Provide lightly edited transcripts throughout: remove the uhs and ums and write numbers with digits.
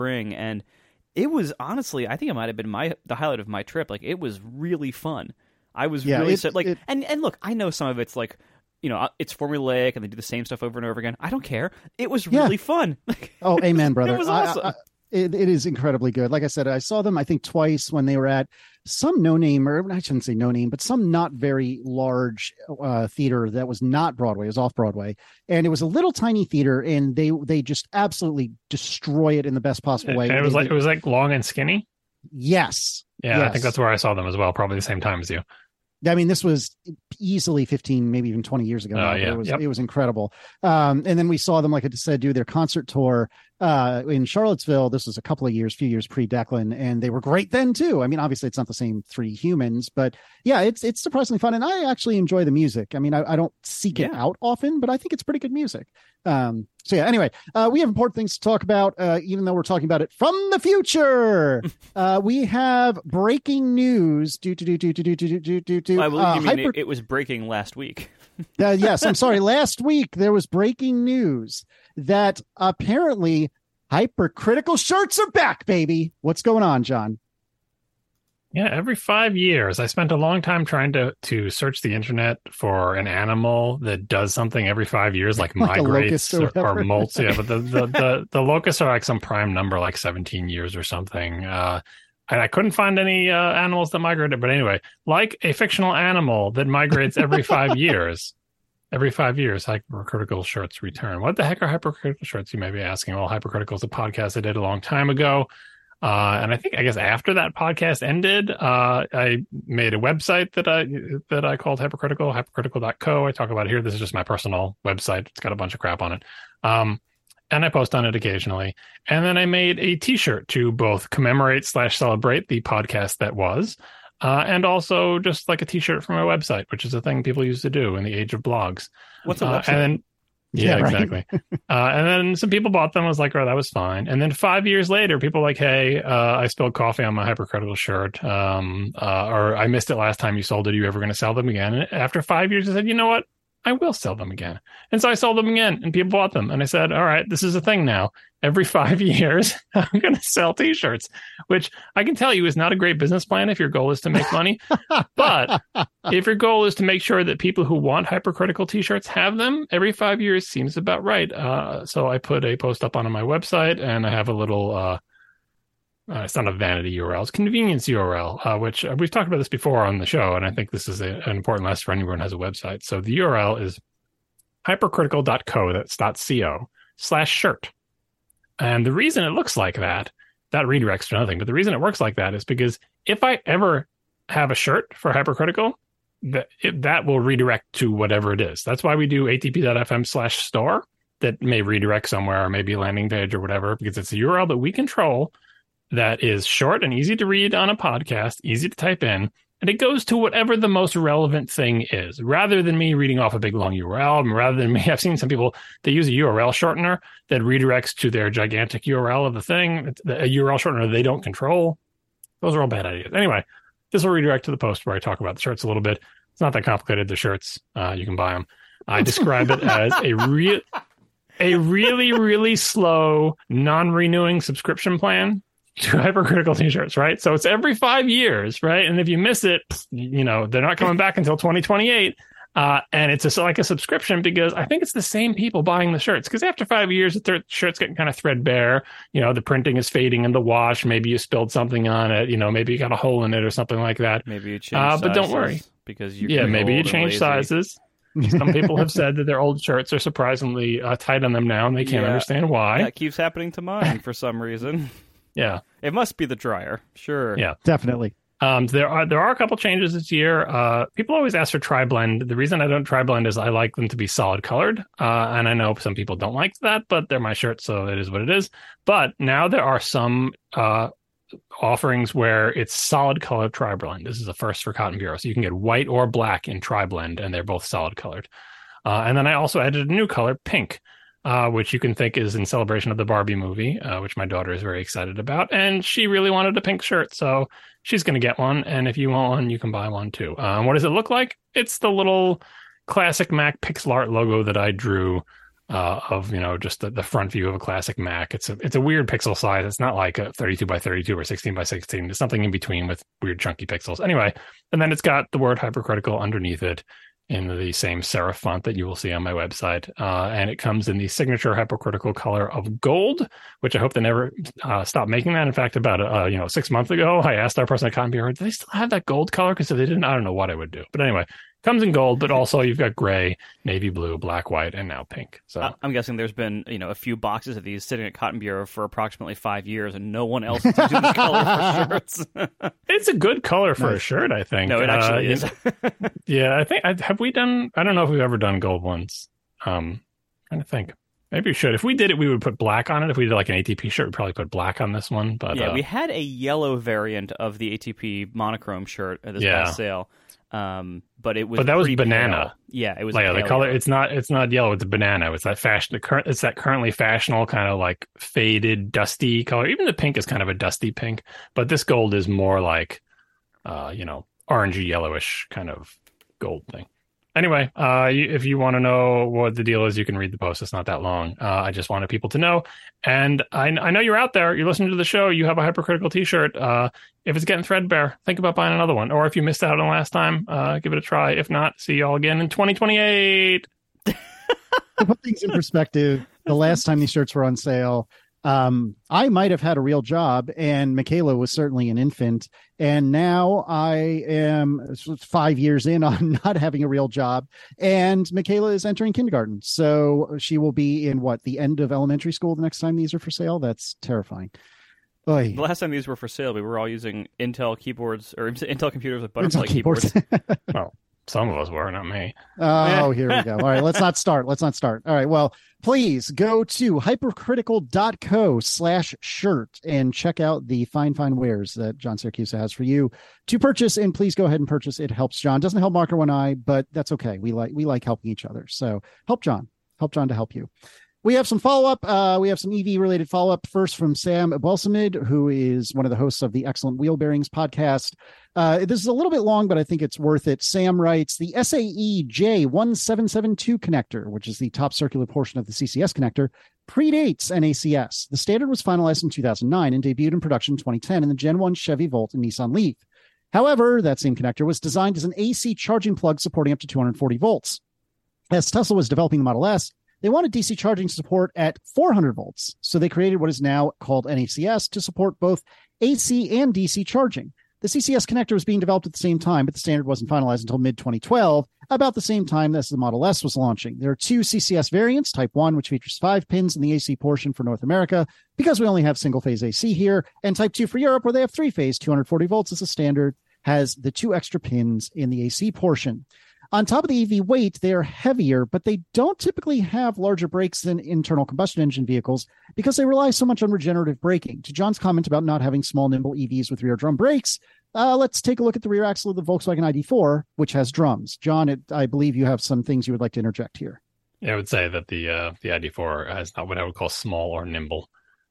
spring, and it was honestly, I think it might have been the highlight of my trip. Like, it was really fun. I was really and look, I know some of it's like, it's formulaic and they do the same stuff over and over again. I don't care. It was really fun. Oh, amen, brother. It was awesome. It is incredibly good. Like I said, I saw them, I think, twice when they were at some no-name, or I shouldn't say no-name, but some not very large theater that was not Broadway. It was off-Broadway. And it was a little tiny theater, and they just absolutely destroy it in the best possible way. And it was like Long and Skinny? Yes. Yeah, yes. I think that's where I saw them as well, probably the same time as you. I mean, this was easily 15, maybe even 20 years ago. It was incredible. And then we saw them, like I said, do their concert tour in Charlottesville. This was few years pre-Declan, and they were great then too. I mean, obviously it's not the same three humans, but yeah, it's surprisingly fun. And I actually enjoy the music. I mean, I don't seek it out often, but I think it's pretty good music. So yeah, anyway, we have important things to talk about, even though we're talking about it from the future. We have breaking news. I believe you mean it was breaking last week. Yes, I'm sorry. Last week, there was breaking news that apparently hypercritical shirts are back, baby. What's going on, John? Yeah, every 5 years. I spent a long time trying to search the internet for an animal that does something every 5 years, like migrates or molts. Yeah, but the locusts are like some prime number, like 17 years or something. And I couldn't find any animals that migrated. But anyway, like a fictional animal that migrates every 5 years. Every 5 years, hypercritical shirts return. What the heck are hypercritical shirts, you may be asking? Well, Hypercritical is a podcast I did a long time ago. And I guess after that podcast ended, I made a website that I called Hypercritical, hypercritical.co. I talk about it here. This is just my personal website. It's got a bunch of crap on it. And I post on it occasionally. And then I made a t-shirt to both commemorate/celebrate the podcast that was, and also just like a t-shirt for my website, which is a thing people used to do in the age of blogs. What's a website? And then, yeah, right. Exactly. And then some people bought them. I was like, oh, that was fine. And then 5 years later, people were like, hey, I spilled coffee on my hypercritical shirt. Or I missed it last time you sold it. Are you ever going to sell them again? And after 5 years, I said, you know what? I will sell them again. And so I sold them again, and people bought them. And I said, all right, this is a thing now. Every 5 years, I'm going to sell t-shirts, which I can tell you is not a great business plan if your goal is to make money. But if your goal is to make sure that people who want hypercritical t-shirts have them, every 5 years seems about right. So I put a post up on my website, and I have a little, it's not a vanity URL, it's a convenience URL, which we've talked about this before on the show. And I think this is an important lesson for anyone who has a website. So the URL is hypercritical.co, that's .co/shirt. And the reason it looks like that redirects to nothing, but the reason it works like that is because if I ever have a shirt for Hypercritical, that will redirect to whatever it is. That's why we do atp.fm/store that may redirect somewhere or maybe a landing page or whatever, because it's a URL that we control that is short and easy to read on a podcast, easy to type in, and it goes to whatever the most relevant thing is, rather than me reading off a big long URL, rather than me. I've seen some people, they use a URL shortener that redirects to their gigantic URL of the thing, a URL shortener they don't control. Those are all bad ideas. Anyway, this will redirect to the post where I talk about the shirts a little bit. It's not that complicated, the shirts. You can buy them. I describe it as a really, really slow, non-renewing subscription plan to hypercritical t-shirts, right? So it's every 5 years, right? And if you miss it, they're not coming back until 2028. And it's like a subscription because I think it's the same people buying the shirts. Because after 5 years, the shirt's getting kind of threadbare. The printing is fading in the wash. Maybe you spilled something on it. Maybe you got a hole in it or something like that. Maybe you changed but don't worry. Because maybe you change sizes. Some people have said that their old shirts are surprisingly tight on them now, and they can't understand why. That keeps happening to mine for some reason. Yeah. It must be the dryer. Sure. Yeah. Definitely. There are a couple changes this year. People always ask for tri-blend. The reason I don't tri-blend is I like them to be solid colored. And I know some people don't like that, but they're my shirts, so it is what it is. But now there are some offerings where it's solid colored tri-blend. This is a first for Cotton Bureau. So you can get white or black in tri-blend, and they're both solid colored. And then I also added a new color, pink, which you can think is in celebration of the Barbie movie, which my daughter is very excited about. And she really wanted a pink shirt, so she's going to get one. And if you want one, you can buy one too. What does it look like? It's the little classic Mac pixel art logo that I drew of, just the front view of a classic Mac. It's a weird pixel size. It's not like a 32 by 32 or 16 by 16. It's something in between with weird chunky pixels. Anyway, and then it's got the word hypercritical underneath it in the same serif font that you will see on my website. And it comes in the signature hypercritical color of gold, which I hope they never stop making that. In fact, about 6 months ago, I asked our person at Cotton Bureau, do they still have that gold color? Because if they didn't, I don't know what I would do. But anyway, comes in gold, but also you've got gray, navy blue, black, white, and now pink. So I'm guessing there's been a few boxes of these sitting at Cotton Bureau for approximately 5 years, and no one else is using the color for shirts. It's a good color for a shirt, I think. No, it actually is. Yeah, I think have we done? I don't know if we've ever done gold ones. Trying to think. Maybe we should. If we did it, we would put black on it. If we did like an ATP shirt, we'd probably put black on this one. But yeah, we had a yellow variant of the ATP monochrome shirt at this past sale. But that was banana. Pale. Yeah, it was. Yeah, the color. It's not yellow. It's a banana. It's that fashion. It's that currently fashionable kind of like faded, dusty color. Even the pink is kind of a dusty pink, but this gold is more like, orangey yellowish kind of gold thing. Anyway, if you want to know what the deal is, you can read the post. It's not that long. I just wanted people to know. And I know you're out there. You're listening to the show. You have a hypercritical T-shirt. If it's getting threadbare, think about buying another one. Or if you missed out on last time, give it a try. If not, see you all again in 2028. To put things in perspective, the last time these shirts were on sale, I might have had a real job, and Michaela was certainly an infant. And now I am 5 years in on not having a real job, and Michaela is entering kindergarten. So she will be in the end of elementary school the next time these are for sale. That's terrifying. Oy. The last time these were for sale, we were all using Intel keyboards or Intel computers with butterfly keyboards. Well, some of us were, not me. Oh, here we go. All right, let's not start. All right, well, please go to hypercritical.co/shirt and check out the fine wares that John Siracusa has for you to purchase. And please go ahead and purchase. It helps John. Doesn't help Mark or One Eye, but that's okay. We like helping each other. So help John to help you. We have some follow-up. We have some EV-related follow-up. First from Sam Abelsamid, who is one of the hosts of the Excellent Wheel Bearings podcast. This is a little bit long, but I think it's worth it. Sam writes, the SAE J1772 connector, which is the top circular portion of the CCS connector, predates NACS. The standard was finalized in 2009 and debuted in production in 2010 in the Gen 1 Chevy Volt and Nissan Leaf. However, that same connector was designed as an AC charging plug supporting up to 240 volts. As Tesla was developing the Model S, they wanted DC charging support at 400 volts, so they created what is now called NACS to support both AC and DC charging. The CCS connector was being developed at the same time, but the standard wasn't finalized until mid-2012, about the same time as the Model S was launching. There are two CCS variants, Type 1, which features 5 pins in the AC portion for North America, because we only have single-phase AC here, and Type 2 for Europe, where they have 3-phase, 240 volts as the standard, has the 2 extra pins in the AC portion. On top of the EV weight, they are heavier, but they don't typically have larger brakes than internal combustion engine vehicles because they rely so much on regenerative braking. To John's comment about not having small, nimble EVs with rear drum brakes, let's take a look at the rear axle of the Volkswagen ID4, which has drums. John, I believe you have some things you would like to interject here. Yeah, I would say that the ID4 has not what I would call small or nimble.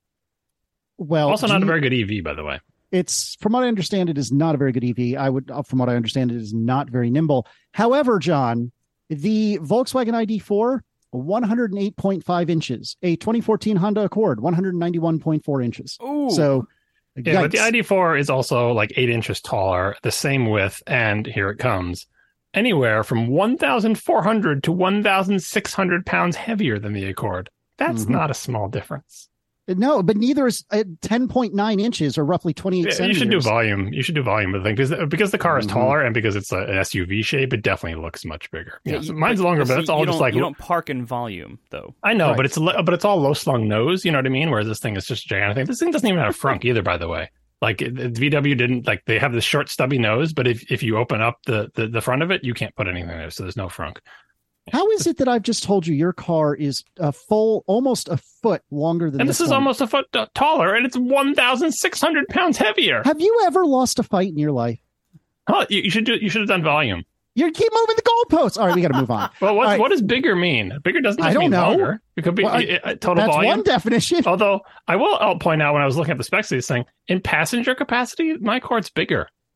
Well, also not a very good EV, by the way. It's, from what I understand, it is not a very good EV. From what I understand, it is not very nimble. However, John, the Volkswagen ID4, 108.5 inches. A 2014 Honda Accord, 191.4 inches. Ooh. So, yeah, but the ID4 is also like 8 inches taller, the same width, and here it comes, anywhere from 1,400 to 1,600 pounds heavier than the Accord. That's not a small difference. No, but neither is 10.9 inches or roughly 28 centimeters. You should do volume with the thing because the car is taller and because it's an SUV shape, it definitely looks much bigger. Yeah, so mine's longer, but it's all just like... You don't park in volume, though. I know, right. but it's all low-slung nose, you know what I mean? Whereas this thing is just a gigantic thing. This thing doesn't even have a frunk either, by the way. Like, VW didn't... Like, they have this short, stubby nose, but if you open up the front of it, you can't put anything there, so there's no frunk. How is it that I've just told you your car is almost a foot longer than and this is one? Almost a foot taller, and it's 1,600 pounds heavier. Have you ever lost a fight in your life? Oh, you should have done volume. You keep moving the goalposts. All right, we got to move on. Well, what does bigger mean? Bigger doesn't just mean longer. It could be total that's volume. That's one definition. Although I'll point out when I was looking at the specs of this thing, in passenger capacity, my car's bigger.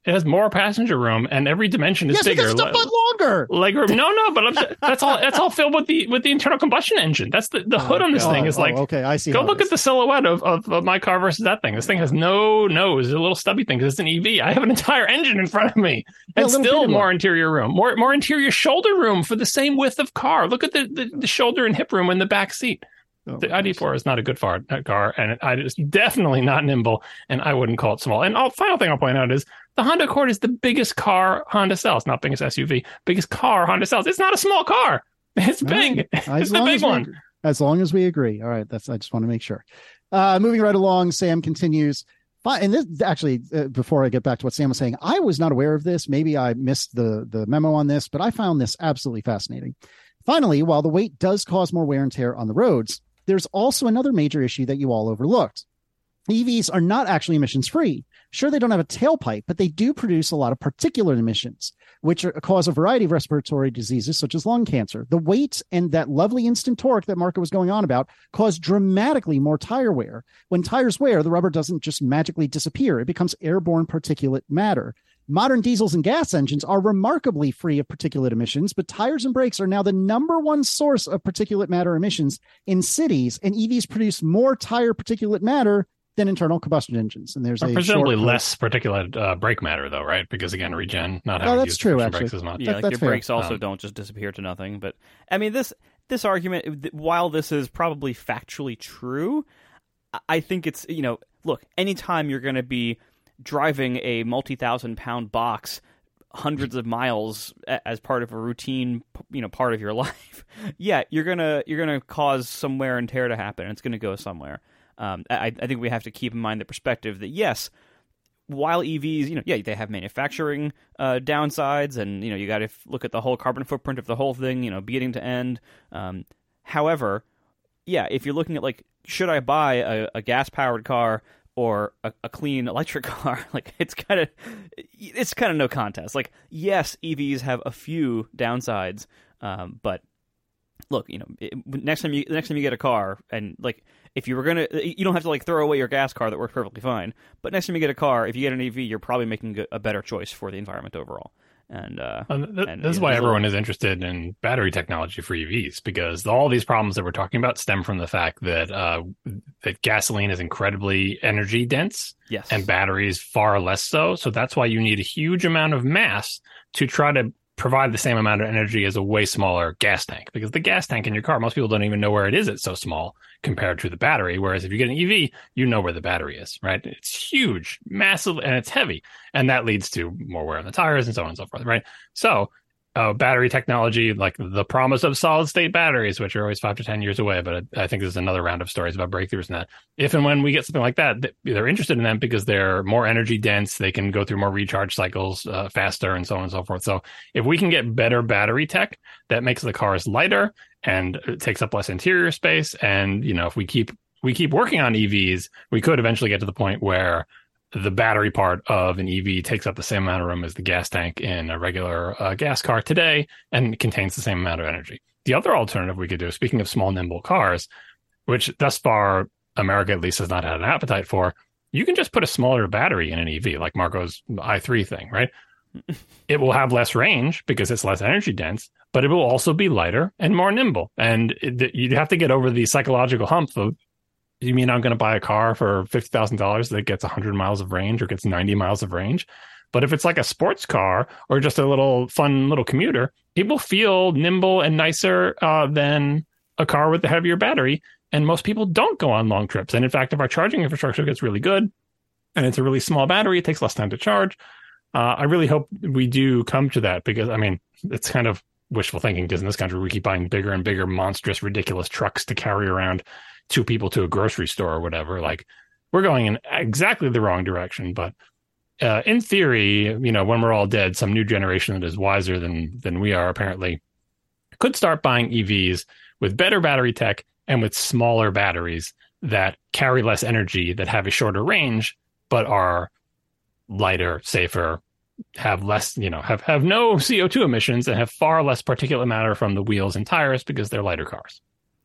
It has more passenger room, and every dimension is bigger. Yes, because it's a foot longer. Legroom. No, but that's all filled with the internal combustion engine. That's the hood on this thing is like. Okay, I see. Go look at the silhouette of my car versus that thing. This thing has no nose. It's a little stubby thing because it's an EV. I have an entire engine in front of me, and still more interior room, more interior shoulder room for the same width of car. Look at the shoulder and hip room in the back seat. The ID4 is not a good car, and it's definitely not nimble, and I wouldn't call it small. And final thing I'll point out is the Honda Accord is the biggest car Honda sells, not biggest SUV, biggest car Honda sells. It's not a small car. It's big. It's the big one. As long as we agree. All right. I just want to make sure. Moving right along, Sam continues. And this actually, before I get back to what Sam was saying, I was not aware of this. Maybe I missed the memo on this, but I found this absolutely fascinating. Finally, while the weight does cause more wear and tear on the roads, there's also another major issue that you all overlooked. EVs are not actually emissions free. Sure, they don't have a tailpipe, but they do produce a lot of particulate emissions, which cause a variety of respiratory diseases such as lung cancer. The weight and that lovely instant torque that Marco was going on about cause dramatically more tire wear. When tires wear, the rubber doesn't just magically disappear. It becomes airborne particulate matter. Modern diesels and gas engines are remarkably free of particulate emissions, but tires and brakes are now the number one source of particulate matter emissions in cities, and EVs produce more tire particulate matter than internal combustion engines. And there's presumably less particulate brake matter, though, right? Because again, regen not having to use brakes as much. Yeah, your brakes also don't just disappear to nothing. But I mean, this argument, while this is probably factually true, I think it's look, anytime you're going to be driving a multi-thousand-pound box hundreds of miles as part of a routine, part of your life, you're gonna cause some wear and tear to happen. It's gonna go somewhere. I think we have to keep in mind the perspective that yes, while EVs, they have manufacturing downsides, and you got to look at the whole carbon footprint of the whole thing, beginning to end. However, if you're looking at should I buy a gas-powered car or a clean electric car, it's kind of no contest. Yes, EVs have a few downsides, but look, next time you get a car, and if you were gonna, you don't have to throw away your gas car that works perfectly fine. But next time you get a car, if you get an EV, you're probably making a better choice for the environment overall. And this is why everyone is interested in battery technology for EVs, because all these problems that we're talking about stem from the fact that that gasoline is incredibly energy dense, yes, and batteries far less so. So that's why you need a huge amount of mass to try to provide the same amount of energy as a way smaller gas tank, because the gas tank in your car, most people don't even know where it is. It's so small compared to the battery. Whereas if you get an EV, you know where the battery is, right? It's huge, massive, and it's heavy. And that leads to more wear on the tires and so on and so forth, right? So battery technology, like the promise of solid state batteries, which are always 5 to 10 years away. But I think there's another round of stories about breakthroughs in that. If and when we get something like that, they're interested in them because they're more energy dense. They can go through more recharge cycles faster and so on and so forth. So if we can get better battery tech that makes the cars lighter and it takes up less interior space, and if we keep working on EVs, we could eventually get to the point where the battery part of an EV takes up the same amount of room as the gas tank in a regular gas car today and contains the same amount of energy. The other alternative we could do, speaking of small, nimble cars, which thus far America at least has not had an appetite for, you can just put a smaller battery in an EV, like Marco's i3 thing, right? It will have less range because it's less energy dense, but it will also be lighter and more nimble. And you'd have to get over the psychological hump of, you mean I'm going to buy a car for $50,000 that gets 100 miles of range or gets 90 miles of range? But if it's like a sports car or just a little fun little commuter, it will feel nimble and nicer than a car with the heavier battery. And most people don't go on long trips. And in fact, if our charging infrastructure gets really good and it's a really small battery, it takes less time to charge. I really hope we do come to that, because, I mean, it's kind of wishful thinking, because in this country, we keep buying bigger and bigger, monstrous, ridiculous trucks to carry around 2 people to a grocery store or whatever. We're going in exactly the wrong direction. But in theory, when we're all dead, some new generation that is wiser than we are apparently could start buying EVs with better battery tech and with smaller batteries that carry less energy, that have a shorter range, but are lighter, safer, have less, have no CO2 emissions, and have far less particulate matter from the wheels and tires because they're lighter cars.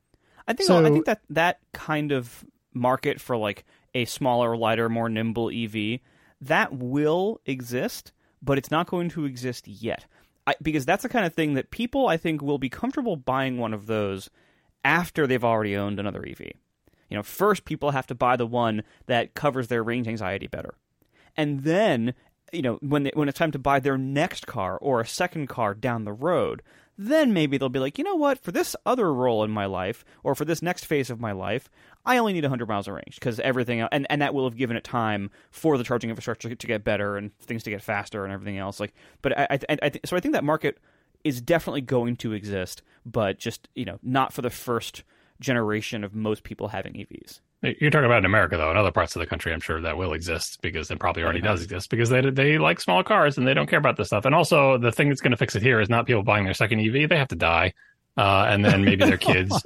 I think that kind of market for a smaller, lighter, more nimble EV, that will exist, but it's not going to exist yet. Because that's the kind of thing that people, I think, will be comfortable buying one of those after they've already owned another EV. First people have to buy the one that covers their range anxiety better. And then, when it's time to buy their next car or a second car down the road, then maybe they'll be like, you know what, for this other role in my life, or for this next phase of my life, I only need 100 miles of range, because everything, and that will have given it time for the charging infrastructure to get better and things to get faster and everything else. But so I think that market is definitely going to exist, but just, not for the first generation of most people having EVs. You're talking about in America, though. In other parts of the country, I'm sure that will exist, because it probably already does exist, because they like small cars and they don't care about this stuff. And also, the thing that's going to fix it here is not people buying their second EV. They have to die. And then maybe their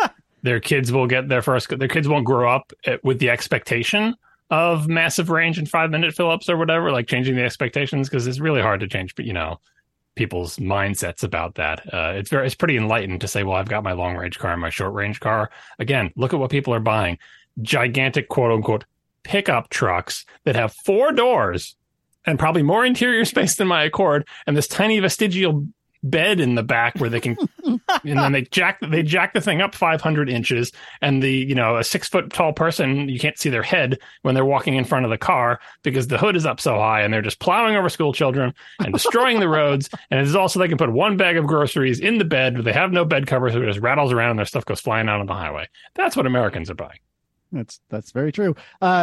kids will get their first. Their kids won't grow up with the expectation of massive range and 5-minute fill-ups or whatever, like changing the expectations, because it's really hard to change, people's mindsets about that. It's pretty enlightened to say, well, I've got my long range car and my short range car. Again, look at what people are buying. Gigantic quote unquote pickup trucks that have 4 doors and probably more interior space than my Accord, and this tiny vestigial bed in the back where they can, and then they jack the thing up 500 inches, and a 6 foot tall person, you can't see their head when they're walking in front of the car because the hood is up so high, and they're just plowing over school children and destroying the roads. And it's also, they can put 1 bag of groceries in the bed, but they have no bed cover, so it just rattles around and their stuff goes flying out on the highway. That's what Americans are buying. That's very true.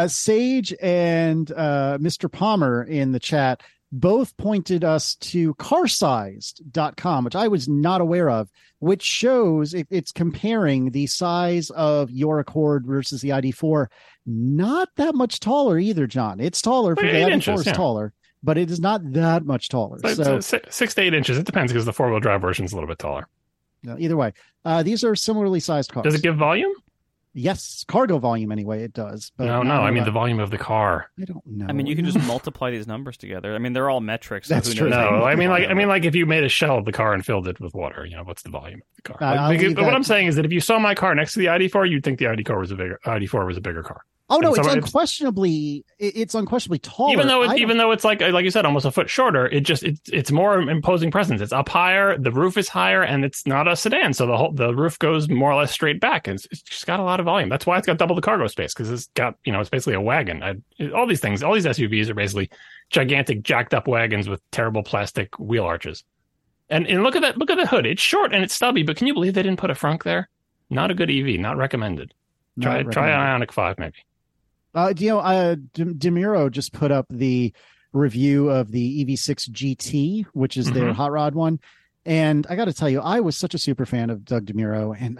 Sage and Mr. Palmer in the chat both pointed us to carsized.com, which I was not aware of, which shows it's comparing the size of your Accord versus the ID4. Not that much taller either, John. It's taller. For the ID4 is taller, but it is not that much taller. So 6 to 8 inches. It depends, because the 4-wheel drive version is a little bit taller. Either way, these are similarly sized cars. Does it give volume? Yes, cargo volume anyway, it does. But no, I mean the volume of the car. I don't know. I mean, you can just multiply these numbers together. I mean, they're all metrics. So that's true. No, I mean, like if you made a shell of the car and filled it with water, what's the volume of the car? But what I'm saying is that if you saw my car next to the ID4, you'd think the ID4 was a bigger car. Oh no, it's unquestionably taller. Even though it's like you said, almost a foot shorter, it's more imposing presence. It's up higher, the roof is higher, and it's not a sedan, so the roof goes more or less straight back. And it's just got a lot of volume. That's why it's got double the cargo space, because it's got it's basically a wagon. All these SUVs are basically gigantic jacked up wagons with terrible plastic wheel arches. And look at the hood. It's short and it's stubby, but can you believe they didn't put a frunk there? Not a good EV. Not recommended. Try an Ioniq 5 maybe. DeMuro just put up the review of the EV6 GT, which is their hot rod one. And I got to tell you, I was such a super fan of Doug DeMuro, and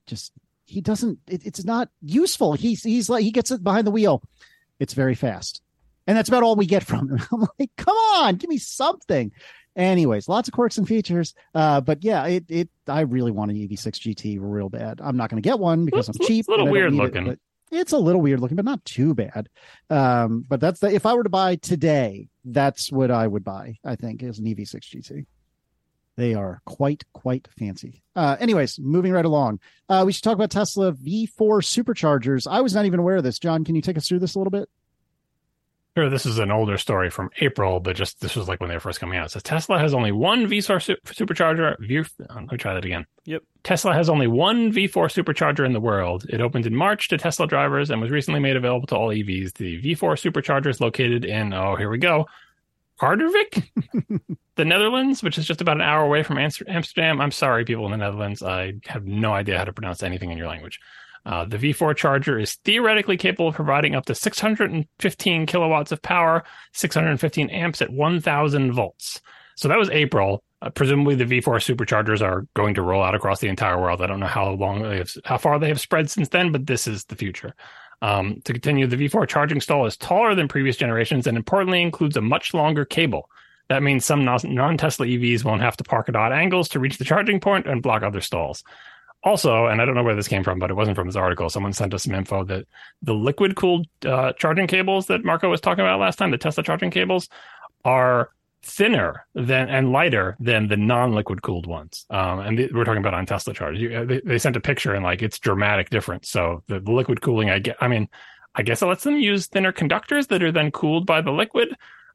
it's not useful. He's like, he gets it behind the wheel. It's very fast. And that's about all we get from him. I'm like, come on, give me something. Anyways, lots of quirks and features. But yeah, I really want an EV6 GT real bad. I'm not going to get one because I'm cheap. It's a little weird looking. It's a little weird looking, but not too bad. But if I were to buy today, that's what I would buy, I think, is an EV6 GT. They are quite fancy. Anyways, moving right along. We should talk about Tesla V4 superchargers. I was not even aware of this. John, can you take us through this a little bit? Sure, this is an older story from April, but this was like when they were first coming out. It says Tesla has only one V4 supercharger. Let me try that again. Yep. Tesla has only one V4 supercharger in the world. It opened in March to Tesla drivers and was recently made available to all EVs. The V4 supercharger is located in, here we go, Harderwijk, the Netherlands, which is just about an hour away from Amsterdam. I'm sorry, people in the Netherlands. I have no idea how to pronounce anything in your language. The V4 charger is theoretically capable of providing up to 615 kilowatts of power, 615 amps at 1,000 volts. So that was April. Presumably the V4 superchargers are going to roll out across the entire world. I don't know how far they have spread since then, but this is the future. To continue, the V4 charging stall is taller than previous generations and importantly includes a much longer cable. That means some non-Tesla EVs won't have to park at odd angles to reach the charging point and block other stalls. Also, and I don't know where this came from, but it wasn't from this article. Someone sent us some info that the liquid-cooled charging cables that Marco was talking about last time, the Tesla charging cables, are thinner and lighter than the non-liquid cooled ones. And we're talking about on Tesla chargers. They sent a picture and it's dramatic difference. So the liquid cooling, I guess it lets them use thinner conductors that are then cooled by the liquid.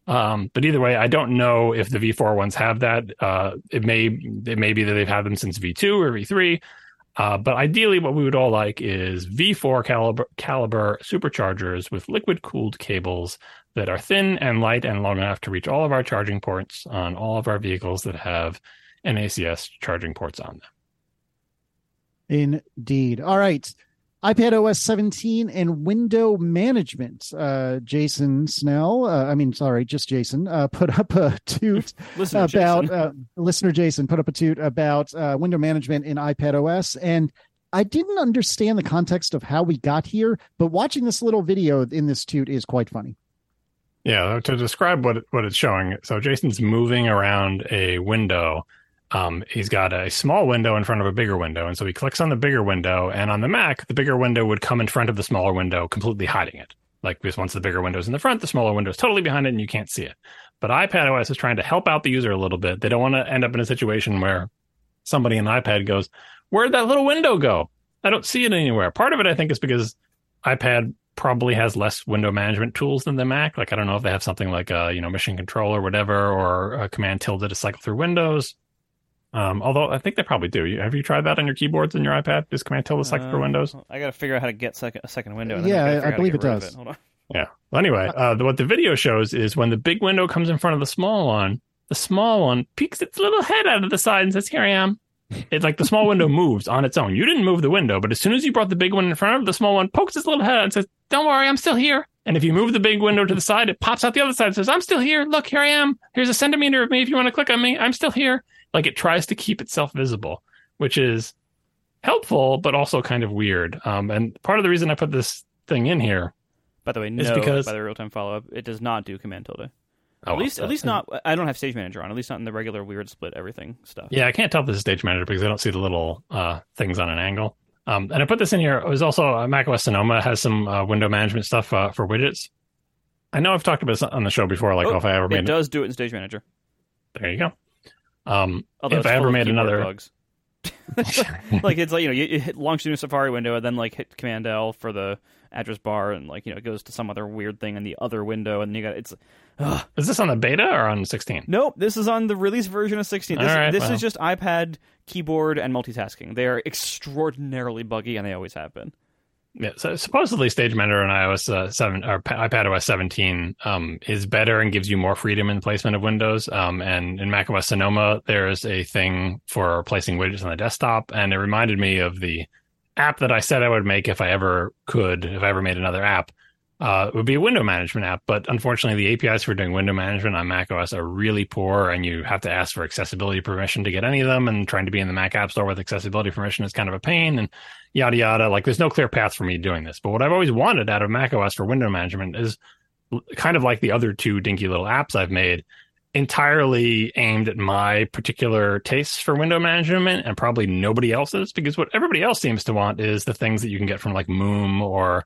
But either way, I don't know if the V4 ones have that. It may be that they've had them since V2 or V3. But ideally, what we would all like is V4 caliber superchargers with liquid-cooled cables that are thin and light and long enough to reach all of our charging ports on all of our vehicles that have NACS charging ports on them. Indeed. All right. iPad OS 17 and window management. Jason Snell, just Jason, put up a toot listener Jason put up a toot about window management in iPad OS. And I didn't understand the context of how we got here, but watching this little video in this toot is quite funny. Yeah, to describe what it's showing. So Jason's moving around a window. He's got a small window in front of a bigger window. And so he clicks on the bigger window, and on the Mac, the bigger window would come in front of the smaller window, completely hiding it. Like, because once the bigger window's in the front, the smaller window is totally behind it and you can't see it. But iPad OS is trying to help out the user a little bit. They don't want to end up in a situation where somebody in iPad goes, where'd that little window go? I don't see it anywhere. Part of it, I think, is because iPad probably has less window management tools than the Mac. Like, I don't know if they have something like a, Mission Control or whatever, or a Command tilde to cycle through windows. Although I think they probably do. Have you tried that on your keyboards in your iPad? Does Command tilde cycle through windows? I got to figure out how to get a second window. Yeah, I believe it does. Hold on. Yeah. Well, anyway, what the video shows is when the big window comes in front of the small one peeks its little head out of the side and says, "Here I am." It's like the small window moves on its own. You didn't move the window, but as soon as you brought the big one in front of the small one, pokes its little head out and says, "Don't worry, I'm still here." And if you move the big window to the side, it pops out the other side and says, "I'm still here. Look, here I am. Here's a centimeter of me if you want to click on me. I'm still here." Like, it tries to keep itself visible, which is helpful, but also kind of weird. And part of the reason I put this thing in here, by the way, is because by the real-time follow-up, it does not do Command tilde. At least not. I don't have Stage Manager on. At least not in the regular weird split everything stuff. Yeah, I can't tell if this is Stage Manager because I don't see the little things on an angle. And I put this in here. It was also macOS Sonoma has some window management stuff for widgets. I know I've talked about this on the show before. Like, if I ever made it does do it in Stage Manager. There you go. Although if I ever made another bugs. Like, it's like, you hit launch a new Safari window and then like hit Command L for the address bar, and like, it goes to some other weird thing in the other window, and you got it's. Is this on the beta or on 16? Nope, this is on the release version of 16. This is just iPad keyboard and multitasking. They are extraordinarily buggy, and they always have been. Yeah, so supposedly Stage Manager on iOS 7 or iPad OS 17 is better and gives you more freedom in placement of windows. And in macOS Sonoma, there is a thing for placing widgets on the desktop, and it reminded me of the app that I said I would make if I ever made another app. It would be a window management app, but unfortunately the APIs for doing window management on macOS are really poor, and you have to ask for accessibility permission to get any of them, and trying to be in the Mac App Store with accessibility permission is kind of a pain, and yada yada. Like, there's no clear path for me doing this. But what I've always wanted out of macOS for window management is kind of like the other two dinky little apps I've made, entirely aimed at my particular tastes for window management and probably nobody else's, because what everybody else seems to want is the things that you can get from like Moom or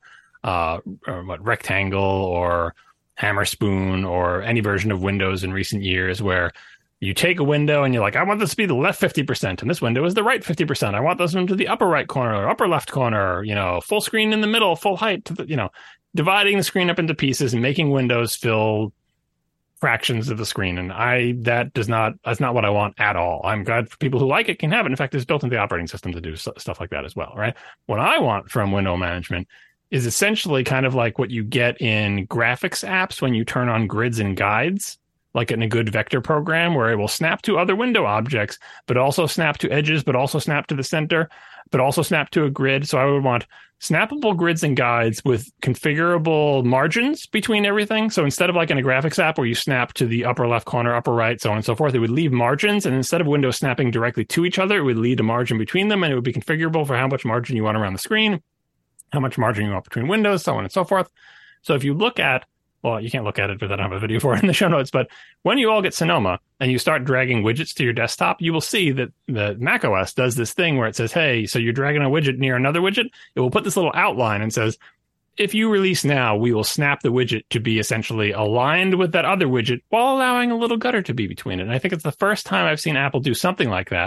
Rectangle or Hammer Spoon or any version of Windows in recent years, where you take a window and you're like, I want this to be the left 50%, and this window is the right 50%. I want this one to the upper right corner or upper left corner, full screen in the middle, full height, to the, dividing the screen up into pieces and making windows fill fractions of the screen. And that's not what I want at all. I'm glad for people who like it can have it. In fact, it's built into the operating system to do stuff like that as well, right? What I want from window management is essentially kind of like what you get in graphics apps when you turn on grids and guides, like in a good vector program, where it will snap to other window objects, but also snap to edges, but also snap to the center, but also snap to a grid. So I would want snappable grids and guides with configurable margins between everything. So instead of like in a graphics app where you snap to the upper left corner, upper right, so on and so forth, it would leave margins. And instead of windows snapping directly to each other, it would lead a margin between them, and it would be configurable for how much margin you want around the screen, how much margin you want between windows, so on and so forth. So if you look at, well, you can't look at it because I don't have a video for it in the show notes, but when you all get Sonoma and you start dragging widgets to your desktop, you will see that the macOS does this thing where it says, hey, so you're dragging a widget near another widget. It will put this little outline and says, if you release now, we will snap the widget to be essentially aligned with that other widget while allowing a little gutter to be between it. And I think it's the first time I've seen Apple do something like that.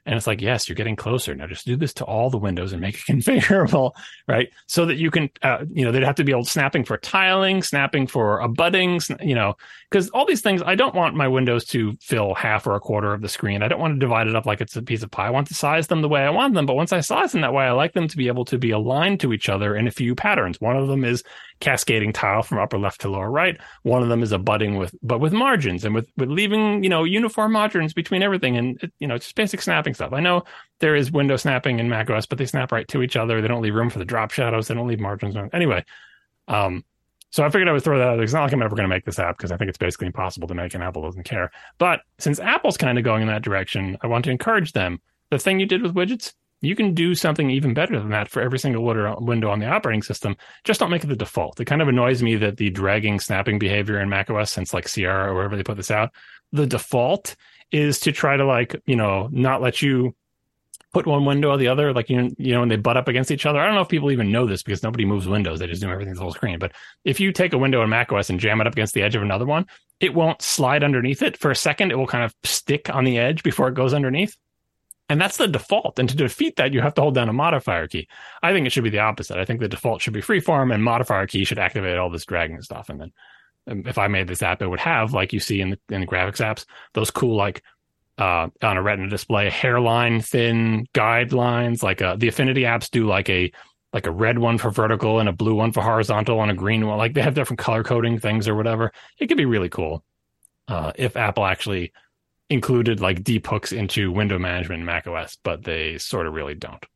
And it's like, yes, you're getting closer. Now just do this to all the windows and make it configurable, right? So that you can, they'd have to be able to snapping for tiling, snapping for abutting, because all these things, I don't want my windows to fill half or a quarter of the screen. I don't want to divide it up like it's a piece of pie. I want to size them the way I want them. But once I size them that way, I like them to be able to be aligned to each other in a few patterns. One of them is cascading tile from upper left to lower right. One of them is abutting with margins and with leaving, uniform margins between everything. And, just basic snapping stuff. I know there is window snapping in macOS, but they snap right to each other. They don't leave room for the drop shadows. They don't leave margins. Anyway, so I figured I would throw that out. It's not like I'm ever going to make this app because I think it's basically impossible to make, and Apple doesn't care. But since Apple's kind of going in that direction, I want to encourage them. The thing you did with widgets, you can do something even better than that for every single window on the operating system. Just don't make it the default. It kind of annoys me that the dragging snapping behavior in macOS, since like Sierra or wherever they put this out, the default is to try to not let you put one window or the other, and they butt up against each other. I don't know if people even know this because nobody moves windows. They just do everything the whole screen. But if you take a window in macOS and jam it up against the edge of another one, it won't slide underneath it. For a second, it will kind of stick on the edge before it goes underneath. And that's the default. And to defeat that, you have to hold down a modifier key. I think it should be the opposite. I think the default should be freeform, and modifier key should activate all this dragging stuff. And then if I made this app, it would have, like you see in the graphics apps, those cool, on a Retina display, hairline thin guidelines. The Affinity apps do like a red one for vertical and a blue one for horizontal and a green one. They have different color coding things or whatever. It could be really cool if Apple actually included deep hooks into window management in macOS, but they sort of really don't.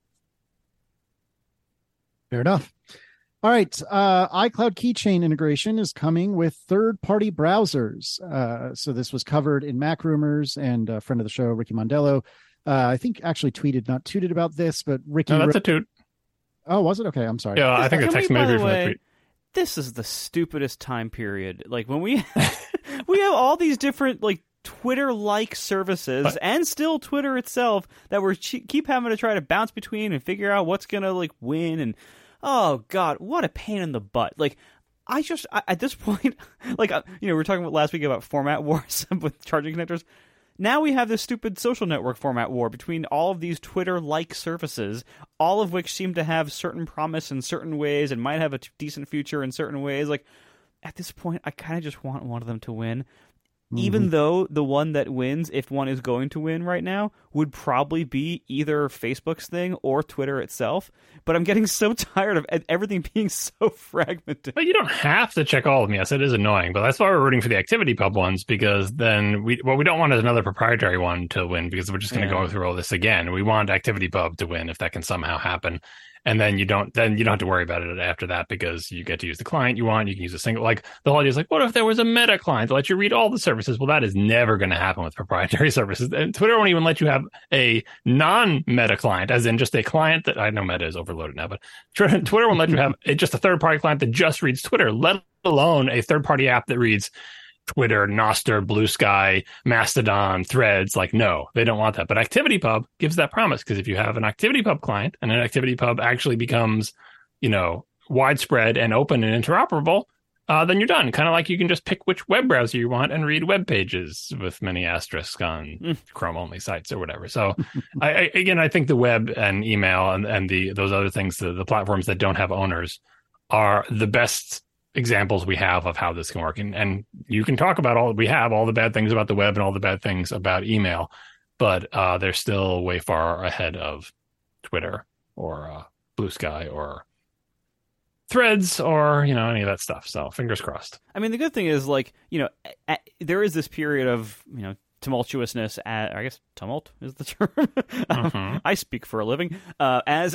Fair enough. All right. iCloud Keychain integration is coming with third-party browsers. So this was covered in Mac Rumors, and a friend of the show, Ricky Mondello, I think actually tweeted, not tooted about this, but Ricky... No, that's a toot. Oh, was it? Okay, I'm sorry. Yeah, I think the text may be from the tweet. This is the stupidest time period. When we we have all these different, Twitter-like services, and still Twitter itself, that we're keep having to try to bounce between and figure out what's going to, win, and... Oh, God, what a pain in the butt. At this point, we were talking about last week about format wars with charging connectors. Now we have this stupid social network format war between all of these Twitter-like services, all of which seem to have certain promise in certain ways and might have a decent future in certain ways. At this point, I kind of just want one of them to win. Even though the one that wins, if one is going to win right now, would probably be either Facebook's thing or Twitter itself. But I'm getting so tired of everything being so fragmented. But you don't have to check all of them. Yes, it is annoying. But that's why we're rooting for the ActivityPub ones, because then we don't want another proprietary one to win, because we're just going to go through all this again. We want ActivityPub to win if that can somehow happen. And then you don't have to worry about it after that, because you get to use the client you want. You can use a single, the whole idea is what if there was a meta client to let you read all the services? Well, that is never going to happen with proprietary services. And Twitter won't even let you have a non-meta client, as in just a client that, I know meta is overloaded now, but Twitter won't let you have just a third-party client that just reads Twitter, let alone a third-party app that reads Twitter, Nostr, Blue Sky, Mastodon, Threads. No, they don't want that. But ActivityPub gives that promise, because if you have an ActivityPub client and an ActivityPub actually becomes, widespread and open and interoperable, then you're done. Kind of you can just pick which web browser you want and read web pages with many asterisks on Chrome-only sites or whatever. So, I think the web and email and those other things, the platforms that don't have owners, are the best examples we have of how this can work. And you can talk about all the bad things about the web and all the bad things about email, but they're still way far ahead of Twitter or Blue Sky or Threads or, any of that stuff. So fingers crossed. I mean, the good thing is there is this period of, tumultuousness. I guess tumult is the term. I speak for a living. As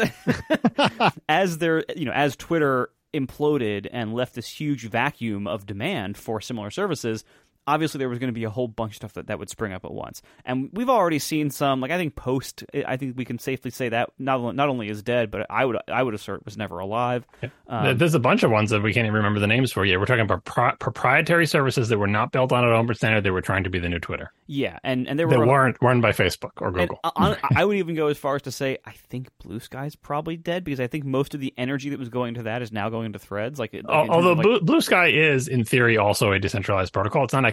Twitter imploded and left this huge vacuum of demand for similar services, obviously there was going to be a whole bunch of stuff that would spring up at once. And we've already seen some, I think Post, I think we can safely say that not only is dead, but I would assert was never alive. Yeah. There's a bunch of ones that we can't even remember the names for yet. We're talking about proprietary services that were not built on an open standard. They were trying to be the new Twitter. Yeah, and they weren't by Facebook or Google. I would even go as far as to say I think Blue Sky's probably dead, because I think most of the energy that was going to that is now going into Threads. Although Blue Sky is in theory also a decentralized protocol. It's not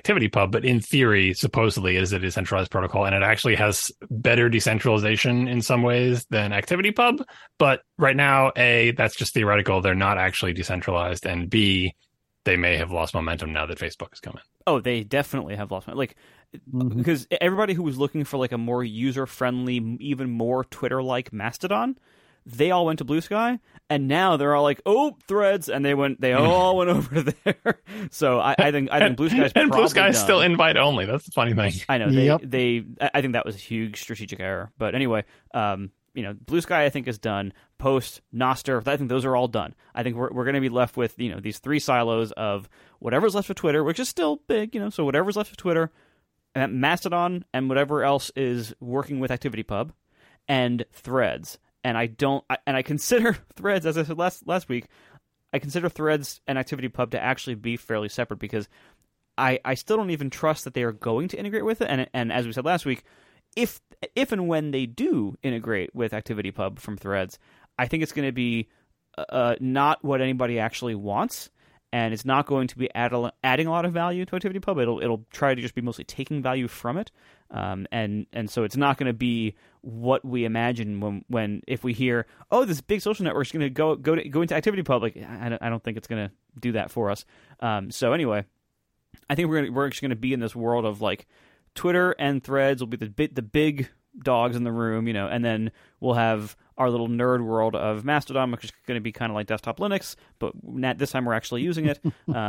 ActivityPub, but in theory, supposedly, is a decentralized protocol, and it actually has better decentralization in some ways than ActivityPub. But right now, A, that's just theoretical. They're not actually decentralized, and B, they may have lost momentum now that Facebook is coming. Oh, they definitely have lost momentum. Because everybody who was looking for a more user-friendly, even more Twitter-like Mastodon, they all went to Blue Sky, and now they're all like, "Oh, Threads," and they all went over there. So I think Blue Sky's and Blue Sky's done. Still invite only. That's the funny thing. I know I think that was a huge strategic error. But anyway, Blue Sky I think is done. Post, Nostr, I think those are all done. I think we're going to be left with these three silos of whatever's left of Twitter, which is still big. So whatever's left of Twitter, Mastodon, and whatever else is working with ActivityPub, and Threads. And I consider Threads, as I said last week, I consider Threads and ActivityPub to actually be fairly separate, because I still don't even trust that they are going to integrate with it. And as we said last week, if and when they do integrate with ActivityPub from Threads, I think it's going to be not what anybody actually wants, and it's not going to be adding a lot of value to ActivityPub. It'll try to just be mostly taking value from it, and so it's not going to be what we imagine when if we hear, oh, this big social network is going to go into ActivityPub. I don't think it's going to do that for us. So anyway, I think we're just going to be in this world of Twitter and Threads will be the big dogs in the room, and then we'll have our little nerd world of Mastodon, which is going to be kind of like desktop Linux, but this time we're actually using it.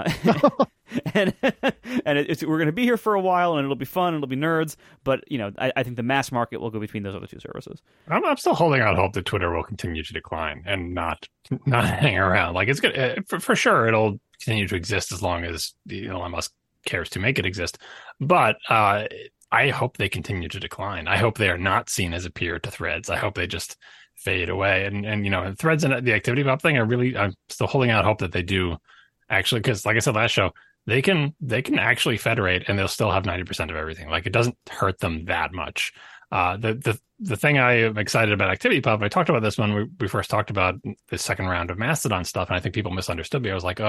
And we're going to be here for a while, and it'll be fun, and it'll be nerds, but I think the mass market will go between those other two services. I'm still holding out hope that Twitter will continue to decline and not hang around. It's good for sure. It'll continue to exist as long as Elon Musk cares to make it exist, but I hope they continue to decline. I hope they are not seen as a peer to Threads. I hope they just fade away. And Threads and the ActivityPub thing, I'm still holding out hope that they do actually, because like I said last show, they can actually federate and they'll still have 90% of everything. It doesn't hurt them that much. The thing I am excited about ActivityPub, I talked about this when we first talked about the second round of Mastodon stuff, and I think people misunderstood me. I was like,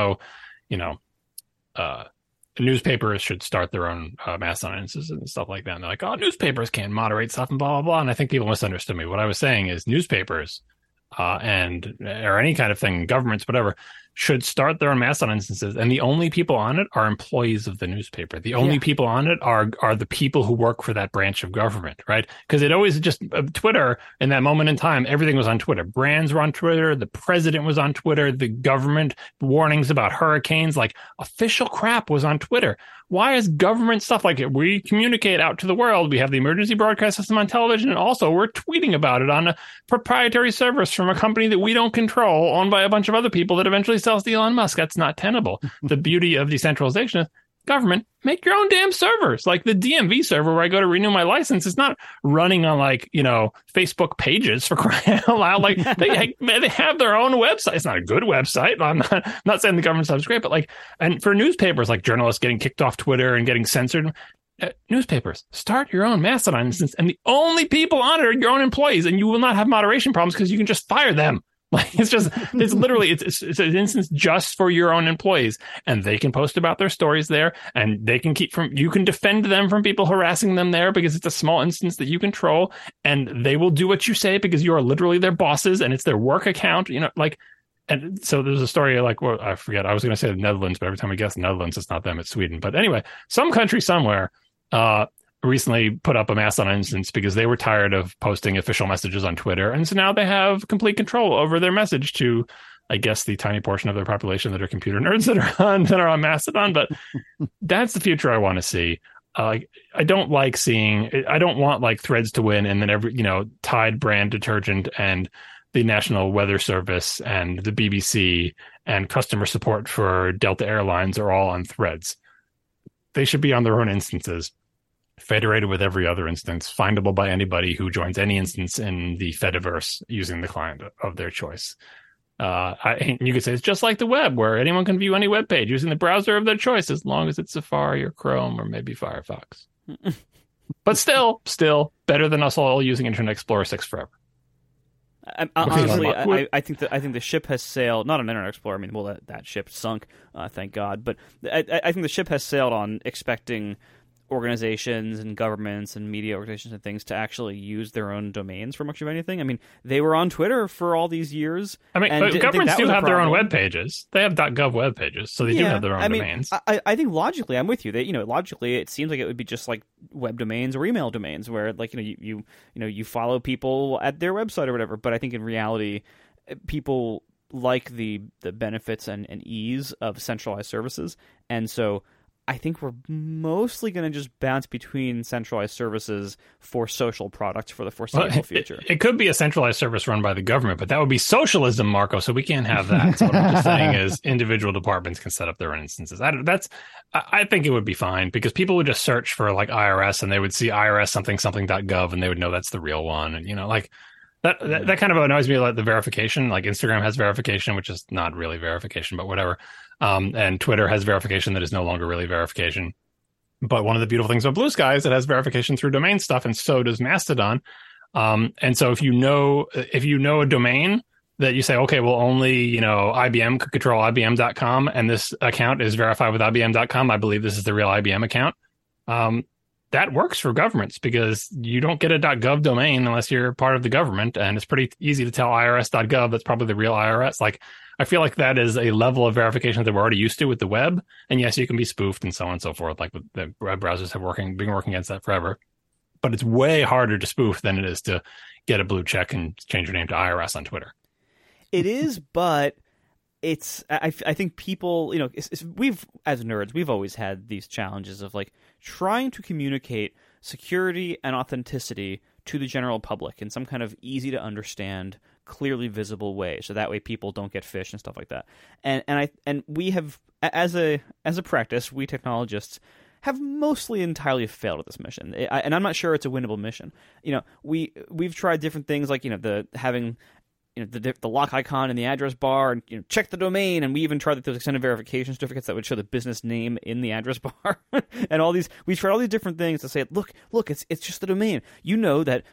newspapers should start their own Mastodon instances and stuff like that. And they're like, oh, newspapers can't moderate stuff and blah, blah, blah. And I think people misunderstood me. What I was saying is newspapers or any kind of thing, governments, whatever, should start their own Mastodon instances. And the only people on it are employees of the newspaper. The only people on it are the people who work for that branch of government, right? Because it always just Twitter in that moment in time, everything was on Twitter. Brands were on Twitter. The president was on Twitter. The government warnings about hurricanes, official crap was on Twitter. Why is government stuff we communicate out to the world? We have the emergency broadcast system on television, and also we're tweeting about it on a proprietary service from a company that we don't control, owned by a bunch of other people that eventually sells to Elon Musk. That's not tenable. The beauty of decentralization is government, make your own damn servers. The DMV server where I go to renew my license is not running on Facebook pages, for crying out loud. They have their own website. It's not a good website. I'm not saying the government stuff is great, but and for newspapers, journalists getting kicked off Twitter and getting censored, newspapers, start your own Mastodon instance, and the only people on it are your own employees, and you will not have moderation problems because you can just fire them. It's an instance just for your own employees, and they can post about their stories there, and they can you can defend them from people harassing them there because it's a small instance that you control, and they will do what you say because you are literally their bosses and it's their work account, and so there's a story I forget, I was going to say the Netherlands, but every time we guess the Netherlands, it's not them, it's Sweden. But anyway, some country somewhere, recently put up a Mastodon instance because they were tired of posting official messages on Twitter. And so now they have complete control over their message to, I guess, the tiny portion of their population that are computer nerds that are on Mastodon. But that's the future I want to see. I don't want Threads to win and then every, Tide brand detergent and the National Weather Service and the BBC and customer support for Delta Airlines are all on Threads. They should be on their own instances, federated with every other instance, findable by anybody who joins any instance in the Fediverse using the client of their choice. You could say it's just like the web, where anyone can view any web page using the browser of their choice, as long as it's Safari or Chrome or maybe Firefox. But still better than us all using Internet Explorer 6 forever. Honestly, I think the ship has sailed. Not on Internet Explorer. I mean, well, that ship sunk, thank God. But I think the ship has sailed on expecting organizations and governments and media organizations and things to actually use their own domains for much of anything. I mean, they were on Twitter for all these years. I mean, but governments do have their own web pages. They have .gov web pages, so they do have their own domains. I think logically, I'm with you. Logically, it seems like it would be just like web domains or email domains, where like you follow people at their website or whatever. But I think in reality, people like the benefits and ease of centralized services, and so I think we're mostly going to just bounce between centralized services for social products for the foreseeable future. It could be a centralized service run by the government, but that would be socialism, Marco, so we can't have that. So what I'm just saying is individual departments can set up their own instances. I think it would be fine, because people would just search for like IRS and they would see IRS something.gov and they would know that's the real one. And, like that kind of annoys me, like the verification. Like Instagram has verification, which is not really verification, but whatever. And Twitter has verification that is no longer really verification. But one of the beautiful things about Blue Sky is it has verification through domain stuff, and so does Mastodon. And so if you know a domain that you say, okay, well, only IBM could control IBM.com, and this account is verified with IBM.com, I believe this is the real IBM account. That works for governments, because you don't get a .gov domain unless you're part of the government, and it's pretty easy to tell IRS.gov that's probably the real IRS. Like, I feel like that is a level of verification that we're already used to with the web. And yes, you can be spoofed and so on and so forth. Like the web browsers have been working against that forever. But it's way harder to spoof than it is to get a blue check and change your name to IRS on Twitter. It is, but I think people, we've, as nerds, we've always had these challenges of like trying to communicate security and authenticity to the general public in some kind of easy to understand, clearly visible way, so that way people don't get phished and stuff like that. And we have, as a practice, we technologists have mostly entirely failed at this mission. And I'm not sure it's a winnable mission. We've tried different things, like having the lock icon in the address bar, and check the domain, and we even tried those extended verification certificates that would show the business name in the address bar, and all these. We tried all these different things to say, look, it's just the domain. That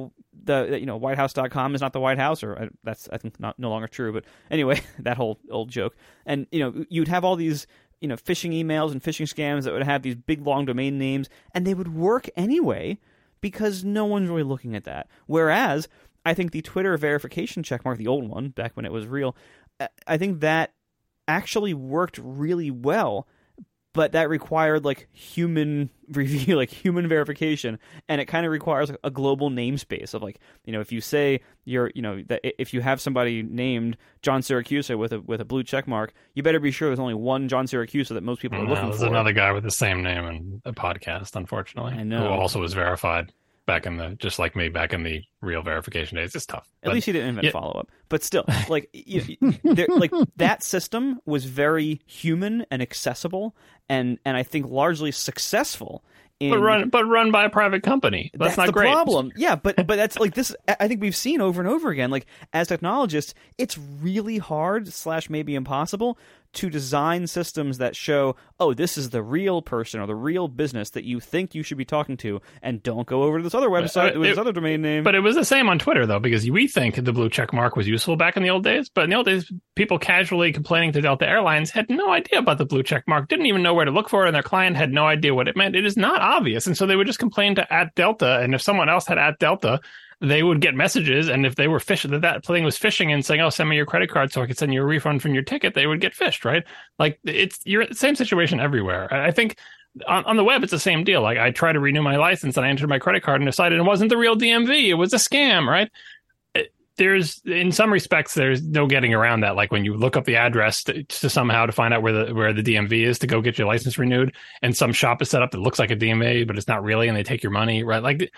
the whitehouse.com is not the White House, or that's I think no longer true. But anyway, that whole old joke. And you'd have all these phishing emails and phishing scams that would have these big long domain names, and they would work anyway because no one's really looking at that. Whereas I think the Twitter verification checkmark, the old one, back when it was real, I think that actually worked really well, but that required like human review, like human verification, and it kind of requires a global namespace of like, if you say you're, that if you have somebody named John Siracusa with a blue checkmark, you better be sure there's only one John Siracusa that most people are looking for. There's another guy with the same name in a podcast, unfortunately, I know, who also was verified. Back in the real verification days. It's tough. At least he didn't invent follow-up. But still, like, like that system was very human and accessible, and I think largely successful. But run by a private company. That's not great. That's the problem. Yeah, but that's like this. I think we've seen over and over again. Like, as technologists, it's really hard / maybe impossible to design systems that show, oh, this is the real person or the real business that you think you should be talking to, and don't go over to this other website with this other domain name. But it was the same on Twitter, though, because we think the blue check mark was useful back in the old days. But in the old days, people casually complaining to Delta Airlines had no idea about the blue check mark, didn't even know where to look for it, and their client had no idea what it meant. It is not obvious. And so they would just complain to @Delta, and if someone else had @Delta, they would get messages, and if they were that thing was phishing and saying, "Oh, send me your credit card so I can send you a refund from your ticket," they would get phished, right? Like you're the same situation everywhere. I think on the web it's the same deal. Like I try to renew my license and I entered my credit card and decided it wasn't the real DMV; it was a scam, right? There's in some respects there's no getting around that. Like when you look up the address to somehow to find out where the DMV is to go get your license renewed, and some shop is set up that looks like a DMV but it's not really, and they take your money, right? Like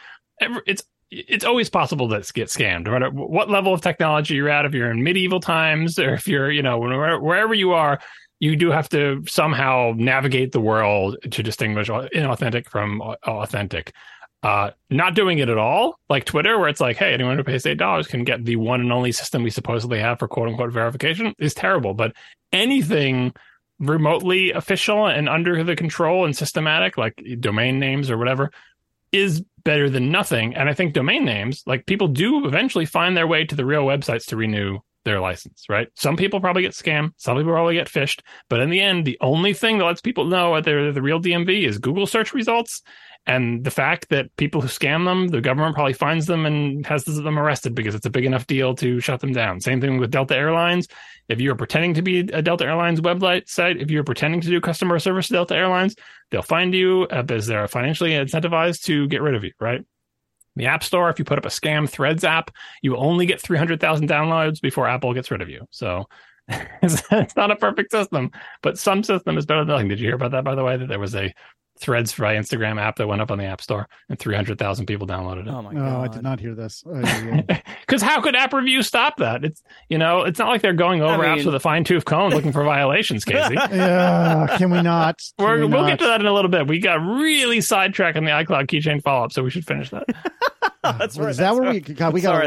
it's always possible to get scammed, no matter what level of technology you're at. If you're in medieval times, or if you're, wherever you are, you do have to somehow navigate the world to distinguish inauthentic from authentic. Not doing it at all, like Twitter, where it's like, hey, anyone who pays $8 can get the one and only system we supposedly have for quote unquote verification, is terrible. But anything remotely official and under the control and systematic, like domain names or whatever, is better than nothing. And I think domain names, like people do eventually find their way to the real websites to renew their license, right? Some people probably get scammed. Some people probably get phished. But in the end, the only thing that lets people know that they're the real DMV is Google search results. And the fact that people who scam them, the government probably finds them and has them arrested because it's a big enough deal to shut them down. Same thing with Delta Airlines. If you're pretending to be a Delta Airlines website site, if you're pretending to do customer service to Delta Airlines, they'll find you as they're financially incentivized to get rid of you, right? The App Store, if you put up a scam Threads app, you only get 300,000 downloads before Apple gets rid of you. So it's not a perfect system, but some system is better than nothing. Did you hear about that, by the way, that there was a Threads by Instagram app that went up on the App Store and 300,000 people downloaded it? Oh my God. No, I did not hear this. Because how could app review stop that? It's it's not like they're going over apps with a fine-tooth comb looking for violations, Casey. Yeah, can we not? We'll get to that in a little bit. We got really sidetracked on the iCloud keychain follow-up, so we should finish that. That's right. Is that where we got? We got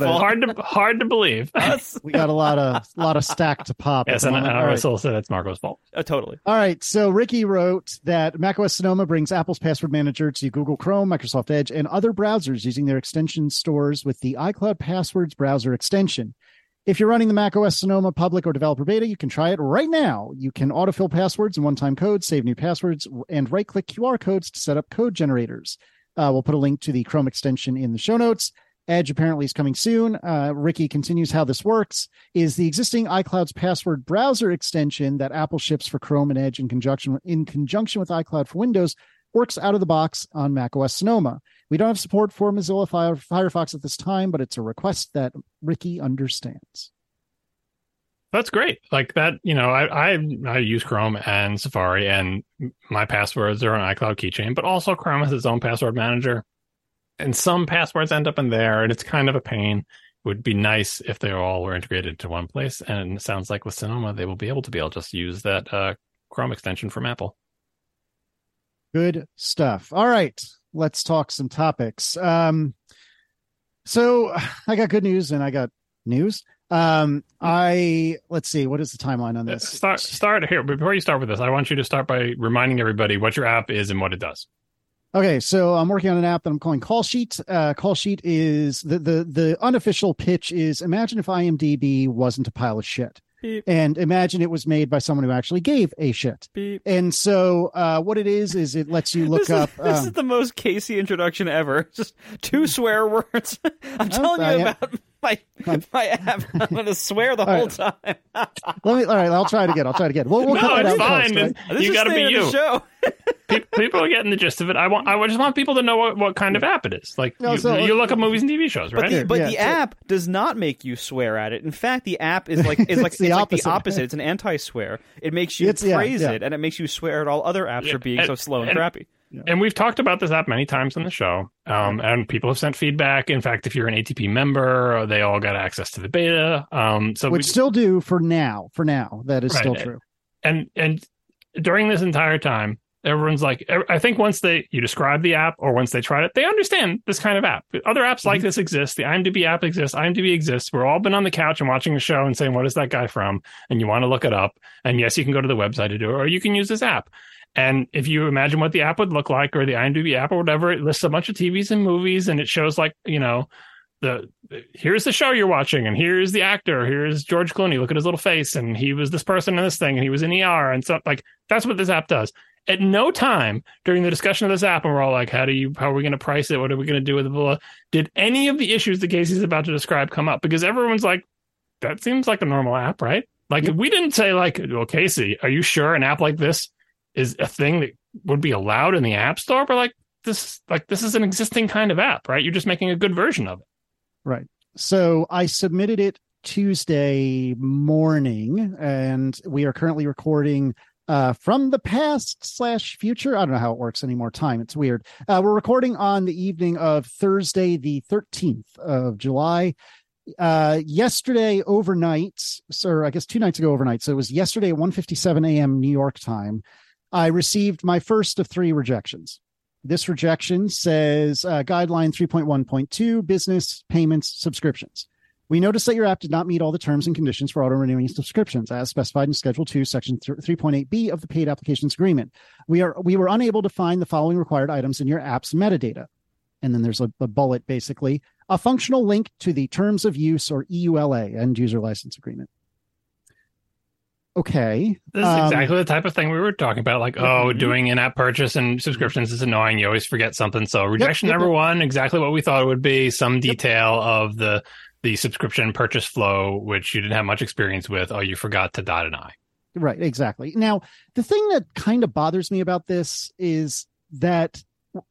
hard to believe. We got a lot of stack to pop. Yes, and I also said it's Marco's fault. Totally. All right. So Ricky wrote that macOS Sonoma brings Apple's password manager to Google Chrome, Microsoft Edge, and other browsers using their extension stores with the iCloud Passwords browser extension. If you're running the macOS Sonoma public or developer beta, you can try it right now. You can autofill passwords and one-time codes, save new passwords, and right-click QR codes to set up code generators. We'll put a link to the Chrome extension in the show notes. Edge apparently is coming soon. Ricky continues how this works is the existing iCloud's password browser extension that Apple ships for Chrome and Edge in conjunction with iCloud for Windows works out of the box on macOS Sonoma. We don't have support for Mozilla Firefox at this time, but it's a request that Ricky understands. That's great. Like that, I use Chrome and Safari, and my passwords are on iCloud Keychain, but also Chrome has its own password manager, and some passwords end up in there, and it's kind of a pain. It would be nice if they all were integrated to one place, and it sounds like with Sonoma, they will be able to just use that Chrome extension from Apple. Good stuff. All right, let's talk some topics. So I got good news and I got news. Let's see, what is the timeline on this? Start here. Before you start with this, I want you to start by reminding everybody what your app is and what it does. Okay, so I'm working on an app that I'm calling Call Sheet. Call Sheet is the unofficial pitch is imagine if IMDb wasn't a pile of shit. Beep. And imagine it was made by someone who actually gave a shit. Beep. And so what it is it lets you look up. This is the most Casey introduction ever. Just 2 swear words. I'm telling you about my app. I'm going to swear the whole time. All right, I'll try it again. We'll cut that out. Fine. Post, right? You got to be you. Show. People are getting the gist of it. I just want people to know what kind of app it is. Like you look up movies and TV shows, right? But the app does not make you swear at it. In fact, the app is like it's the opposite. It's an anti-swear. It makes you praise it, and it makes you swear at all other apps for being so slow and crappy. Yeah. And we've talked about this app many times on the show, and people have sent feedback. In fact, if you're an ATP member, they all got access to the beta. Which still do for now. That is still true. And during this entire time, everyone's like, I think once you describe the app or once they tried it, they understand this kind of app. Other apps like this exist. The IMDb app exists. IMDb exists. We're all been on the couch and watching a show and saying, what is that guy from? And you want to look it up. And yes, you can go to the website to do it, or you can use this app. And if you imagine what the app would look like, or the IMDb app or whatever, it lists a bunch of TVs and movies, and it shows like, here's the show you're watching, and here's the actor, here's George Clooney, look at his little face, and he was this person in this thing, and he was in ER, and so like that's what this app does. At no time during the discussion of this app, and we're all like, how are we going to price it? What are we going to do with it? Did any of the issues that Casey's about to describe come up? Because everyone's like, that seems like a normal app, right? Like we didn't say like, well, Casey, are you sure an app like this is a thing that would be allowed in the App Store? But this is an existing kind of app, right? You're just making a good version of it. Right. So I submitted it Tuesday morning, and we are currently recording from the past/future. I don't know how it works anymore. Time. It's weird. We're recording on the evening of Thursday, the 13th of July. Yesterday overnight, or I guess 2 nights ago overnight. So it was yesterday at 1:57 a.m. New York time. I received my first of 3 rejections. This rejection says guideline 3.1.2 business payments subscriptions. We noticed that your app did not meet all the terms and conditions for auto-renewing subscriptions as specified in Schedule 2, Section 3.8b of the Paid Applications Agreement. We were unable to find the following required items in your app's metadata: and then there's a bullet, basically, a functional link to the terms of use, or EULA, end user license agreement. Okay. This is exactly the type of thing we were talking about. Like, doing in-app purchase and subscriptions is annoying. You always forget something. So rejection number one, exactly what we thought it would be. Some detail of the subscription purchase flow, which you didn't have much experience with. Oh, you forgot to dot an I. Right, exactly. Now, the thing that kind of bothers me about this is that,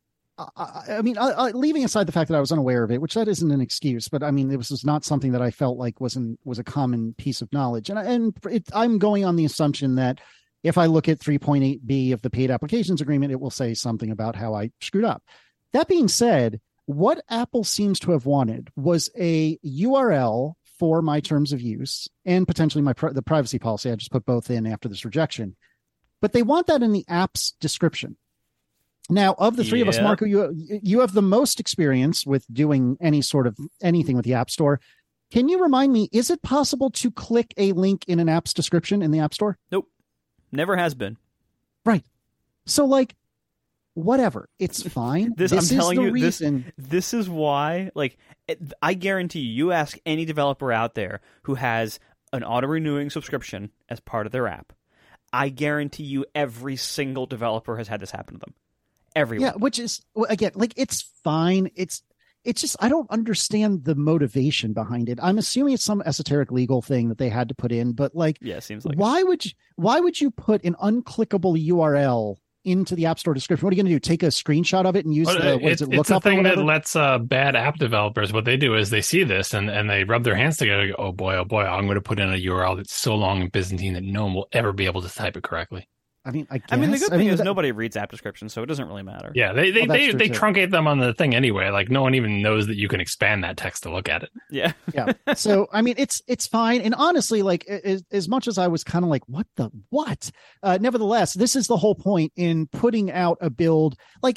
I mean, leaving aside the fact that I was unaware of it, which that isn't an excuse, but I mean, this was not something that I felt like was a common piece of knowledge. And I'm going on the assumption that if I look at 3.8b of the paid applications agreement, it will say something about how I screwed up. That being said, what Apple seems to have wanted was a URL for my terms of use and potentially the privacy policy. I just put both in after this rejection, but they want that in the app's description. Now, of the three of us, Marco, you have the most experience with doing any sort of anything with the App Store. Can you remind me, is it possible to click a link in an app's description in the App Store? Nope. Never has been. Right. So, like, whatever. It's fine. I'm telling you, this is why, like, I guarantee you ask any developer out there who has an auto-renewing subscription as part of their app, I guarantee you every single developer has had this happen to them. Everyone. Yeah, which is, again, like, it's fine. It's just, I don't understand the motivation behind it. I'm assuming it's some esoteric legal thing that they had to put in, but like, yeah, it seems like why would you put an unclickable URL into the App Store description? What are you going to do? Take a screenshot of it and use it's a thing that lets bad app developers, what they do is they see this and they rub their hands together and go, oh boy, I'm going to put in a URL that's so long and Byzantine that no one will ever be able to type it correctly. I mean, the good thing is nobody reads app descriptions, so it doesn't really matter. Yeah, they truncate them on the thing anyway. Like, no one even knows that you can expand that text to look at it. Yeah. Yeah. So, I mean, it's fine. And honestly, like, as much as I was kind of like, what? Nevertheless, this is the whole point in putting out a build. Like,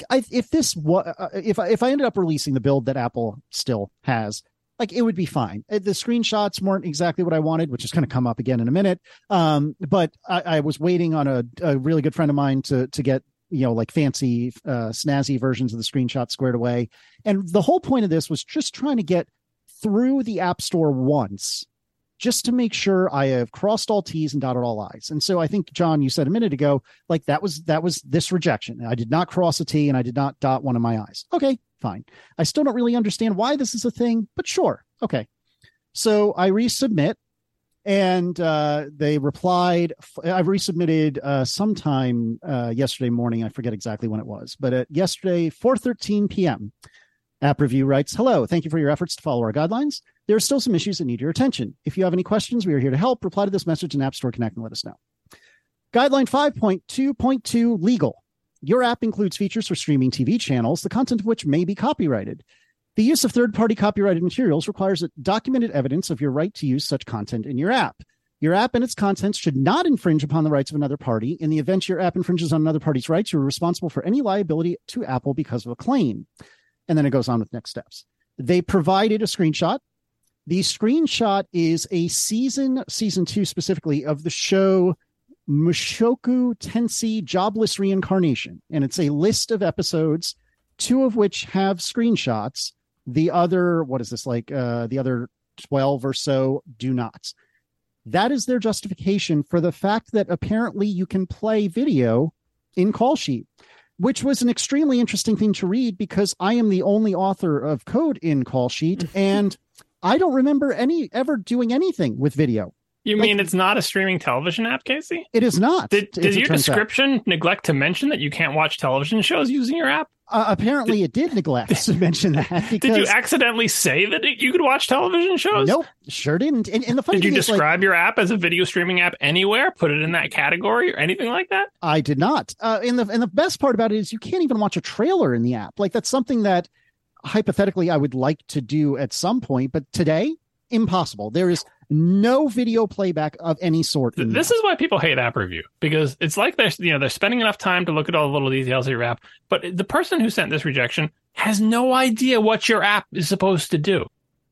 if I ended up releasing the build that Apple still has, like, it would be fine. The screenshots weren't exactly what I wanted, which is going to come up again in a minute. But I was waiting on a really good friend of mine to get, like, fancy, snazzy versions of the screenshots squared away. And the whole point of this was just trying to get through the App Store once, just to make sure I have crossed all T's and dotted all I's. And so I think, John, you said a minute ago, like, that was this rejection. I did not cross a T and I did not dot one of my I's. Okay, fine. I still don't really understand why this is a thing, but sure. Okay. So I resubmit, and they replied. I resubmitted sometime yesterday morning. I forget exactly when it was, but yesterday, 4:13 p.m. App Review writes, hello, thank you for your efforts to follow our guidelines. There are still some issues that need your attention. If you have any questions, we are here to help. Reply to this message in App Store Connect and let us know. Guideline 5.2.2 legal. Your app includes features for streaming TV channels, the content of which may be copyrighted. The use of third-party copyrighted materials requires documented evidence of your right to use such content in your app. Your app and its contents should not infringe upon the rights of another party. In the event your app infringes on another party's rights, you are responsible for any liability to Apple because of a claim. And then it goes on with next steps. They provided a screenshot. The screenshot is a season 2 specifically, of the show Mushoku Tensei Jobless Reincarnation. And it's a list of episodes, 2 of which have screenshots. The other, the other 12 or so do not. That is their justification for the fact that apparently you can play video in Call Sheet, which was an extremely interesting thing to read because I am the only author of code in Call Sheet, and I don't remember ever doing anything with video. You mean it's not a streaming television app, Casey? It is not. Did your description neglect to mention that you can't watch television shows using your app? Apparently it did neglect to mention that. Because... Did you accidentally say that you could watch television shows? Nope, sure didn't. And the funny Did you thing describe your app as a video streaming app anywhere? Put it in that category or anything like that? I did not. And the best part about it is you can't even watch a trailer in the app. Like, that's something that hypothetically I would like to do at some point, but today, impossible. There is no video playback of any sort. This is why people hate App Review, because it's like they're spending enough time to look at all the little details of your app, but the person who sent this rejection has no idea what your app is supposed to do.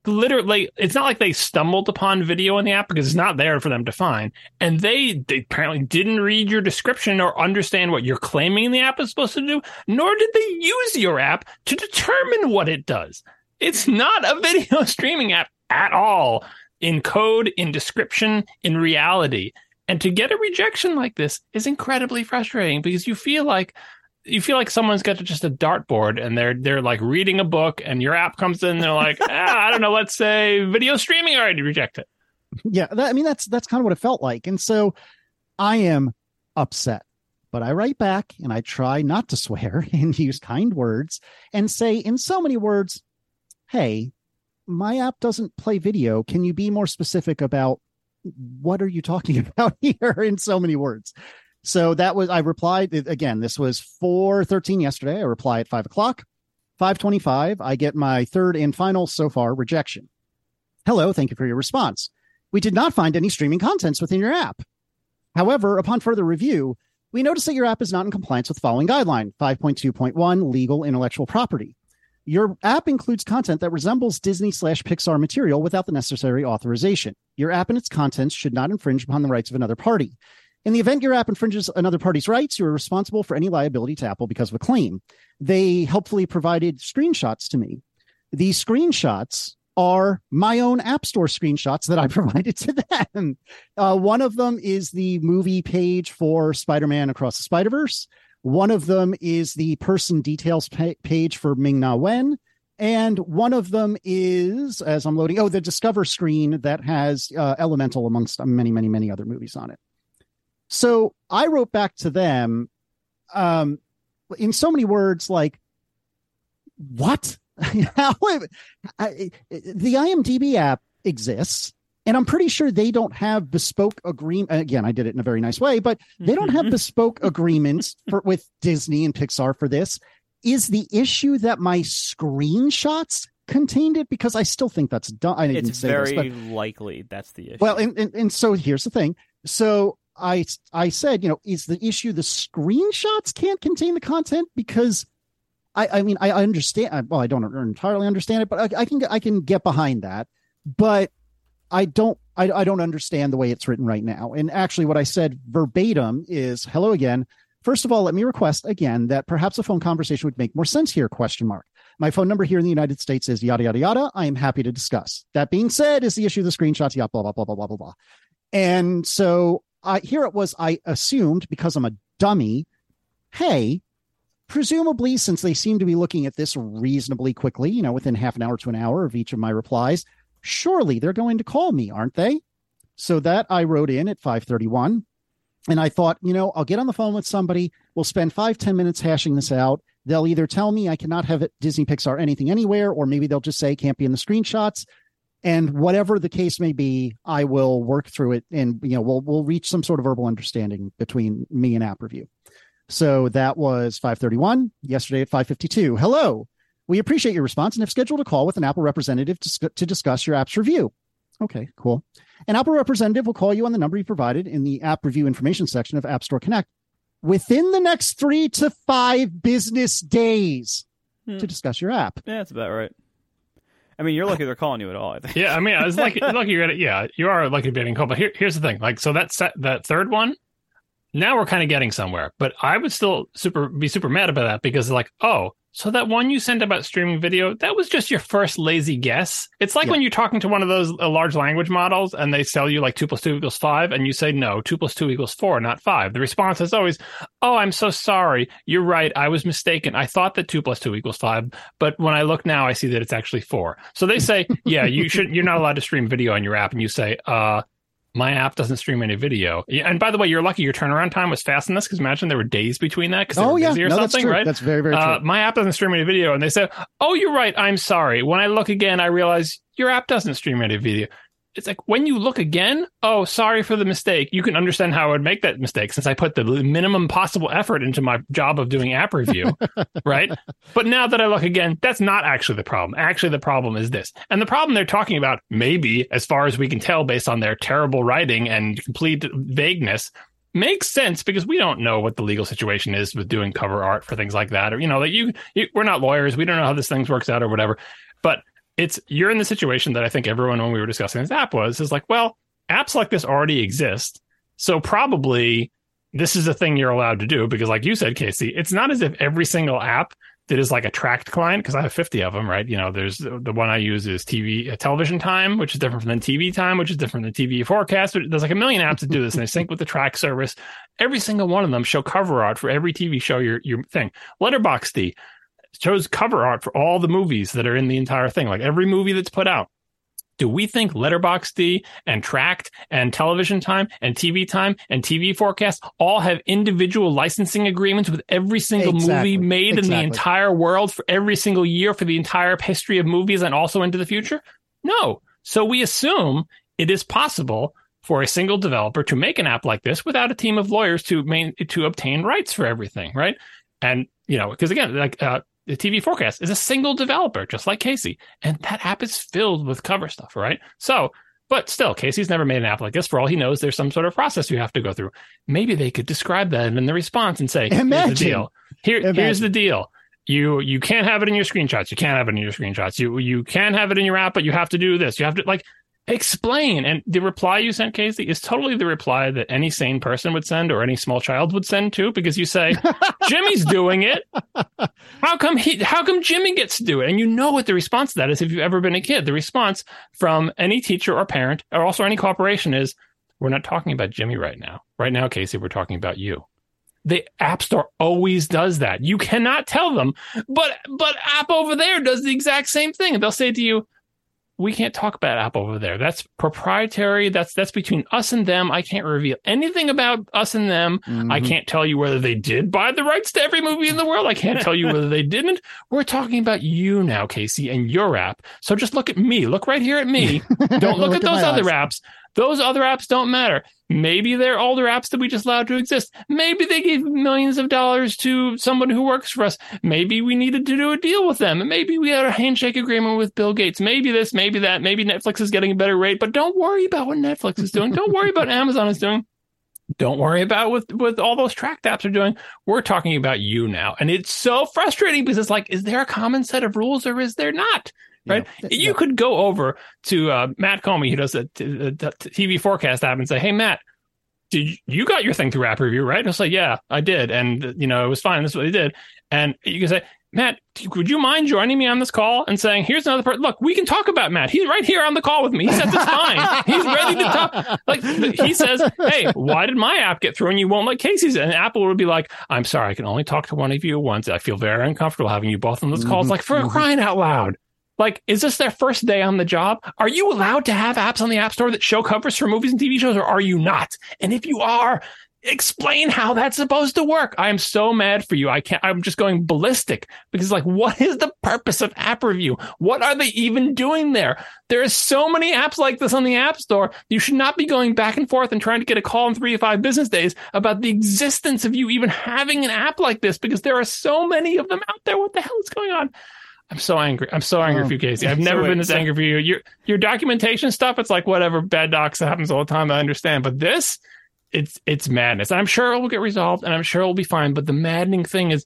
literally, it's not like they stumbled upon video in the app because it's not there for them to find. And they apparently didn't read your description or understand what you're claiming the app is supposed to do, nor did they use your app to determine what it does. It's not a video streaming app at all, in code, in description, in reality. And to get a rejection like this is incredibly frustrating because you feel like someone's got just a dartboard and they're like reading a book and your app comes in and they're like, I don't know, let's say video streaming, all right, you reject it. Yeah, that's kind of what it felt like. And so I am upset, but I write back and I try not to swear and use kind words and say in so many words, hey, my app doesn't play video. Can you be more specific about what are you talking about here in so many words? So I replied again, this was 4:13 yesterday. I reply at 5:00, 5:25. I get my third and final so far rejection. Hello. Thank you for your response. We did not find any streaming contents within your app. However, upon further review, we noticed that your app is not in compliance with the following guideline, 5.2.1 legal intellectual property. Your app includes content that resembles Disney/Pixar material without the necessary authorization. Your app and its contents should not infringe upon the rights of another party. In the event your app infringes another party's rights, you are responsible for any liability to Apple because of a claim. They helpfully provided screenshots to me. These screenshots are my own App Store screenshots that I provided to them. One of them is the movie page for Spider-Man Across the Spider-Verse. One of them is the person details page for Ming-Na Wen. And one of them is, as I'm loading, the Discover screen that has Elemental amongst many, many, many other movies on it. So I wrote back to them in so many words like, what? The IMDb app exists, and I'm pretty sure they don't have bespoke agreement. Again, I did it in a very nice way, but they don't have bespoke agreements with Disney and Pixar for this. Is the issue that my screenshots contained it? Because I still think that's dumb. It's very likely that's the issue. Well, and so here's the thing. So I said, is the issue the screenshots can't contain the content? Because I understand. Well, I don't entirely understand it, but I can get behind that. But I don't understand the way it's written right now. And actually, what I said verbatim is, "Hello again. First of all, let me request again that perhaps a phone conversation would make more sense here, ? My phone number here in the United States is yada, yada, yada. I am happy to discuss. That being said, is the issue the screenshots? Yeah, blah, blah, blah, blah, blah, blah, blah." And so here it was, I assumed because I'm a dummy, hey, presumably since they seem to be looking at this reasonably quickly, within half an hour to an hour of each of my replies, surely they're going to call me, aren't they? So that I wrote in at 5:31. And I thought, I'll get on the phone with somebody. We'll spend 5-10 minutes hashing this out. They'll either tell me I cannot have it, Disney Pixar anything anywhere, or maybe they'll just say can't be in the screenshots. And whatever the case may be, I will work through it, and we'll reach some sort of verbal understanding between me and App Review. So that was 5:31. Yesterday at 5:52. Hello. We appreciate your response and have scheduled a call with an Apple representative to discuss your app's review. Okay, cool. An Apple representative will call you on the number you provided in the app review information section of App Store Connect within the next 3 to 5 business days to discuss your app. Yeah, that's about right. I mean, you're lucky they're calling you at all, I think. Yeah, I mean, I was lucky you're at it. Yeah, you are lucky to be getting called. But here's the thing. So that third one, now we're kind of getting somewhere. But I would still be super mad about that because so that one you sent about streaming video, that was just your first lazy guess. It's like when you're talking to one of those large language models and they tell you like 2 + 2 = 5 and you say, no, 2 + 2 = 4, not 5. The response is always, oh, I'm so sorry. You're right. I was mistaken. I thought that 2 + 2 = 5. But when I look now, I see that it's actually 4. So they say, yeah, you're not allowed to stream video on your app. And you say, my app doesn't stream any video. And by the way, you're lucky your turnaround time was fast in this, because imagine there were days between that because they were busy or something, that's true. Right? That's very, very true. My app doesn't stream any video. And they say, oh, you're right. I'm sorry. When I look again, I realize your app doesn't stream any video. It's like when you look again, oh, sorry for the mistake. You can understand how I would make that mistake since I put the minimum possible effort into my job of doing app review, right? But now that I look again, that's not actually the problem. Actually, the problem is this. And the problem they're talking about, maybe, as far as we can tell based on their terrible writing and complete vagueness, makes sense because we don't know what the legal situation is with doing cover art for things like that. Or, we're not lawyers. We don't know how this thing works out or whatever. But you're in the situation that I think everyone, when we were discussing this app, is like, well, apps like this already exist. So probably this is a thing you're allowed to do because, like you said, Casey, it's not as if every single app that is like a tracked client, because I have 50 of them, right? You know, there's the one I use is television time, which is different than TV time, which is different than TV forecast. There's like a million apps that do this, and they sync with the track service. Every single one of them show cover art for every TV show your thing. Letterboxd shows cover art for all the movies that are in the entire thing, like every movie that's put out. Do we think Letterboxd and Tracked and Television Time and TV Forecast all have individual licensing agreements with every single movie made in the entire world for every single year for the entire history of movies and also into the future? No. So we assume it is possible for a single developer to make an app like this without a team of lawyers to obtain rights for everything, right? And, you know, because again, like the TV Forecast is a single developer, just like Casey. And that app is filled with cover stuff, right? So, but still, Casey's never made an app like this. For all he knows, there's some sort of process you have to go through. Maybe they could describe that in the response and say, here's the deal. Here's the deal. You can't have it in your screenshots. You can't have it in your screenshots. You can have it in your app, but you have to do this. You have to, like, explain. And the reply you sent, Casey, is totally the reply that any sane person would send or any small child would send too, because you say, Jimmy's doing it. How come Jimmy gets to do it? And you know what the response to that is if you've ever been a kid. The response from any teacher or parent or also any corporation is, we're not talking about Jimmy right now. Right now, Casey, we're talking about you. The App Store always does that. You cannot tell them, but app over there does the exact same thing. And they'll say to you, we can't talk about app over there. That's proprietary. That's between us and them. I can't reveal anything about us and them. Mm-hmm. I can't tell you whether they did buy the rights to every movie in the world. I can't tell you whether they didn't. We're talking about you now, Casey, and your app. So just look at me. Look right here at me. Don't look at those other apps. Those other apps don't matter. Maybe they're older apps that we just allowed to exist. Maybe they gave millions of dollars to someone who works for us. Maybe we needed to do a deal with them. Maybe we had a handshake agreement with Bill Gates. Maybe this, maybe that. Maybe Netflix is getting a better rate. But don't worry about what Netflix is doing. Don't worry about what Amazon is doing. Don't worry about what all those tracked apps are doing. We're talking about you now. And it's so frustrating because it's like, is there a common set of rules or is there not? Right. Yeah. You could go over to Matt Comey, who does the TV Forecast app, and say, hey, Matt, you got your thing through App Review, right? He'll say, yeah, I did. And, you know, it was fine. This is what he did. And you can say, Matt, would you mind joining me on this call and saying, here's another person. Look, we can talk about Matt. He's right here on the call with me. He said this fine. He's ready to talk. Like, he says, hey, why did my app get through and you won't let Casey's? And Apple would be like, I'm sorry, I can only talk to one of you at once. I feel very uncomfortable having you both on this call. It's like, for crying out loud. Like, is this their first day on the job? Are you allowed to have apps on the App Store that show covers for movies and TV shows, or are you not? And if you are, explain how that's supposed to work. I am so mad for you. I'm just going ballistic because, like, what is the purpose of App Review? What are they even doing there? There are so many apps like this on the App Store. You should not be going back and forth and trying to get a call in 3 to 5 business days about the existence of you even having an app like this, because there are so many of them out there. What the hell is going on? I'm so angry. I'm so angry for you, Casey. I've never been this angry for you. Your documentation stuff, it's like whatever, bad docs happens all the time. I understand. But this, it's madness. And I'm sure it will get resolved and I'm sure it will be fine. But the maddening thing is,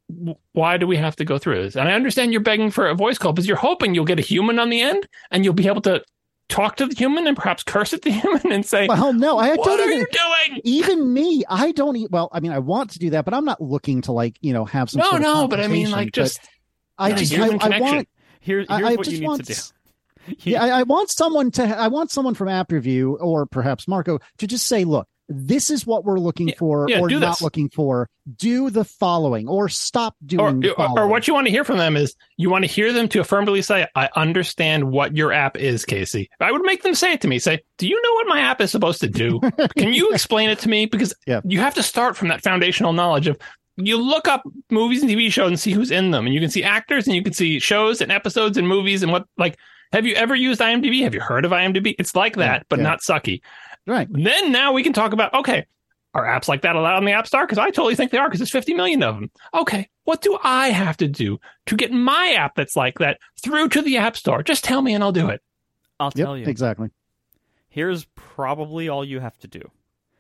why do we have to go through this? And I understand you're begging for a voice call because you're hoping you'll get a human on the end and you'll be able to talk to the human and perhaps curse at the human and say, well, no, what are you doing? Even me, I don't. Well, I mean, I want to do that, but I'm not looking to, like, you know, have some sort of but I mean, like, just... I want. Here's what you need to do. I want someone from App Review or perhaps Marco to just say, look, this is what we're looking for or not looking for. Do the following or stop doing the following. Or what you want to hear from them is you want to hear them to affirmatively say, I understand what your app is, Casey. I would make them say it to me. Say, do you know what my app is supposed to do? Can you explain it to me? Because you have to start from that foundational knowledge of, you look up movies and TV shows and see who's in them. And you can see actors and you can see shows and episodes and movies and what, like, have you ever used IMDb? Have you heard of IMDb? It's like that, but not sucky. Right. Then now we can talk about, okay, are apps like that allowed on the App Store? Because I totally think they are, because there's 50 million of them. Okay, what do I have to do to get my app that's like that through to the App Store? Just tell me and I'll do it. I'll tell you. Exactly. Here's probably all you have to do.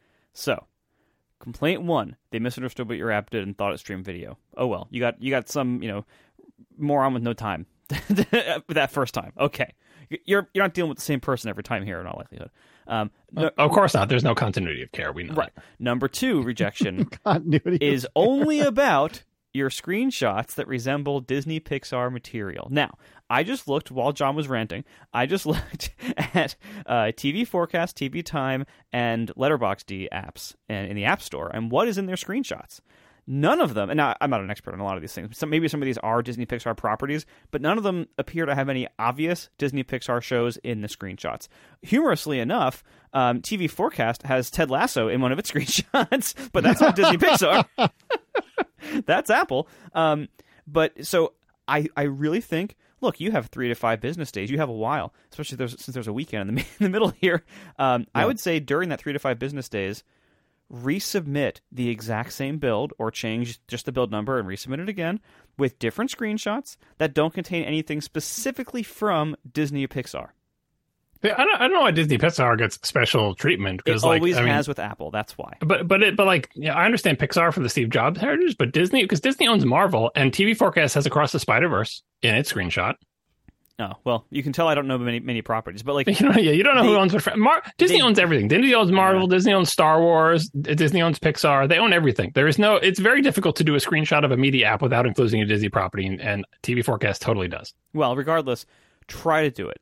So, complaint 1, they misunderstood what your app did and thought it streamed video. Oh well, you got some, you know, moron with no time that first time. Okay. You're not dealing with the same person every time here in all likelihood. Of course not. There's no continuity of care. We know right. That. Number 2 rejection is only about your screenshots that resemble Disney Pixar material. Now, I just looked while John was ranting. I just looked at TV Forecast, TV Time, and Letterboxd apps in the App Store, and what is in their screenshots. None of them, and now I'm not an expert on a lot of these things. Maybe some of these are Disney Pixar properties, but none of them appear to have any obvious Disney Pixar shows in the screenshots. Humorously enough, TV Forecast has Ted Lasso in one of its screenshots, but that's not Disney Pixar. That's Apple. But so I really think, look, you have 3 to 5 business days. You have a while, especially since there's a weekend in the middle here. I would say during that 3 to 5 business days, resubmit the exact same build or change just the build number and resubmit it again with different screenshots that don't contain anything specifically from Disney or Pixar. I don't know why Disney Pixar gets special treatment because it always has with Apple. That's why. But I understand Pixar for the Steve Jobs heritage, but Disney, because Disney owns Marvel and TV Forecast has Across the Spider-Verse in its screenshot. Oh, well, you can tell I don't know many properties, but like... you don't know who owns what. Disney owns everything. Disney owns Marvel, Disney owns Star Wars, Disney owns Pixar. They own everything. It's very difficult to do a screenshot of a media app without including a Disney property, and TV Forecast totally does. Well, regardless, try to do it.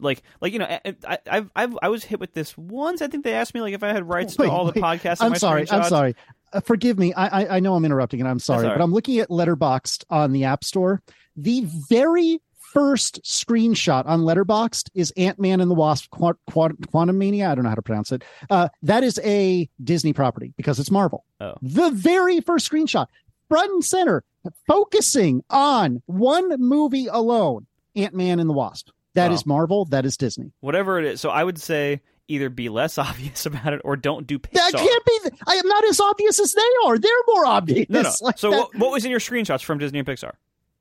I was hit with this once. I think they asked me if I had rights to all the podcasts. I'm sorry. Forgive me. I know I'm interrupting, and I'm sorry, but I'm looking at Letterboxd on the App Store. The very first screenshot on Letterboxd is Ant-Man and the Wasp: Quantumania. I don't know how to pronounce it. That is a Disney property because it's Marvel. Oh. The very first screenshot, front and center, focusing on one movie alone, Ant-Man and the Wasp. That is Marvel. That is Disney. Whatever it is. So I would say either be less obvious about it or don't do Pixar. That can't be. I am not as obvious as they are. They're more obvious. No. So what was in your screenshots from Disney and Pixar?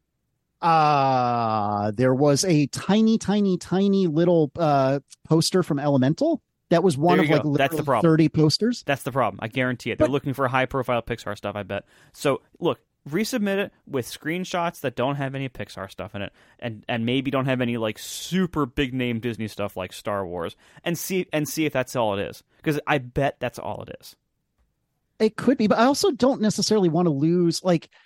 There was a tiny little poster from Elemental. That was one of That's the problem. 30 posters. That's the problem. I guarantee it. They're looking for high profile Pixar stuff, I bet. So look, resubmit it with screenshots that don't have any Pixar stuff in it, and maybe don't have any super big name Disney stuff like Star Wars, and see if that's all it is. Because I bet that's all it is. It could be, but I also don't necessarily want to lose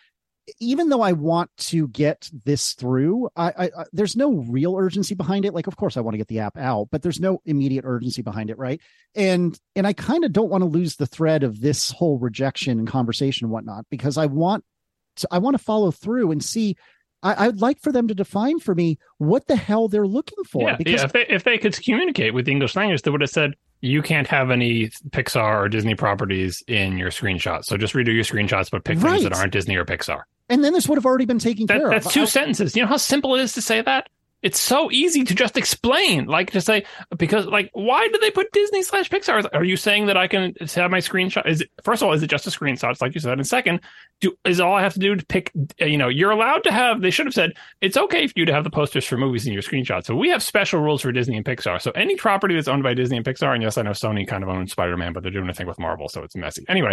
even though I want to get this through, I there's no real urgency behind it. Of course I want to get the app out, but there's no immediate urgency behind it. Right. And I kind of don't want to lose the thread of this whole rejection and conversation and whatnot, because I want to follow through and see. I'd like for them to define for me what the hell they're looking for. If they could communicate with the English language, they would have said, you can't have any Pixar or Disney properties in your screenshots. So just redo your screenshots, but pick things that aren't Disney or Pixar. And then this would have already been taken care of. That's 2 sentences. You know how simple it is to say that? It's so easy to just explain, to say, because why do they put Disney /Pixar? Are you saying that I can have my screenshot? First of all, is it just a screenshot? It's like you said. And second, is all I have to do to pick, you're allowed to have, they should have said, it's okay for you to have the posters for movies in your screenshots. So we have special rules for Disney and Pixar. So any property that's owned by Disney and Pixar, and yes, I know Sony kind of owns Spider-Man, but they're doing a thing with Marvel, so it's messy. Anyway,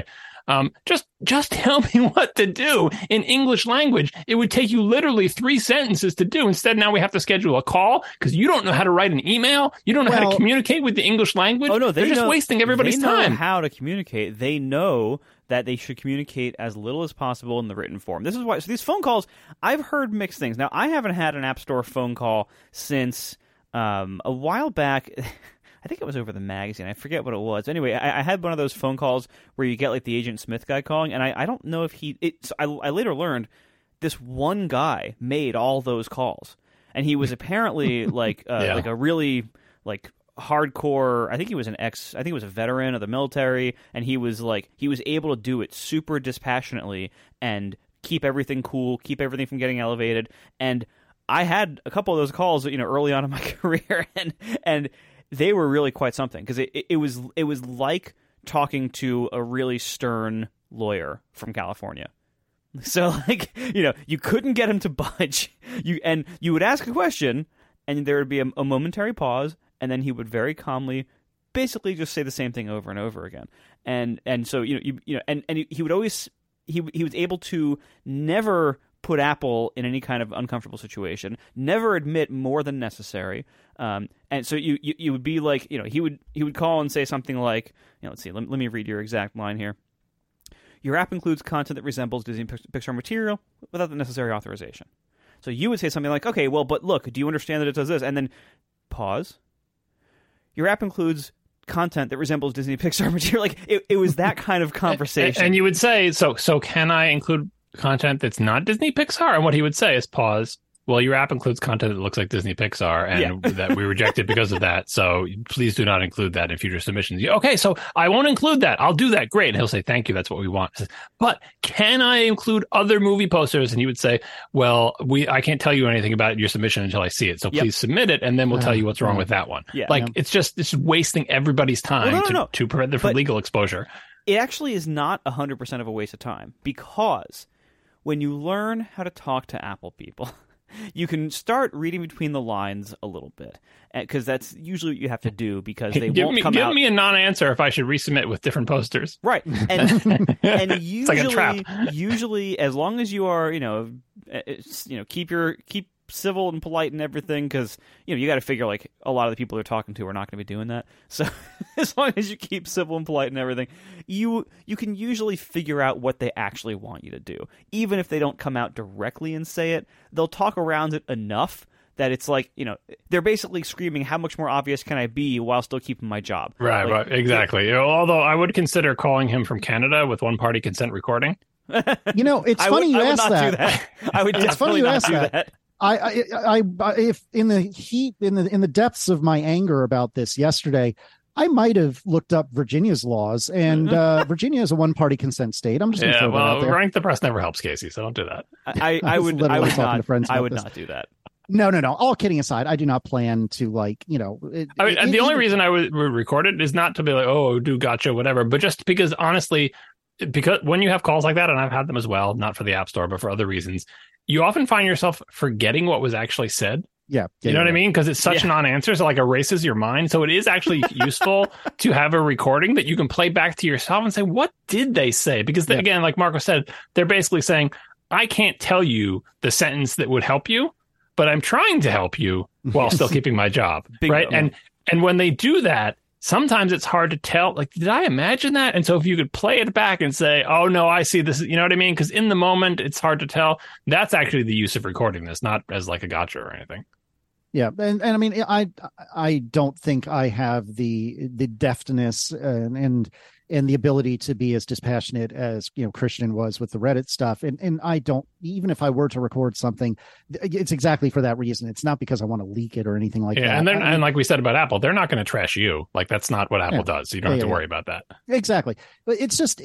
just tell me what to do in English language. It would take you literally 3 sentences to do. Instead, now we have to schedule a call because you don't know how to write an email. You don't know how to communicate with the English language. Oh no, they're just wasting everybody's time. They know how to communicate. They know that they should communicate as little as possible in the written form. This is why. So these phone calls, I've heard mixed things. Now, I haven't had an App Store phone call since a while back. I think it was over the magazine. I forget what it was. Anyway, I had one of those phone calls where you get the Agent Smith guy calling, and I don't know if I later learned this one guy made all those calls, and he was apparently a really hardcore. I think he was a veteran of the military, and he was able to do it super dispassionately and keep everything cool, keep everything from getting elevated. And I had a couple of those calls, early on in my career, and they were really quite something, because it was like talking to a really stern lawyer from California. So you couldn't get him to budge. You would ask a question, and there would be a momentary pause, and then he would very calmly, basically just say the same thing over and over again. And so and he would always he was able to never put Apple in any kind of uncomfortable situation. Never admit more than necessary. And so you would be like, he would call and say something like, let's see, let me read your exact line here. Your app includes content that resembles Disney Pixar material without the necessary authorization. So you would say something like, okay, well, but look, do you understand that it does this? And then pause. Your app includes content that resembles Disney Pixar material. Like it was that kind of conversation. And you would say, so can I include content that's not Disney Pixar? And what he would say is pause. Well, your app includes content that looks like Disney Pixar, and that we rejected because of that. So please do not include that in future submissions. Okay, so I won't include that. I'll do that. Great. And he'll say, thank you. That's what we want. But can I include other movie posters? And he would say, well, I can't tell you anything about your submission until I see it. So please submit it, and then we'll tell you what's wrong with that one. Yeah, it's just wasting everybody's time to prevent them from legal exposure. It actually is not 100% of a waste of time, because when you learn how to talk to Apple people, you can start reading between the lines a little bit, because that's usually what you have to do, because they won't come out. Give me a non-answer if I should resubmit with different posters. Right. And usually, it's like a trap. Usually, as long as you are, keep civil and polite and everything, because you got to figure like a lot of the people they're talking to are not going to be doing that. So as long as you keep civil and polite and everything, you can usually figure out what they actually want you to do. Even if they don't come out directly and say it, they'll talk around it enough that it's like, they're basically screaming, how much more obvious can I be while still keeping my job? Right, exactly. Although I would consider calling him from Canada with one-party consent recording. It's funny you asked that. I would definitely not do that. I if in the heat, in the depths of my anger about this yesterday, I might have looked up Virginia's laws, and Virginia is a one-party consent state. I'm just going to throw that out there. Rank the Press never helps, Casey, so don't do that. I would not do that. No. All kidding aside, I do not plan to the only reason I would record it is not to be like, oh, do gotcha, whatever, but just because honestly, because when you have calls like that, and I've had them as well, not for the App Store, but for other reasons, you often find yourself forgetting what was actually said. Yeah. You know what I mean? Because it's such non-answer, so erases your mind. So it is actually useful to have a recording that you can play back to yourself and say, what did they say? Because again, like Marco said, they're basically saying, I can't tell you the sentence that would help you, but I'm trying to help you while still keeping my job. Right. And when they do that, sometimes it's hard to tell, like, did I imagine that? And so if you could play it back and say, oh, no, I see this, you know what I mean? Because in the moment, it's hard to tell. That's actually the use of recording this, not as like a gotcha or anything. Yeah. And I mean, I don't think I have the deftness and the ability to be as dispassionate as, Christian was with the Reddit stuff. And I don't, even if I were to record something, it's exactly for that reason. It's not because I want to leak it or anything like that. And like we said about Apple, they're not going to trash you. Like, that's not what Apple does. You don't have to worry about that. Exactly. But it's just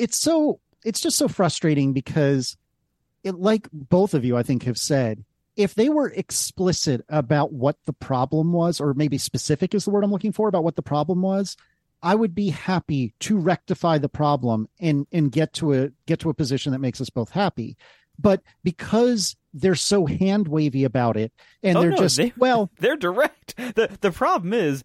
so frustrating because like both of you, I think, have said, if they were explicit about what the problem was, or maybe specific is the word I'm looking for, about what the problem was, I would be happy to rectify the problem and get to a position that makes us both happy. But because they're so hand wavy about it, and they're direct. The problem is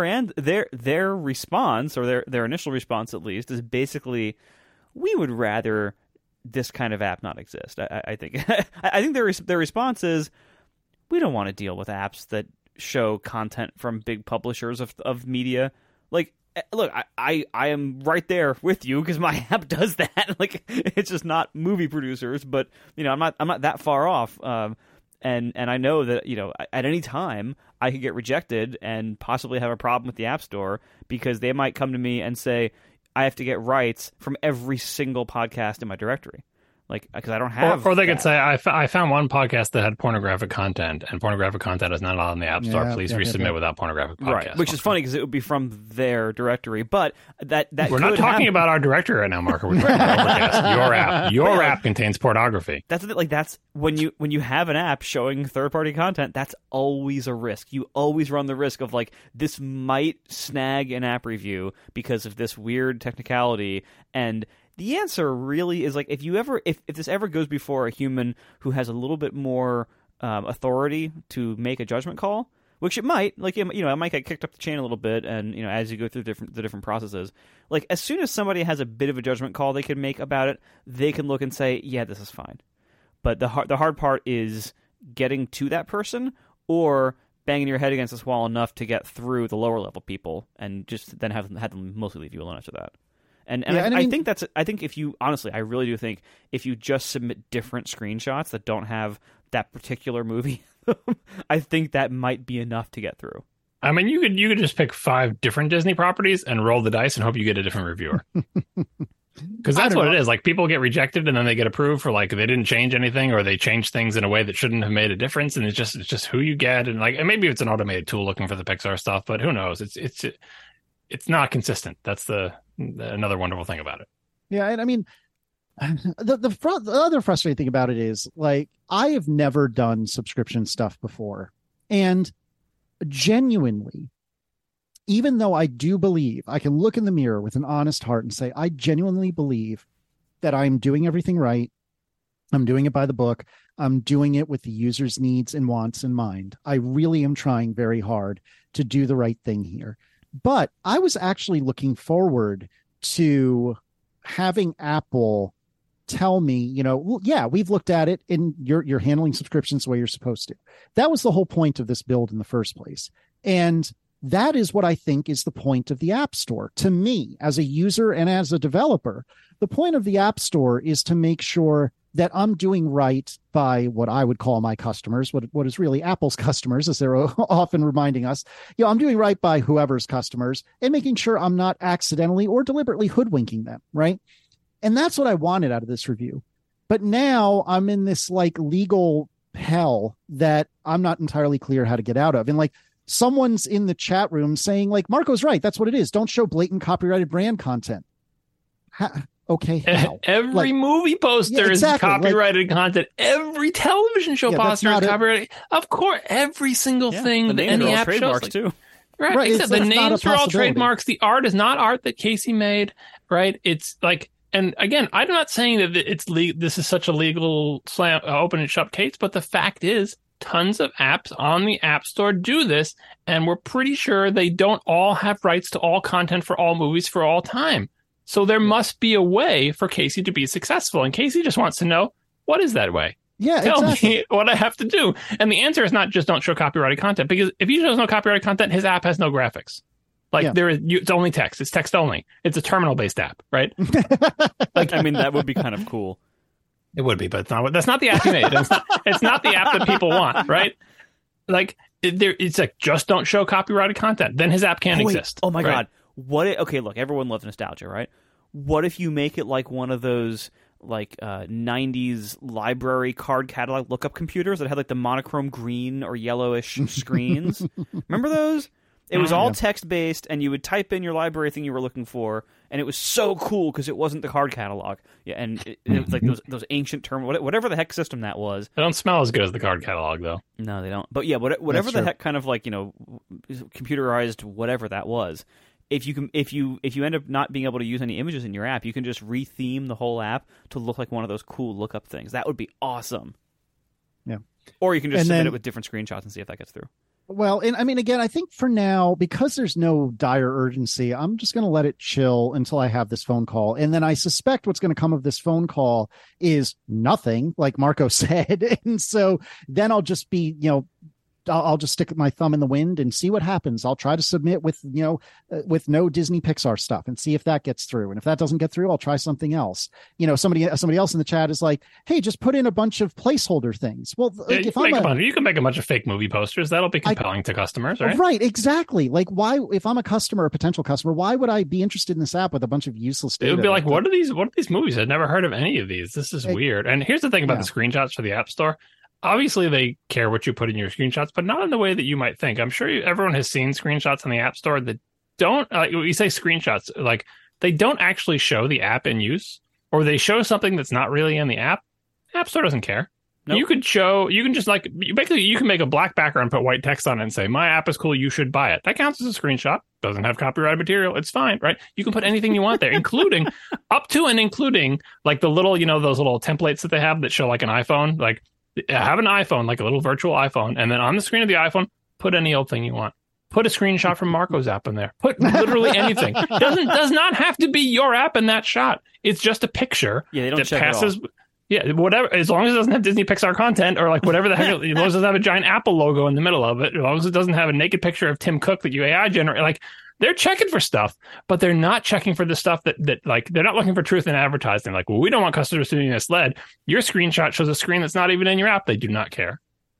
their response, or their initial response at least, is basically, we would rather this kind of app not exist. I think I think their response is, we don't want to deal with apps that show content from big publishers of media. Like, look, I am right there with you, because my app does that. Like, it's just not movie producers, but I'm not that far off. And I know that at any time I could get rejected and possibly have a problem with the App Store, because they might come to me and say, I have to get rights from every single podcast in my directory. Like, because I don't have. Or they could say, I found one podcast that had pornographic content, and pornographic content is not allowed in the App Store. Please resubmit without pornographic podcast. Right, which is funny because it would be from their directory. But that we're not talking about our directory right now, Marco. We're talking about your app contains pornography. That's the thing. Like, that's when you have an app showing third-party content. That's always a risk. You always run the risk of, like, this might snag an app review because of this weird technicality. And the answer really is, like, if this ever goes before a human who has a little bit more authority to make a judgment call, which it might, like, it might get kicked up the chain a little bit, and as you go through the different processes, like, as soon as somebody has a bit of a judgment call they can make about it, they can look and say, yeah, this is fine. But the hard part is getting to that person or banging your head against this wall enough to get through the lower level people and just then have them mostly leave you alone after that. And I think I think if you, honestly, I really do think if you just submit different screenshots that don't have that particular movie, I think that might be enough to get through. I mean, you could just pick 5 different Disney properties and roll the dice and hope you get a different reviewer. Because that's what it is. Like, people get rejected and then they get approved for, like, they didn't change anything or they changed things in a way that shouldn't have made a difference. And it's just who you get. And, like, and maybe it's an automated tool looking for the Pixar stuff, but who knows? It's not consistent. That's another wonderful thing about it. Yeah, and I mean, the other frustrating thing about it is, like, I have never done subscription stuff before, and genuinely, even though I do believe, I can look in the mirror with an honest heart and say, I genuinely believe that I'm doing everything right. I'm doing it by the book. I'm doing it with the user's needs and wants in mind. I really am trying very hard to do the right thing here. But I was actually looking forward to having Apple tell me, you know, well, yeah, we've looked at it and you're handling subscriptions the way you're supposed to. That was the whole point of this build in the first place. And that is what I think is the point of the App Store. To me, as a user and as a developer, the point of the App Store is to make sure that I'm doing right by what I would call my customers, what is really Apple's customers, as they're often reminding us. You know, I'm doing right by whoever's customers and making sure I'm not accidentally or deliberately hoodwinking them, right? And that's what I wanted out of this review. But now I'm in this, like, legal hell that I'm not entirely clear how to get out of. And, like, someone's in the chat room saying, like, Marco's right. That's what it is. Don't show blatant copyrighted brand content. Okay. How? Every movie poster is copyrighted content. Every television show poster is copyrighted. Of course, every single thing that any app shows. Too. Right. Except the names are all trademarks. The art is not art that Casey made. Right. It's like, and again, I'm not saying that this is such a legal open and shut case, but the fact is, tons of apps on the App Store do this, and we're pretty sure they don't all have rights to all content for all movies for all time. So there must be a way for Casey to be successful. And Casey just wants to know, what is that way? Yeah, Tell me what I have to do. And the answer is not just don't show copyrighted content, because if he shows no copyrighted content, his app has no graphics. Like it's only text. It's text only. It's a terminal-based app, right? Like, I mean, that would be kind of cool. It would be, but that's not the app you made. It's not the app that people want, right? Like, it's like, just don't show copyrighted content. Then his app can't exist. Oh my God. Okay, look, everyone loves nostalgia, right? What if you make it like one of those, like, 90s library card catalog lookup computers that had, like, the monochrome green or yellowish screens? Remember those? It was all text-based, and you would type in your library thing you were looking for, and it was so cool because it wasn't the card catalog. Yeah, and it was like those ancient whatever the heck system that was. They don't smell as good as the card catalog, though. No, they don't. But yeah, whatever the heck kind of, like, you know, computerized whatever that was. If you end up not being able to use any images in your app, you can just retheme the whole app to look like one of those cool lookup things. That would be awesome. Yeah. Or you can just submit it with different screenshots and see if that gets through. Well, and I mean, again, I think for now, because there's no dire urgency, I'm just going to let it chill until I have this phone call. And then I suspect what's going to come of this phone call is nothing, like Marco said. And so then I'll just be, you know, I'll just stick my thumb in the wind and see what happens. I'll try to submit with, you know, with no Disney Pixar stuff and see if that gets through. And if that doesn't get through, I'll try something else. You know, somebody else in the chat is like, hey, just put in a bunch of placeholder things. Well, like, you can make a bunch of fake movie posters. That'll be compelling to customers, right? Right. Exactly. Like, why, if I'm a customer, a potential customer, why would I be interested in this app with a bunch of useless data? It would be like, what are these movies? I've never heard of any of these. This is weird. And here's the thing about the screenshots for the App Store. Obviously, they care what you put in your screenshots, but not in the way that you might think. I'm sure everyone has seen screenshots on the App Store that don't, you say screenshots, like, they don't actually show the app in use, or they show something that's not really in the app. App Store doesn't care. Nope. You can make a black background, put white text on it and say, my app is cool, you should buy it. That counts as a screenshot. Doesn't have copyrighted material. It's fine, right? You can put anything you want there, including up to and including like the little, you know, those little templates that they have that show like an iPhone, like, have an iPhone, like a little virtual iPhone, and then on the screen of the iPhone, put any old thing you want. Put a screenshot from Marco's app in there. Put literally anything. Does not have to be your app in that shot. It's just a picture that passes. Yeah, whatever. As long as it doesn't have Disney Pixar content or like whatever the heck, as long as it doesn't have a giant Apple logo in the middle of it, as long as it doesn't have a naked picture of Tim Cook that you AI generate, like they're checking for stuff, but they're not checking for the stuff that like they're not looking for truth in advertising. Like, well, we don't want customers to be misled. Your screenshot shows a screen that's not even in your app. They do not care.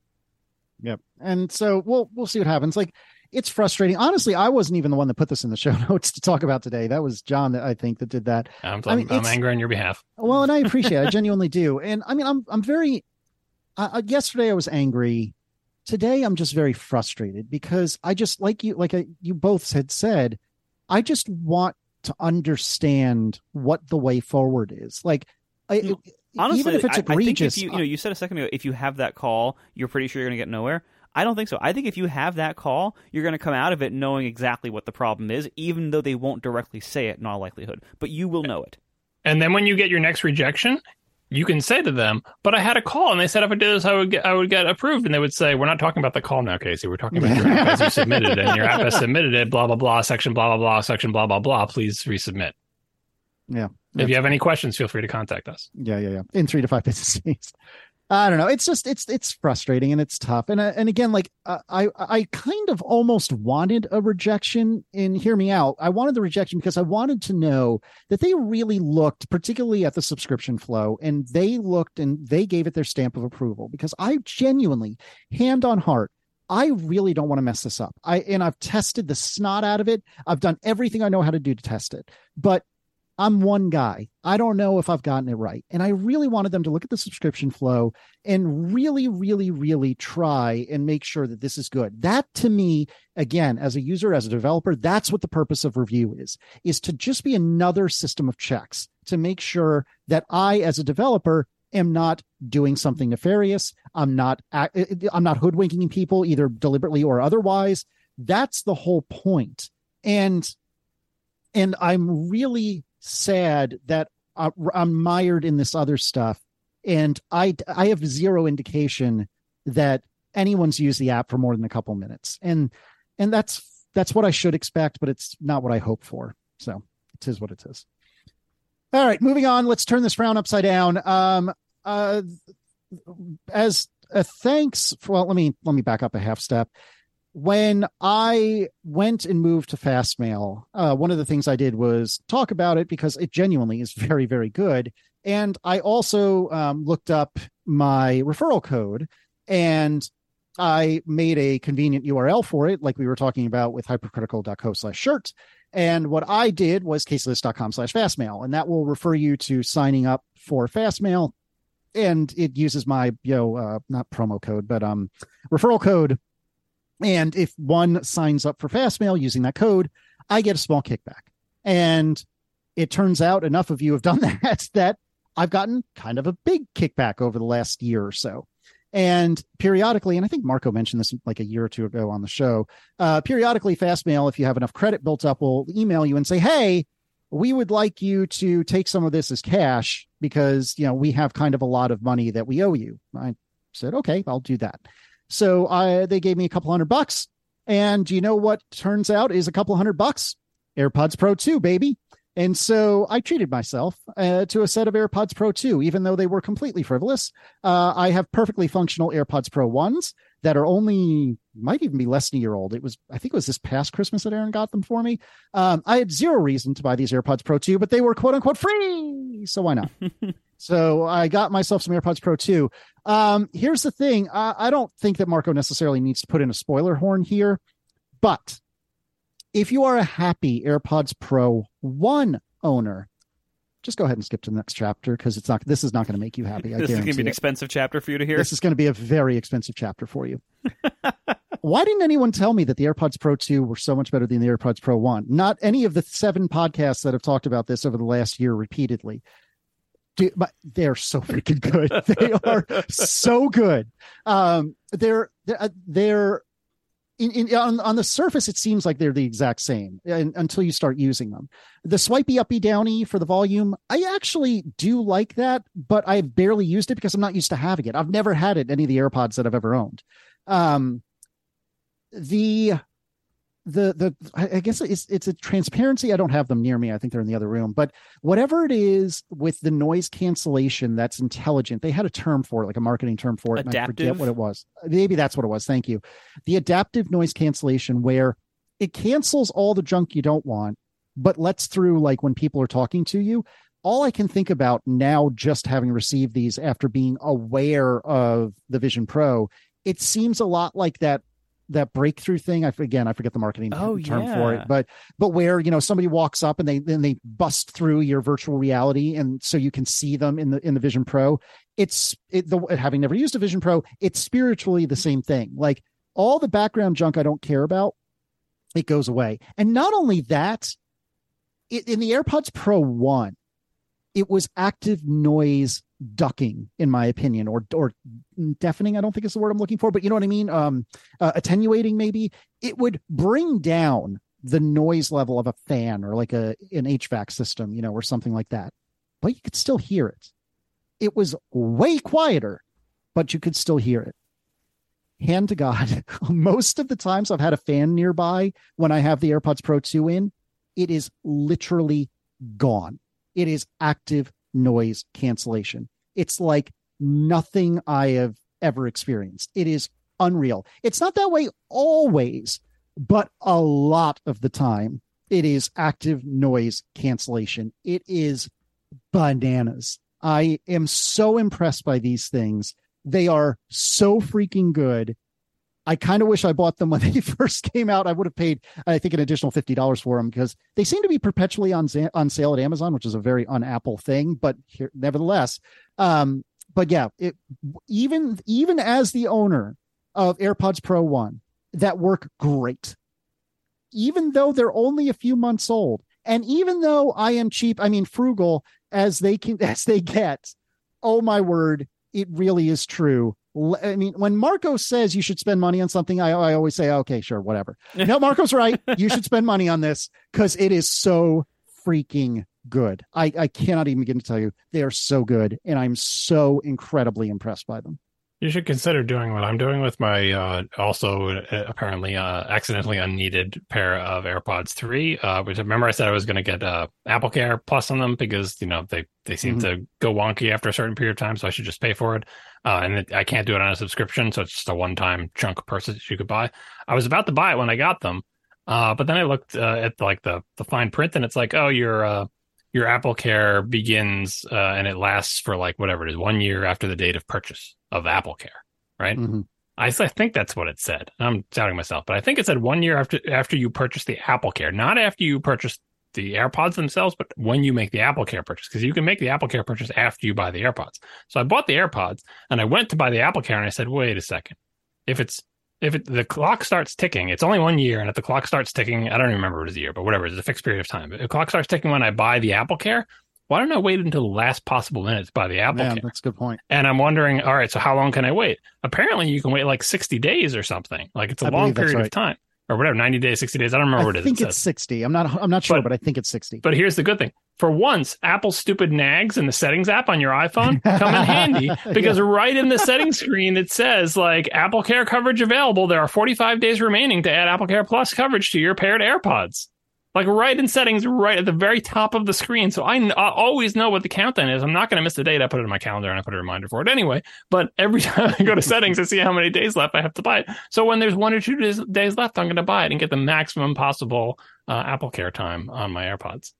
Yep. And so we'll see what happens. Like, it's frustrating. Honestly, I wasn't even the one that put this in the show notes to talk about today. That was John that I think that did that. I'm angry on your behalf. Well, and I appreciate it. I genuinely do. And I mean, I'm very, yesterday I was angry. Today I'm just very frustrated because I just you both had said, I just want to understand what the way forward is. Like, honestly, even if it's egregious, I think if you said a second ago, if you have that call, you're pretty sure you're going to get nowhere. I don't think so. I think if you have that call, you're going to come out of it knowing exactly what the problem is, even though they won't directly say it in all likelihood. But you will know it. And then when you get your next rejection, you can say to them, but I had a call and they said if I did this, I would get approved. And they would say, we're not talking about the call now, Casey. We're talking about your app as you submitted it. And your app has submitted it, blah, blah, blah, section, blah, blah, blah, section, blah, blah, blah. Please resubmit. Yeah. If you have any questions, feel free to contact us. Yeah. In 3 to 5 business days. I don't know. It's just it's frustrating and it's tough. And again, like I kind of almost wanted a rejection. And hear me out. I wanted the rejection because I wanted to know that they really looked, particularly at the subscription flow, and they looked and they gave it their stamp of approval. Because I genuinely, hand on heart, I really don't want to mess this up. I've tested the snot out of it. I've done everything I know how to do to test it, but I'm one guy. I don't know if I've gotten it right. And I really wanted them to look at the subscription flow and really, really, really try and make sure that this is good. That to me, again, as a user, as a developer, that's what the purpose of review is to just be another system of checks to make sure that I, as a developer, am not doing something nefarious. I'm not hoodwinking people either deliberately or otherwise. That's the whole point. And I'm really sad that I'm mired in this other stuff, and I have zero indication that anyone's used the app for more than a couple minutes, and that's what I should expect, but it's not what I hope for. So it is what it is. All right, moving on. Let's turn this frown upside down. As a thanks for, well, let me back up a half step. When I went and moved to Fastmail, one of the things I did was talk about it because it genuinely is very, very good. And I also looked up my referral code, and I made a convenient URL for it, like we were talking about with hypercritical.co/shirt. And what I did was caselist.com/Fastmail, and that will refer you to signing up for Fastmail. And it uses my, not promo code, but referral code. And if one signs up for Fastmail using that code, I get a small kickback. And it turns out enough of you have done that I've gotten kind of a big kickback over the last year or so. And periodically, and I think Marco mentioned this like a year or two ago on the show, periodically Fastmail, if you have enough credit built up, will email you and say, hey, we would like you to take some of this as cash because, we have kind of a lot of money that we owe you. I said, okay, I'll do that. So they gave me a couple $100, and you know what turns out is a couple $100? AirPods Pro 2, baby. And so I treated myself to a set of AirPods Pro 2, even though they were completely frivolous. I have perfectly functional AirPods Pro 1s that are might even be less than a year old. I think it was this past Christmas that Aaron got them for me. I had zero reason to buy these AirPods Pro 2, but they were quote unquote free. So why not? So I got myself some AirPods Pro 2. Here's the thing. I don't think that Marco necessarily needs to put in a spoiler horn here, but if you are a happy AirPods Pro 1 owner, just go ahead and skip to the next chapter because this is not going to make you happy. This is going to be an expensive chapter for you to hear. This is going to be a very expensive chapter for you. Why didn't anyone tell me that the AirPods Pro 2 were so much better than the AirPods Pro 1? Not any of the 7 podcasts that have talked about this over the last year repeatedly. Dude, but they're so freaking good. They are so good. They're on the surface, it seems like they're the exact same until you start using them. The swipey uppy downy for the volume, I actually do like that, but I've barely used it because I'm not used to having it. I've never had it in any of the AirPods that I've ever owned. The I guess it's a transparency. I don't have them near me. I think they're in the other room. But whatever it is with the noise cancellation that's intelligent, they had a term for it, like a marketing term for it. Adaptive? And I forget what it was. Maybe that's what it was. Thank you. The adaptive noise cancellation, where it cancels all the junk you don't want, but lets through, like, when people are talking to you. All I can think about now, just having received these after being aware of the Vision Pro, it seems a lot like that breakthrough thing. I forget the marketing term for it, but where, somebody walks up and they bust through your virtual reality, and so you can see them in the Vision Pro. Having never used a Vision Pro, it's spiritually the same thing. Like, all the background junk I don't care about, it goes away. And not only that, in the AirPods Pro 1, it was active noise ducking, in my opinion, or deafening. I don't think is the word I'm looking for, but you know what I mean? Attenuating, maybe. It would bring down the noise level of a fan or like an HVAC system, or something like that. But you could still hear it. It was way quieter, but you could still hear it. Hand to God, most of the times I've had a fan nearby when I have the AirPods Pro 2 in, it is literally gone. It is active noise cancellation. It's like nothing I have ever experienced. It is unreal. It's not that way always, but a lot of the time it is active noise cancellation. It is bananas. I am so impressed by these things. They are so freaking good. I kind of wish I bought them when they first came out. I would have paid, I think, an additional $50 for them, because they seem to be perpetually on sale at Amazon, which is a very un-Apple thing, but nevertheless. But yeah, even as the owner of AirPods Pro 1, that work great, even though they're only a few months old. And even though I am frugal as they get, oh my word, it really is true. I mean, when Marco says you should spend money on something, I always say, okay, sure, whatever. No, Marco's right. You should spend money on this because it is so freaking good. I cannot even begin to tell you. They are so good, and I'm so incredibly impressed by them. You should consider doing what I'm doing with my apparently accidentally unneeded pair of AirPods 3, which, remember, I said I was going to get AppleCare Plus on them because, they seem to go wonky after a certain period of time, so I should just pay for it. And I can't do it on a subscription, so it's just a one-time chunk purchase you could buy. I was about to buy it when I got them, but then I looked at like the fine print, and it's like, oh, your AppleCare begins and it lasts for like whatever it is, 1 year after the date of purchase of AppleCare, right? Mm-hmm. I think that's what it said. I'm doubting myself, but I think it said 1 year after you purchase the AppleCare, not after you purchase the AirPods themselves, but when you make the AppleCare purchase, because you can make the AppleCare purchase after you buy the AirPods. So I bought the AirPods and I went to buy the AppleCare, and I said, wait a second, if the clock starts ticking, it's only 1 year, and if the clock starts ticking, I don't even remember what it is a year, but whatever, it's a fixed period of time. If the clock starts ticking when I buy the AppleCare, why don't I wait until the last possible minute to buy the AppleCare? Yeah, that's a good point. And I'm wondering, all right, so how long can I wait? Apparently, you can wait like 60 days or something. Like, it's a long period of time. Or whatever, 90 days, 60 days. I don't remember what it is. I think it's 60. I'm not sure, but I think it's 60. But here's the good thing. For once, Apple's stupid nags in the settings app on your iPhone come in handy, because right in the settings screen, it says, like, AppleCare coverage available. There are 45 days remaining to add AppleCare Plus coverage to your paired AirPods. Like, right in settings, right at the very top of the screen. So I always know what the countdown is. I'm not going to miss the date. I put it in my calendar and I put a reminder for it anyway. But every time I go to settings, I see how many days left I have to buy it. So when there's 1 or 2 days left, I'm going to buy it and get the maximum possible AppleCare time on my AirPods.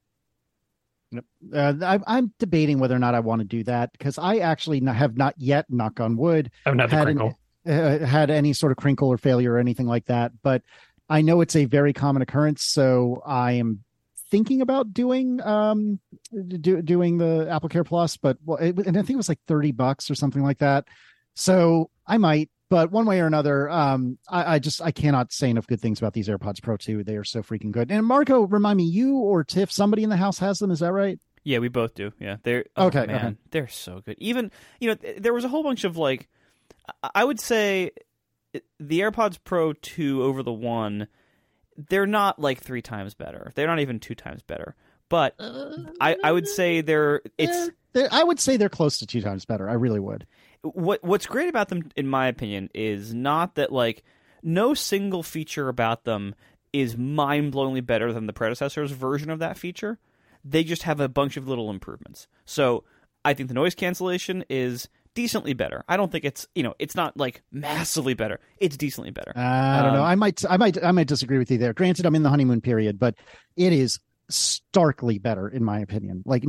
I'm debating whether or not I want to do that, because I actually have not yet, knock on wood, I haven't had the crinkle. Had any sort of crinkle or failure or anything like that. But I know it's a very common occurrence, so I am thinking about doing doing the AppleCare Plus, but and I think it was like $30 or something like that. So I might, but one way or another, I cannot say enough good things about these AirPods Pro 2. They are so freaking good. And Marco, remind me, you or Tiff, somebody in the house has them, is that right? Yeah, we both do. Yeah, they're okay. Man, okay. They're so good. Even there was a whole bunch of, like, I would say the AirPods Pro 2 over the 1, they're not like 3 times better. They're not even 2 times better. But I would say I would say they're close to 2 times better. I really would. What's great about them, in my opinion, is not that, like, no single feature about them is mind-blowingly better than the predecessor's version of that feature. They just have a bunch of little improvements. So I think the noise cancellation is decently better. I don't think it's, it's not like massively better. It's decently better. I don't know. I might disagree with you there. Granted, I'm in the honeymoon period, but it is starkly better in my opinion. Like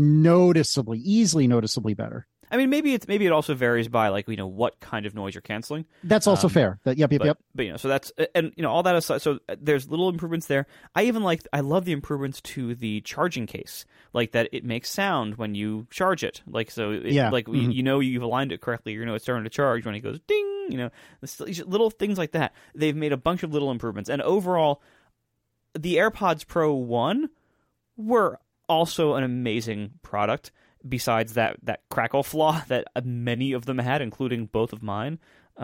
easily noticeably better. I mean, maybe it also varies by like what kind of noise you're canceling. That's also fair. Yep. But so that's, and all that aside, so there's little improvements there. I love the improvements to the charging case, like that it makes sound when you charge it. Like so, you've aligned it correctly. It's starting to charge when it goes ding. Little things like that. They've made a bunch of little improvements, and overall, the AirPods Pro 1 were also an amazing product. Besides that crackle flaw that many of them had, including both of mine,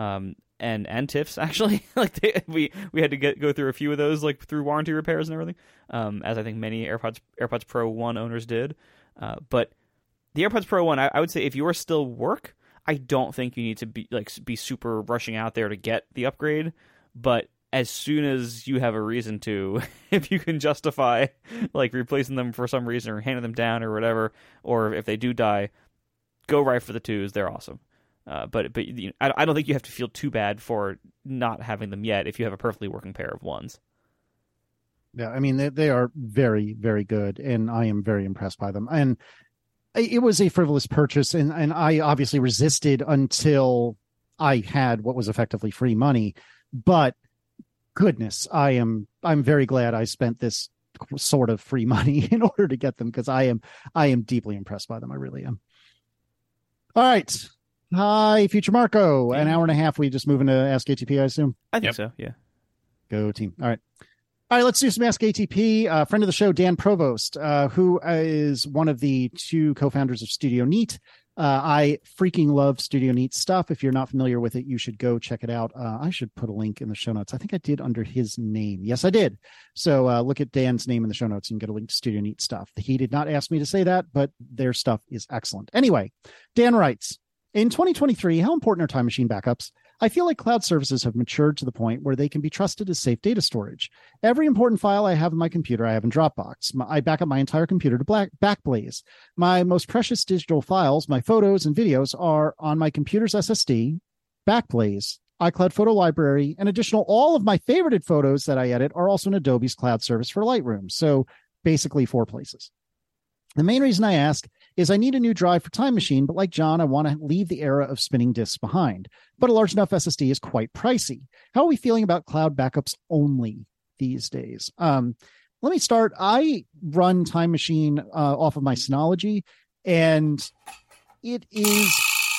and Tiff's actually, like we had to go through a few of those like through warranty repairs and everything, as I think many AirPods Pro 1 owners did. But the AirPods Pro 1, I would say if you are still work, I don't think you need to be super rushing out there to get the upgrade. But as soon as you have a reason to, if you can justify like replacing them for some reason or handing them down or whatever, or if they do die, go right for the 2s. They're awesome. But I don't think you have to feel too bad for not having them yet if you have a perfectly working pair of 1s. Yeah, I mean, they are very, very good, and I am very impressed by them. And it was a frivolous purchase, and I obviously resisted until I had what was effectively free money. But goodness, I'm very glad I spent this sort of free money in order to get them, because I am deeply impressed by them. I really am. All right. Hi, Future Marco. An hour and a half. We just moving to Ask ATP, I assume? I think so, yeah. Go team. All right, let's do some Ask ATP. Friend of the show, Dan Provost, who is one of the 2 co-founders of Studio Neat. I freaking love Studio Neat stuff. If you're not familiar with it, you should go check it out. I should put a link in the show notes. I think I did under his name. Yes, I did. So look at Dan's name in the show notes and get a link to Studio Neat stuff. He did not ask me to say that, but their stuff is excellent. Anyway, Dan writes, in 2023, how important are Time Machine backups? I feel like cloud services have matured to the point where they can be trusted as safe data storage. Every important file I have in my computer, I have in Dropbox. I back up my entire computer to Backblaze. My most precious digital files, my photos and videos, are on my computer's SSD, Backblaze, iCloud Photo Library, and all of my favorited photos that I edit are also in Adobe's cloud service for Lightroom. So basically 4 places. The main reason I ask is I need a new drive for Time Machine, but like John, I want to leave the era of spinning disks behind. But a large enough SSD is quite pricey. How are we feeling about cloud backups only these days? Let me start. I run Time Machine off of my Synology, and it is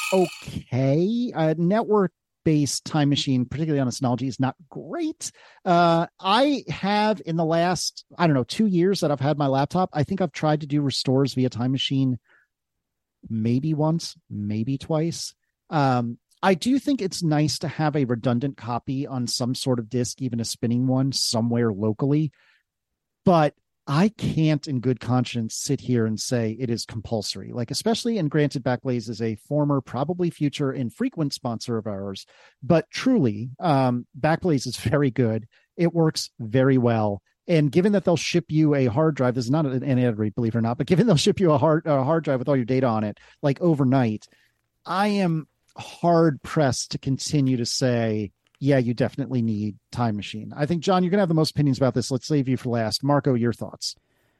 okay. Network-based Time Machine, particularly on a Synology, is not great. I have, in the last, 2 years that I've had my laptop, I think I've tried to do restores via Time Machine maybe once, maybe twice. I do think it's nice to have a redundant copy on some sort of disk, even a spinning one somewhere locally. But I can't in good conscience sit here and say it is compulsory, especially, and granted, Backblaze is a former, probably future, infrequent sponsor of ours, but truly, Backblaze is very good. It works very well. And given that they'll ship you a hard drive, this is not an ad read, believe it or not, but given they'll ship you a hard drive with all your data on it, overnight, I am hard pressed to continue to say, yeah, you definitely need Time Machine. I think, John, you're going to have the most opinions about this. Let's save you for last. Marco, your thoughts.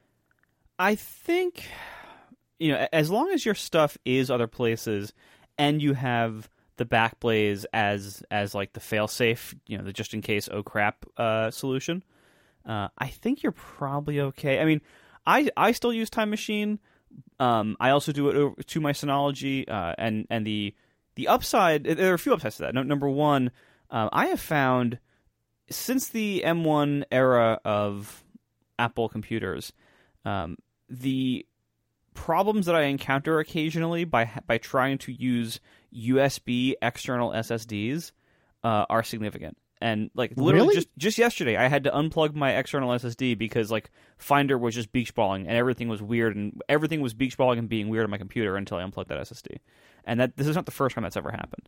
I think, as long as your stuff is other places and you have the Backblaze as like the fail-safe, the just-in-case oh crap solution, I think you're probably okay. I mean, I still use Time Machine. I also do it to my Synology, and the upside, there are a few upsides to that. Number one, I have found since the M1 era of Apple computers, the problems that I encounter occasionally by trying to use USB external SSDs are significant. And literally really? just yesterday, I had to unplug my external SSD because Finder was just beach balling and everything was weird, and everything was beach balling and being weird on my computer until I unplugged that SSD. And this is not the first time that's ever happened.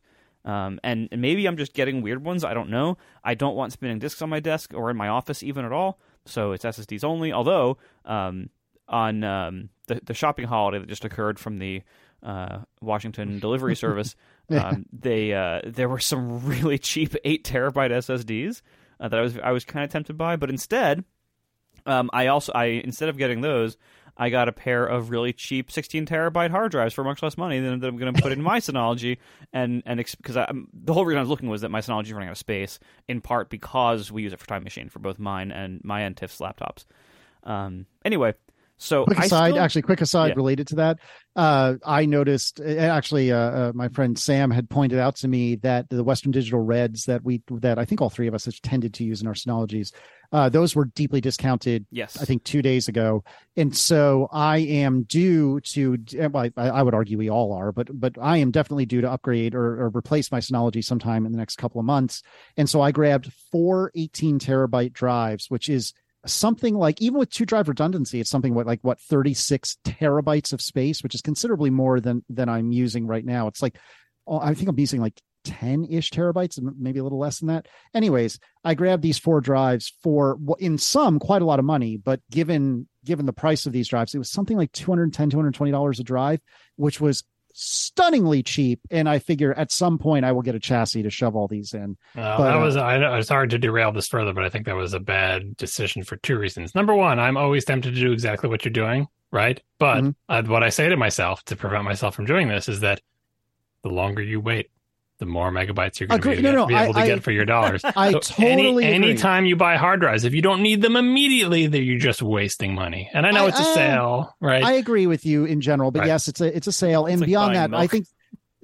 And maybe I'm just getting weird ones. I don't know. I don't want spinning disks on my desk or in my office even at all. So it's SSDs only. Although on the shopping holiday that just occurred from the Washington delivery service, there were some really cheap 8 terabyte SSDs that I was kind of tempted by. But instead, instead of getting those, I got a pair of really cheap 16 terabyte hard drives for much less money than I'm going to put in my Synology, because the whole reason I was looking was that my Synology is running out of space, in part because we use it for Time Machine for both mine and Tiff's laptops. Anyway, so quick aside related to that. I noticed actually, my friend Sam had pointed out to me that the Western Digital Reds that I think all three of us have tended to use in our Synologies, those were deeply discounted. Yes, I think 2 days ago, and so I am due to. Well, I would argue we all are, but I am definitely due to upgrade or replace my Synology sometime in the next couple of months, and so I grabbed 4 18 terabyte drives, which is something like, even with 2 drive redundancy, it's something like 36 terabytes of space, which is considerably more than I'm using right now. It's like, I think I'm using like 10-ish terabytes, maybe a little less than that. Anyways, I grabbed these 4 drives for, in sum, quite a lot of money, but given the price of these drives, it was something like $210, $220 a drive, which was stunningly cheap, and I figure at some point I will get a chassis to shove all these in. It's hard to derail this further, but I think that was a bad decision for 2 reasons. Number one, I'm always tempted to do exactly what you're doing, right? But what I say to myself to prevent myself from doing this is that the longer you wait, the more megabytes you're going to be able to get for your dollars. Totally agree. Anytime you buy hard drives, if you don't need them immediately, then you're just wasting money. And I know it's a sale, right? I agree with you in general, but yes, it's a sale. And beyond that, milk. I think,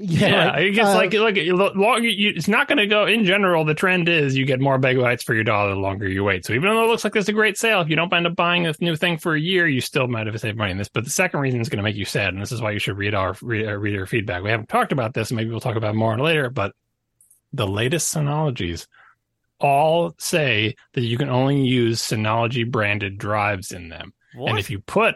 it's not going to go. In general, the trend is you get more megabytes for your dollar the longer you wait. So even though it looks like there's a great sale, if you don't end up buying this new thing for a year, you still might have saved money in this. But the second reason is going to make you sad, and this is why you should read our reader feedback. We haven't talked about this, and maybe we'll talk about more later. But the latest Synologies all say that you can only use Synology branded drives in them, and if you put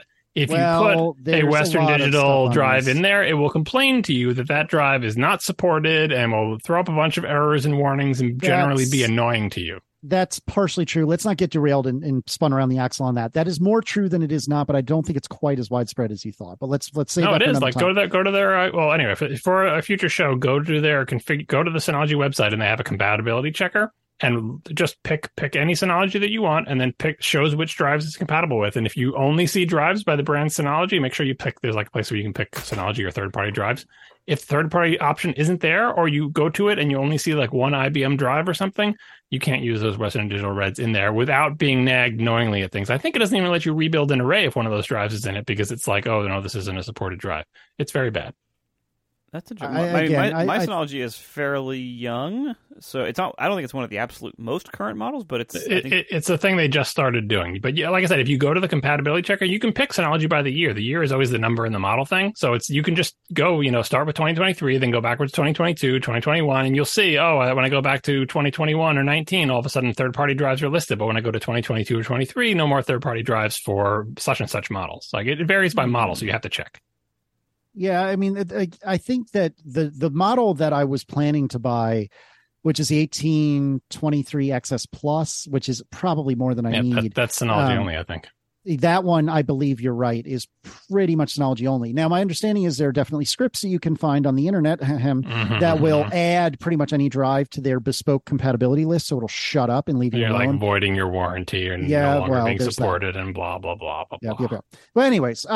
a Western Digital drive in there, it will complain to you that drive is not supported and will throw up a bunch of errors and warnings and generally be annoying to you. That's partially true. Let's not get derailed and spun around the axle on that. That is more true than it is not, but I don't think it's quite as widespread as you thought. But let's say no, that it is. Like go to their well, anyway, for a future show, go to the Synology website, and they have a compatibility checker. And just pick any Synology that you want, and then shows which drives it's compatible with. And if you only see drives by the brand Synology, make sure you pick. There's like a place where you can pick Synology or third-party drives. If third-party option isn't there, or you go to it and you only see like one IBM drive or something, you can't use those Western Digital Reds in there without being nagged knowingly at things. I think it doesn't even let you rebuild an array if one of those drives is in it, because it's like, oh no, this isn't a supported drive. It's very bad. That's a joke. My Synology is fairly young, so it's not. I don't think it's one of the absolute most current models, but it's a thing they just started doing. But yeah, like I said, if you go to the compatibility checker, you can pick Synology by the year. The year is always the number in the model thing, so you can just go, start with 2023, then go backwards to 2022, 2021, and you'll see. Oh, when I go back to 2021 or 19, all of a sudden third-party drives are listed. But when I go to 2022 or 23, no more third-party drives for such and such models. Like it varies by model, so you have to check. Yeah, I mean, I think that the model that I was planning to buy, which is the 1823 XS Plus, which is probably more than I need. That's Synology only, I think. That one, I believe you're right, is pretty much Synology only. Now, my understanding is there are definitely scripts that you can find on the internet that will add pretty much any drive to their bespoke compatibility list, so it'll shut up and leave you alone. You're like voiding your warranty and no longer being supported and blah, blah, blah, blah, blah. Yep. Well, anyways,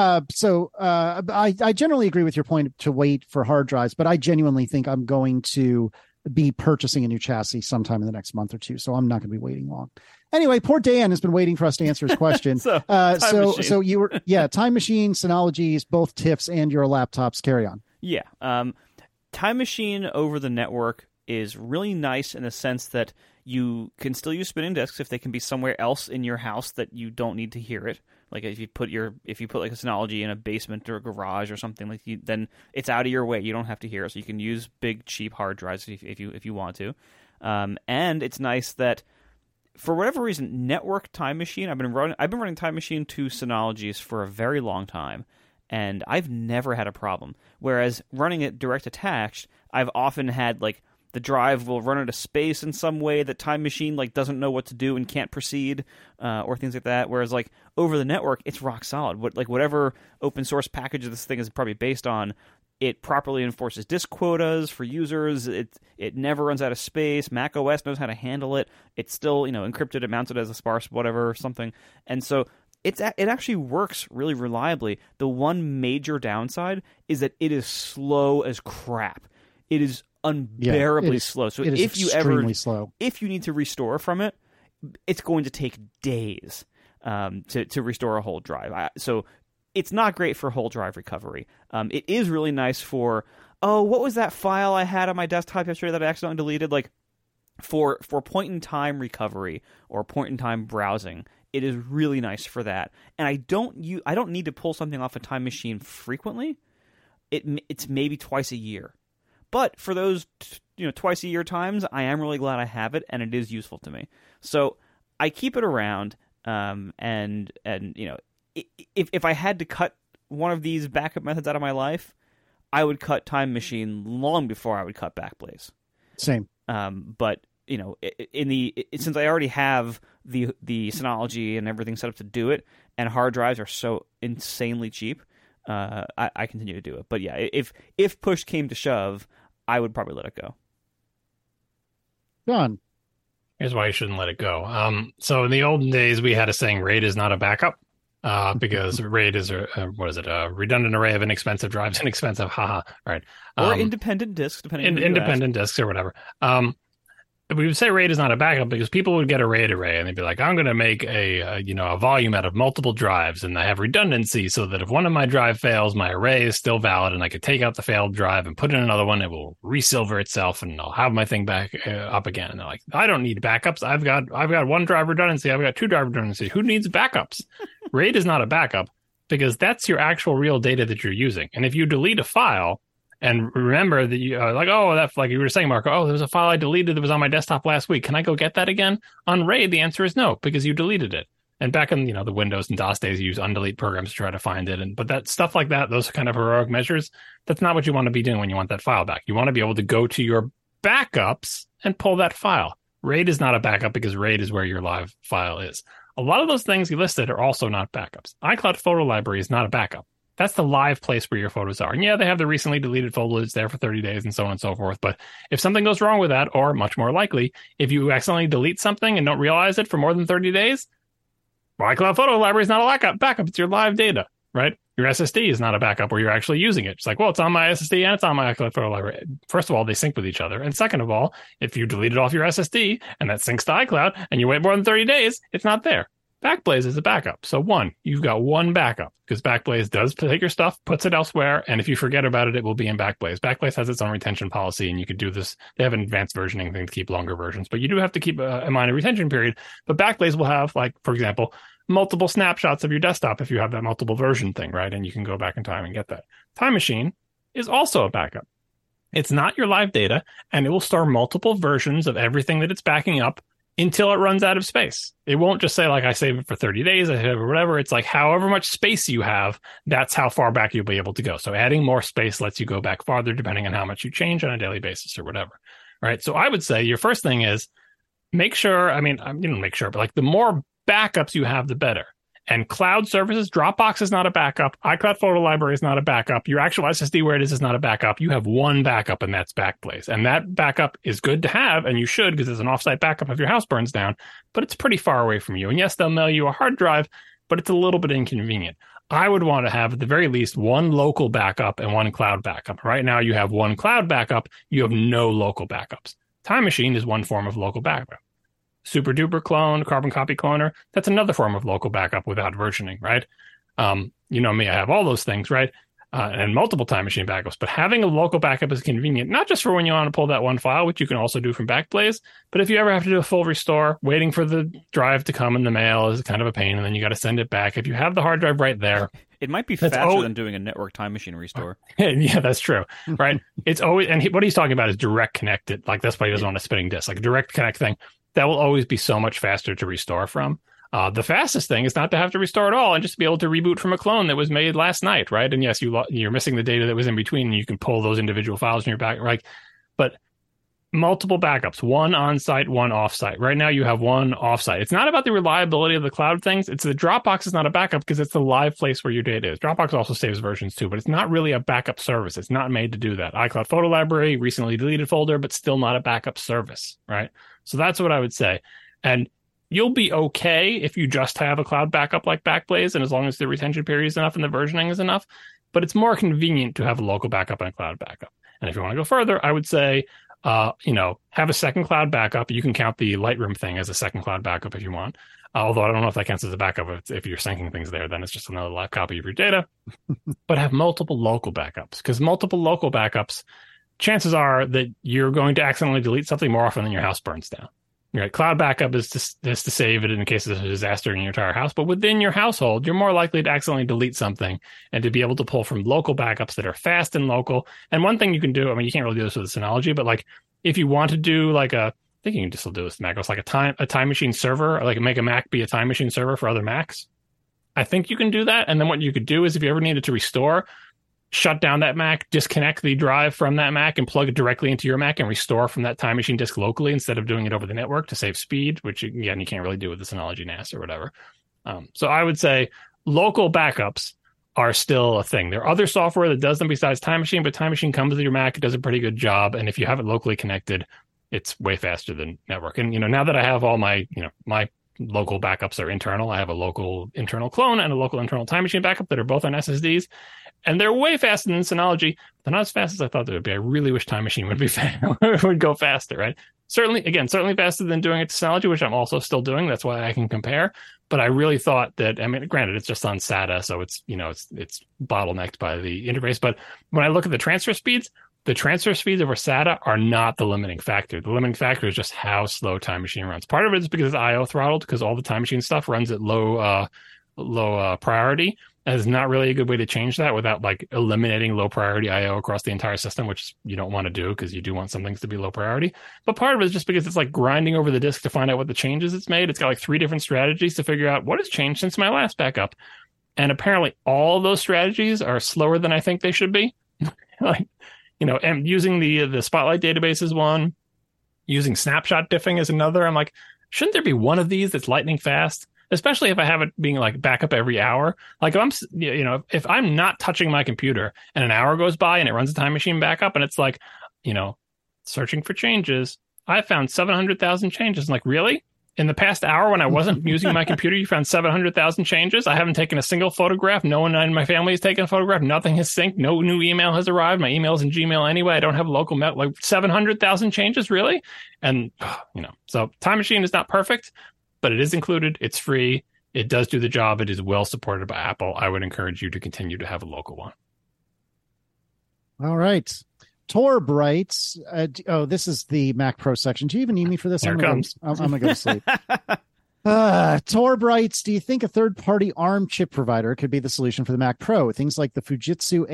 I generally agree with your point to wait for hard drives, but I genuinely think I'm going to be purchasing a new chassis sometime in the next month or two, so I'm not going to be waiting long. Anyway, poor Dan has been waiting for us to answer his question. so you were, Time Machine, Synologies, both TIFFs and your laptops. Carry on. Yeah. Time Machine over the network is really nice in the sense that you can still use spinning disks if they can be somewhere else in your house that you don't need to hear it. Like if you put like a Synology in a basement or a garage or something, then it's out of your way. You don't have to hear it, so you can use big cheap hard drives if you want to. And it's nice that, for whatever reason, network Time Machine. I've been running Time Machine to Synologies for a very long time, and I've never had a problem. Whereas running it direct attached, I've often had like the drive will run out of space in some way that Time Machine like doesn't know what to do and can't proceed, or things like that. Whereas like over the network, it's rock solid. Whatever open source package this thing is probably based on, it properly enforces disk quotas for users. It never runs out of space. Mac OS knows how to handle it. It's still encrypted. It mounted as a sparse whatever or something, and so it actually works really reliably. The one major downside is that it is slow as crap. It is unbearably slow. So if you need to restore from it, it's going to take days to restore a whole drive. So it's not great for whole drive recovery. It is really nice for, what was that file I had on my desktop yesterday that I accidentally deleted? Like for point-in-time recovery or point-in-time browsing, it is really nice for that. And I don't need to pull something off a Time Machine frequently. It's maybe twice a year. But for those twice a year times, I am really glad I have it, and it is useful to me. So I keep it around, and if I had to cut one of these backup methods out of my life, I would cut Time Machine long before I would cut Backblaze. Same. But since I already have the Synology and everything set up to do it, and hard drives are so insanely cheap, I continue to do it. But yeah, if push came to shove, I would probably let it go. John. Here's why you shouldn't let it go. So in the olden days, we had a saying, RAID is not a backup, because RAID is a redundant array of inexpensive drives, inexpensive, haha, right? Or independent disks, depending on independent disks or whatever. We would say RAID is not a backup because people would get a RAID array and they'd be like, I'm going to make a volume out of multiple drives, and I have redundancy so that if one of my drive fails, my array is still valid, and I could take out the failed drive and put in another one. It will resilver itself, and I'll have my thing back up again. And they're like, I don't need backups. I've got one drive redundancy. I've got two drive redundancy. Who needs backups? RAID is not a backup because that's your actual real data that you're using. And if you delete a file, and remember that you that's like you were saying, Marco, there was a file I deleted that was on my desktop last week. Can I go get that again? On RAID, the answer is no, because you deleted it. And back in the Windows and DOS days, you use undelete programs to try to find it. But that stuff like that, those kind of heroic measures, that's not what you want to be doing when you want that file back. You want to be able to go to your backups and pull that file. RAID is not a backup because RAID is where your live file is. A lot of those things you listed are also not backups. iCloud Photo Library is not a backup. That's the live place where your photos are. And yeah, they have the recently deleted photos there for 30 days and so on and so forth. But if something goes wrong with that, or much more likely, if you accidentally delete something and don't realize it for more than 30 days, iCloud Photo Library is not a backup. It's your live data, right? Your SSD is not a backup where you're actually using it. It's like, well, it's on my SSD and it's on my iCloud Photo Library. First of all, they sync with each other. And second of all, if you delete it off your SSD and that syncs to iCloud and you wait more than 30 days, it's not there. Backblaze is a backup. So you've got one backup because Backblaze does take your stuff, puts it elsewhere, and if you forget about it, it will be in Backblaze. Backblaze has its own retention policy, and you could do this. They have an advanced versioning thing to keep longer versions, but you do have to keep in mind a retention period. But Backblaze will have, like, for example, multiple snapshots of your desktop if you have that multiple version thing, right? And you can go back in time and get that. Time Machine is also a backup. It's not your live data, and it will store multiple versions of everything that it's backing up until it runs out of space. It won't just say, like, I save it for 30 days or whatever. It's like however much space you have, that's how far back you'll be able to go. So adding more space lets you go back farther depending on how much you change on a daily basis or whatever. Right. So I would say your first thing is make sure, but like the more backups you have, the better. And cloud services, Dropbox is not a backup. iCloud Photo Library is not a backup. Your actual SSD where it is not a backup. You have one backup, and that's Backblaze. And that backup is good to have, and you should, because it's an offsite backup if your house burns down, but it's pretty far away from you. And yes, they'll mail you a hard drive, but it's a little bit inconvenient. I would want to have, at the very least, one local backup and one cloud backup. Right now, you have one cloud backup. You have no local backups. Time Machine is one form of local backup. Super Duper Clone, Carbon Copy Cloner, that's another form of local backup without versioning, right? You know me, I have all those things, right? And multiple Time Machine backups. But having a local backup is convenient, not just for when you want to pull that one file, which you can also do from Backblaze, but if you ever have to do a full restore, waiting for the drive to come in the mail is kind of a pain, and then you got to send it back. If you have the hard drive right there, it might be faster than doing a network Time Machine restore. Yeah, that's true, right? It's always, and what he's talking about is direct connected. Like, that's why he doesn't want a spinning disk, like a direct connect thing. That will always be so much faster to restore from. The fastest thing is not to have to restore at all and just be able to reboot from a clone that was made last night, right? And yes, you're missing the data that was in between, and you can pull those individual files in your back, right? But multiple backups, one on-site, one off-site. Right now you have one off-site. It's not about the reliability of the cloud things. It's the Dropbox is not a backup because it's the live place where your data is. Dropbox also saves versions too, but it's not really a backup service. It's not made to do that. iCloud Photo Library, recently deleted folder, but still not a backup service, right? So that's what I would say. And you'll be okay if you just have a cloud backup like Backblaze, and as long as the retention period is enough and the versioning is enough. But it's more convenient to have a local backup and a cloud backup. And if you want to go further, I would say, have a second cloud backup. You can count the Lightroom thing as a second cloud backup if you want. Although I don't know if that counts as a backup. If you're syncing things there, then it's just another live copy of your data. But have multiple local backups, because multiple local backups, chances are that you're going to accidentally delete something more often than your house burns down. Right. Cloud backup is to save it in case of a disaster in your entire house. But within your household, you're more likely to accidentally delete something and to be able to pull from local backups that are fast and local. And one thing you can do, I mean, you can't really do this with a Synology, but like if you want to do like I think you can just do this with Mac. It's like a time machine server, or like make a Mac be a time machine server for other Macs. I think you can do that. And then what you could do is if you ever needed to restore, shut down that Mac, disconnect the drive from that Mac and plug it directly into your Mac and restore from that time machine disk locally instead of doing it over the network to save speed, which again, you can't really do with the Synology NAS or whatever. So I would say local backups are still a thing. There are other software that does them besides Time Machine, but Time Machine comes with your Mac. It does a pretty good job. And if you have it locally connected, it's way faster than network. And, now that I have all my, my local backups are internal, I have a local internal clone and a local internal Time Machine backup that are both on SSDs. And they're way faster than Synology, but not as fast as I thought they would be. I really wish Time Machine would be would go faster, right? Certainly faster than doing it to Synology, which I'm also still doing. That's why I can compare. But I really thought that, I mean, granted, it's just on SATA, so it's, it's bottlenecked by the interface. But when I look at the transfer speeds over SATA are not the limiting factor. The limiting factor is just how slow Time Machine runs. Part of it is because it's I/O throttled, because all the Time Machine stuff runs at low priority. Is not really a good way to change that without like eliminating low priority I/O across the entire system, which you don't want to do because you do want some things to be low priority. But part of it is just because it's like grinding over the disk to find out what the changes it's made. It's got like 3 different strategies to figure out what has changed since my last backup. And apparently all those strategies are slower than I think they should be. And using the Spotlight database is one, using snapshot diffing is another. I'm like, shouldn't there be one of these that's lightning fast? Especially if I have it being like backup every hour. Like if I'm not touching my computer and an hour goes by and it runs a Time Machine backup and it's like, searching for changes, I found 700,000 changes. I'm like, really? In the past hour when I wasn't using my computer, you found 700,000 changes? I haven't taken a single photograph. No one in my family has taken a photograph. Nothing has synced. No new email has arrived. My email's in Gmail anyway. I don't have a local mail. Like 700,000 changes, really? And, so Time Machine is not perfect, but it is included. It's free. It does do the job. It is well supported by Apple. I would encourage you to continue to have a local one. All right. Torb writes, this is the Mac Pro section. Do you even need me for this? Here it comes. I'm going to go to sleep. Torb writes, do you think a third-party ARM chip provider could be the solution for the Mac Pro? Things like the Fujitsu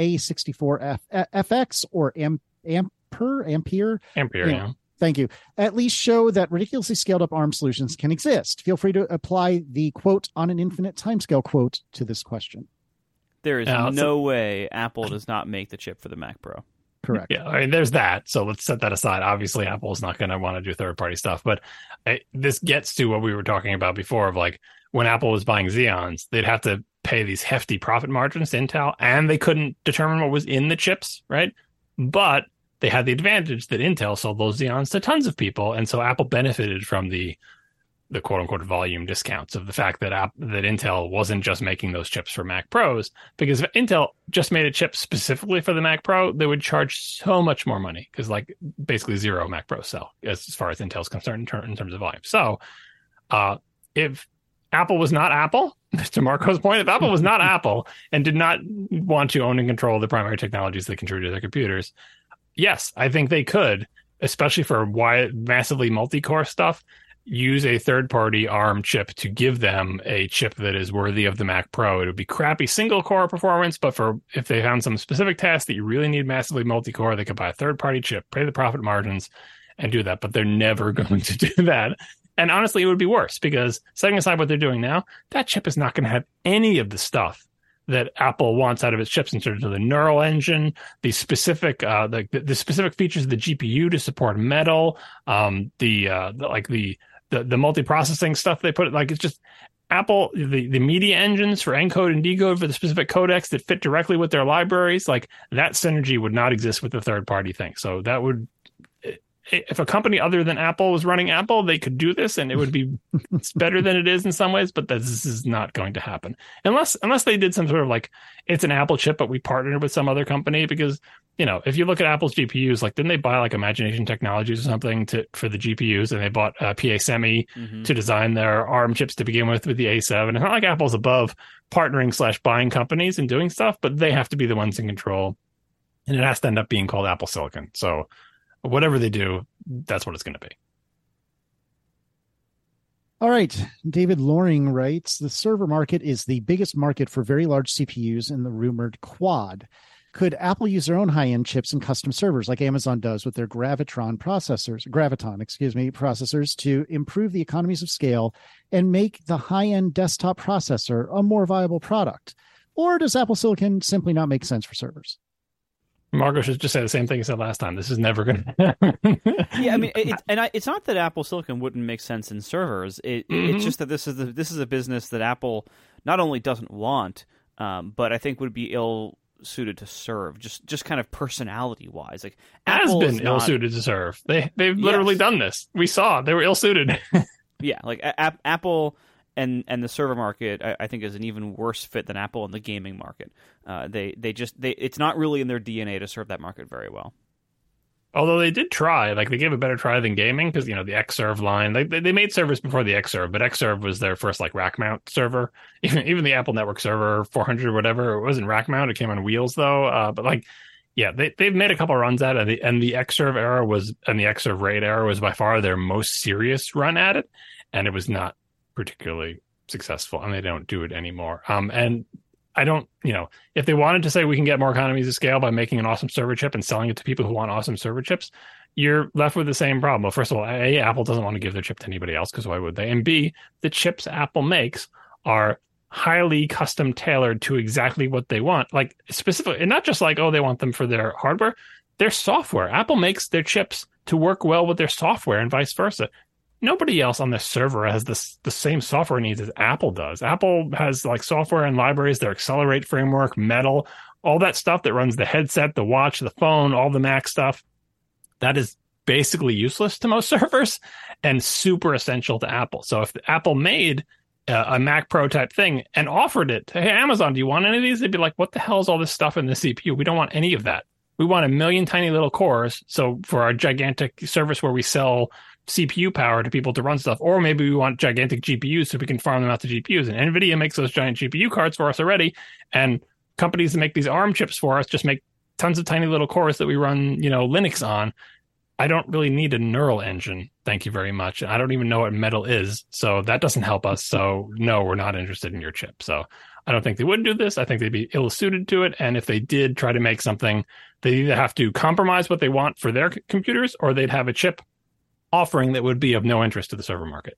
A64FX or Ampere? Yeah. Thank you. At least show that ridiculously scaled up ARM solutions can exist. Feel free to apply the quote on an infinite timescale quote to this question. There is no way Apple does not make the chip for the Mac Pro. Correct. Yeah, I mean, there's that. So let's set that aside. Obviously, Apple's not going to want to do third-party stuff. But this gets to what we were talking about before of like when Apple was buying Xeons, they'd have to pay these hefty profit margins to Intel, and they couldn't determine what was in the chips, right? But they had the advantage that Intel sold those Xeons to tons of people. And so Apple benefited from the quote-unquote volume discounts of the fact that Intel wasn't just making those chips for Mac Pros, because if Intel just made a chip specifically for the Mac Pro, they would charge so much more money because like basically zero Mac Pros sell as far as Intel's concerned in terms of volume. So if Apple was not Apple, to Marco's point, if Apple was not Apple and did not want to own and control the primary technologies that contribute to their computers, yes, I think they could, especially for massively multi-core stuff, use a third-party ARM chip to give them a chip that is worthy of the Mac Pro. It would be crappy single-core performance, but if they found some specific task that you really need massively multi-core, they could buy a third-party chip, pay the profit margins, and do that. But they're never going to do that. And honestly, it would be worse because setting aside what they're doing now, that chip is not going to have any of the stuff that Apple wants out of its chips in terms of the neural engine, the specific the specific features of the GPU to support Metal, the multi-processing stuff they put. Like, it's just Apple, the media engines for encode and decode for the specific codecs that fit directly with their libraries. Like, that synergy would not exist with the third-party thing. So that would, if a company other than Apple was running Apple, they could do this, and it would be better than it is in some ways. But this is not going to happen unless they did some sort of like, it's an Apple chip, but we partnered with some other company. Because, you know, if you look at Apple's GPUs, like, didn't they buy like Imagination Technologies or something for the GPUs, and they bought PA Semi to design their ARM chips to begin with the A7. It's not like Apple's above partnering / buying companies and doing stuff, but they have to be the ones in control, and it has to end up being called Apple Silicon. So whatever they do, that's what it's going to be. All right. David Loring writes, the server market is the biggest market for very large CPUs in the rumored Quad. Could Apple use their own high-end chips and custom servers like Amazon does with their Graviton processors to improve the economies of scale and make the high-end desktop processor a more viable product? Or does Apple Silicon simply not make sense for servers? Margot should just say the same thing he said last time. This is never going to happen. Yeah, I mean, it's not that Apple Silicon wouldn't make sense in servers. It's just that this is a business that Apple not only doesn't want, but I think would be ill-suited to serve. Just kind of personality-wise, like Apple has been ill-suited to serve. They've literally done this. We saw they were ill-suited. Yeah, like Apple. And the server market, I think, is an even worse fit than Apple in the gaming market. It's not really in their DNA to serve that market very well. Although they did try, like, they gave a better try than gaming, because, you know, the Xserve line, they made servers before the Xserve, but Xserve was their first like rack mount server. Even the Apple Network server 400 or whatever, it wasn't rack mount. It came on wheels though. But like, yeah, they've made a couple of runs at it, and the Xserve era and the Xserve RAID era was by far their most serious run at it, and it was not particularly successful, and they don't do it anymore. And I don't, you know, if they wanted to say we can get more economies of scale by making an awesome server chip and selling it to people who want awesome server chips, you're left with the same problem. Well, first of all, A, Apple doesn't want to give their chip to anybody else, because why would they? And B, the chips Apple makes are highly custom tailored to exactly what they want. Like, specifically, and not just like, oh, they want them for their hardware, their software. Apple makes their chips to work well with their software and vice versa. Nobody else on the server has the same software needs as Apple does. Apple has like software and libraries, their Accelerate framework, Metal, all that stuff that runs the headset, the watch, the phone, all the Mac stuff. That is basically useless to most servers and super essential to Apple. So if Apple made a Mac Pro type thing and offered it, hey, Amazon, do you want any of these? They'd be like, what the hell is all this stuff in the CPU? We don't want any of that. We want a million tiny little cores. So for our gigantic service where we sell CPU power to people to run stuff, or maybe we want gigantic GPUs so we can farm them out to GPUs. And NVIDIA makes those giant GPU cards for us already. And companies that make these ARM chips for us just make tons of tiny little cores that we run, you know, Linux on. I don't really need a neural engine. Thank you very much. I don't even know what Metal is. So that doesn't help us. So no, we're not interested in your chip. So I don't think they would do this. I think they'd be ill-suited to it. And if they did try to make something, they either have to compromise what they want for their computers, or they'd have a chip offering that would be of no interest to the server market.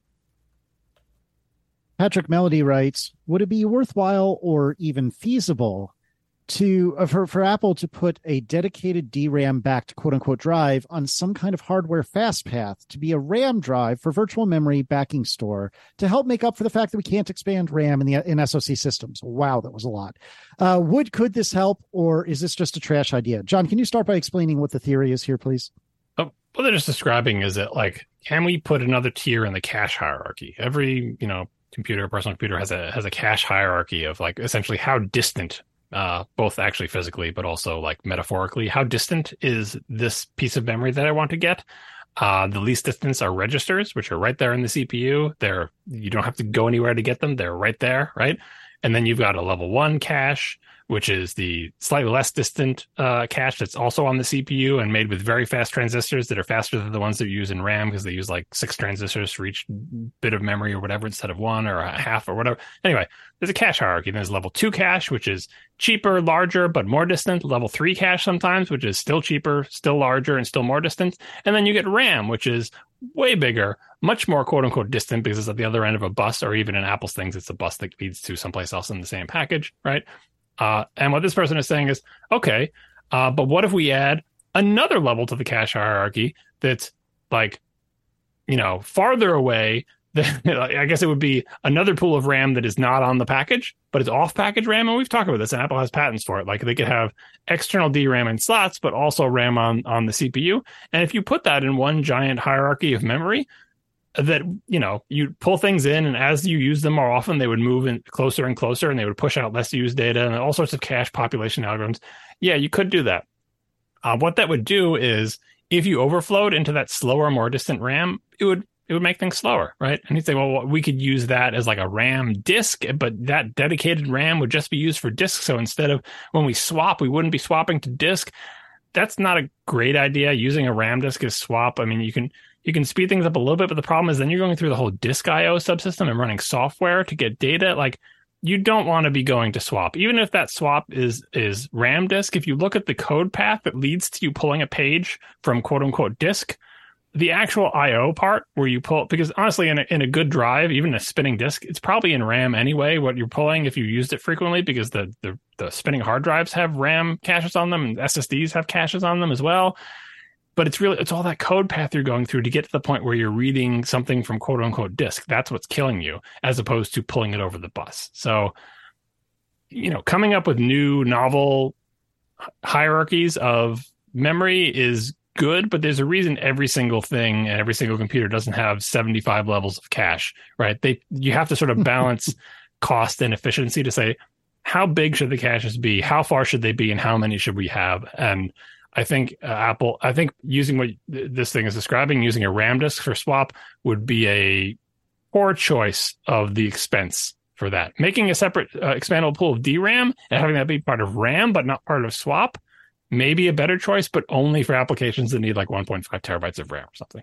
Patrick Melody writes, would it be worthwhile or even feasible for Apple to put a dedicated DRAM backed quote unquote drive on some kind of hardware fast path to be a RAM drive for virtual memory backing store to help make up for the fact that we can't expand RAM in SoC systems? Wow, that was a lot. Could this help, or is this just a trash idea? John, can you start by explaining what the theory is here, please? What they're just describing is that, like, can we put another tier in the cache hierarchy? Every, you know, personal computer has a cache hierarchy of, like, essentially how distant, both actually physically, but also like metaphorically, how distant is this piece of memory that I want to get? The least distance are registers, which are right there in the CPU. You don't have to go anywhere to get them. They're right there, right? And then you've got a level 1 cache, which is the slightly less distant cache that's also on the CPU and made with very fast transistors that are faster than the ones that you use in RAM, because they use like 6 transistors for each bit of memory or whatever instead of 1 or a half or whatever. Anyway, there's a cache hierarchy. There's level 2 cache, which is cheaper, larger, but more distant. Level 3 cache sometimes, which is still cheaper, still larger, and still more distant. And then you get RAM, which is way bigger, much more quote unquote distant, because it's at the other end of a bus, or even in Apple's things, it's a bus that leads to someplace else in the same package, right? And what this person is saying is, okay, but what if we add another level to the cache hierarchy that's like, farther away? I guess it would be another pool of RAM that is not on the package, but it's off package RAM. And we've talked about this, and Apple has patents for it. Like they could have external DRAM in slots, but also RAM on the CPU. And if you put that in one giant hierarchy of memory, that, you pull things in, and as you use them more often, they would move in closer and closer, and they would push out less used data and all sorts of cache population algorithms. Yeah, you could do that. What that would do is, if you overflowed into that slower, more distant RAM, it would make things slower, right? And he'd say, well, we could use that as like a RAM disk, but that dedicated RAM would just be used for disk. So instead of when we swap, we wouldn't be swapping to disk. That's not a great idea. Using a RAM disk as swap. I mean, you can speed things up a little bit, but the problem is then you're going through the whole disk IO subsystem and running software to get data. Like, you don't want to be going to swap. Even if that swap is RAM disk, if you look at the code path that leads to you pulling a page from quote unquote disk, the actual IO part where you pull, because honestly, in a good drive, even a spinning disk, it's probably in RAM anyway, what you're pulling if you used it frequently, because the spinning hard drives have RAM caches on them, and SSDs have caches on them as well. But it's all that code path you're going through to get to the point where you're reading something from quote unquote disk. That's what's killing you, as opposed to pulling it over the bus. So, coming up with new novel hierarchies of memory is good, but there's a reason every single thing and every single computer doesn't have 75 levels of cache, right? You have to sort of balance cost and efficiency to say, how big should the caches be? How far should they be? And how many should we have? And I think Apple, using what this thing is describing, using a RAM disk for swap would be a poor choice of the expense for that. Making a separate expandable pool of DRAM and having that be part of RAM, but not part of swap, maybe a better choice, but only for applications that need like 1.5 terabytes of RAM or something.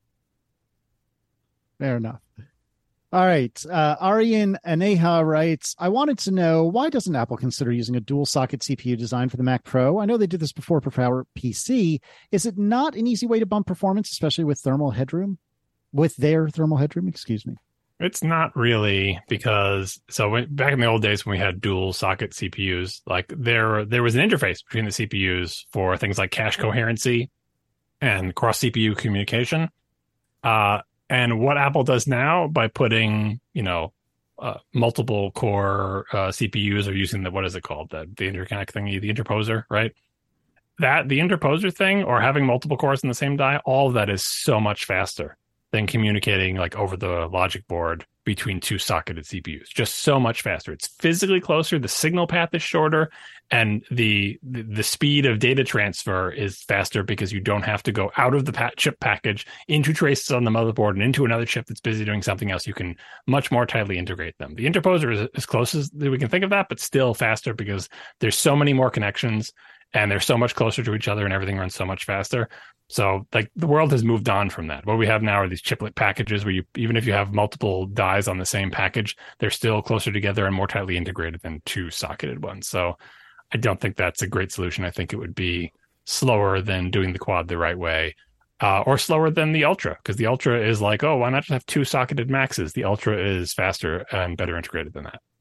Fair enough. All right. Aryan Aneha writes, I wanted to know, why doesn't Apple consider using a dual socket CPU design for the Mac Pro? I know they did this before for our PC. Is it not an easy way to bump performance, especially with thermal headroom? With their thermal headroom, excuse me. It's not really, because back in the old days when we had dual socket CPUs, like there was an interface between the CPUs for things like cache coherency and cross CPU communication. And what Apple does now by putting, multiple core CPUs, or using what is it called? The interconnect thingy, the interposer, right? The interposer thing, or having multiple cores in the same die, all of that is so much faster than communicating like over the logic board between two socketed CPUs. Just so much faster. It's physically closer. The signal path is shorter, and the speed of data transfer is faster because you don't have to go out of the chip package into traces on the motherboard and into another chip that's busy doing something else. You can much more tightly integrate them. The interposer is as close as we can think of that, but still faster because there's so many more connections and they're so much closer to each other and everything runs so much faster. So like the world has moved on from that. What we have now are these chiplet packages where even if you have multiple dies on the same package, they're still closer together and more tightly integrated than two socketed ones. So I don't think that's a great solution. I think it would be slower than doing the quad the right way, or slower than the Ultra, because the Ultra is like, oh, why not just have two socketed Maxes? The Ultra is faster and better integrated than that.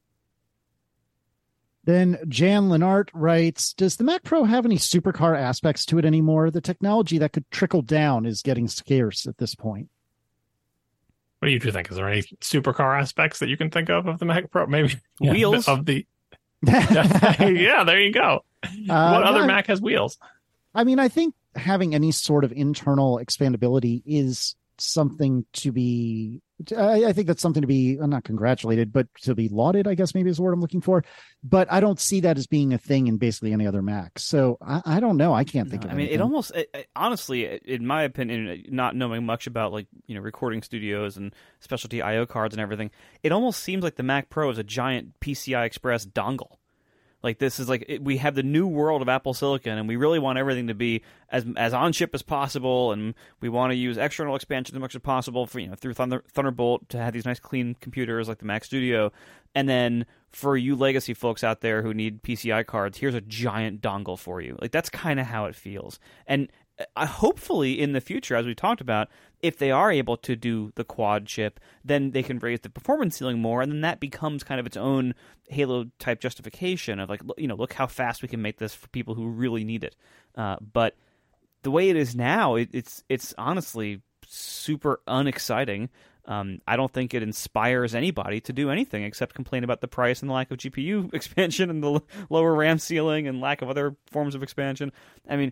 Then Jan Lenart writes, does the Mac Pro have any supercar aspects to it anymore? The technology that could trickle down is getting scarce at this point. What do you two think? Is there any supercar aspects that you can think of the Mac Pro? Maybe wheels of the. Yeah, there you go. What other Mac has wheels? I mean, I think having any sort of internal expandability is something to be. I think that's something to be not congratulated, but to be lauded, I guess maybe is the word I'm looking for. But I don't see that as being a thing in basically any other Mac. So I don't know. I can't think of it. I mean, it almost, honestly, in my opinion, not knowing much about recording studios and specialty I/O cards and everything, it almost seems like the Mac Pro is a giant PCI Express dongle. Like this is we have the new world of Apple Silicon, and we really want everything to be as on chip as possible, and we want to use external expansion as much as possible for through Thunderbolt to have these nice clean computers like the Mac Studio. And then for you legacy folks out there who need PCI cards, here's a giant dongle for you. Like that's kind of how it feels. And hopefully in the future, as we talked about, if they are able to do the quad chip, then they can raise the performance ceiling more, and then that becomes kind of its own Halo-type justification of like, look how fast we can make this for people who really need it. But the way it is now, it's honestly super unexciting. I don't think it inspires anybody to do anything except complain about the price and the lack of GPU expansion and the lower RAM ceiling and lack of other forms of expansion. I mean,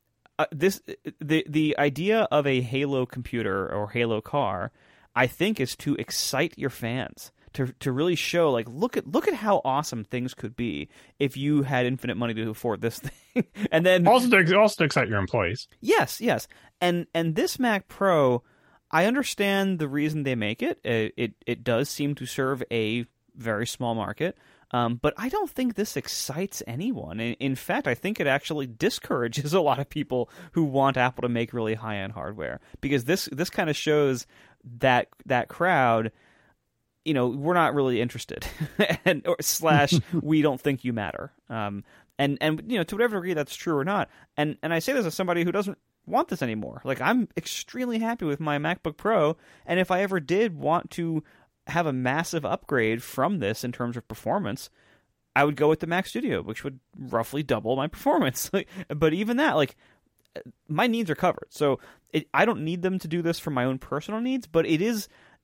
the idea of a Halo computer or Halo car, I think, is to excite your fans, to really show like look at how awesome things could be if you had infinite money to afford this thing, and then also to excite your employees. Yes, and this Mac Pro, I understand the reason they make it. It does seem to serve a very small market. But I don't think this excites anyone. In fact, I think it actually discourages a lot of people who want Apple to make really high-end hardware, because this kind of shows that crowd, we're not really interested, / we don't think you matter. And to whatever degree that's true or not. And I say this as somebody who doesn't want this anymore. Like, I'm extremely happy with my MacBook Pro, and if I ever did want to have a massive upgrade from this in terms of performance, I would go with the Mac Studio, which would roughly double my performance. But even that, like, my needs are covered. So I don't need them to do this for my own personal needs, but it is,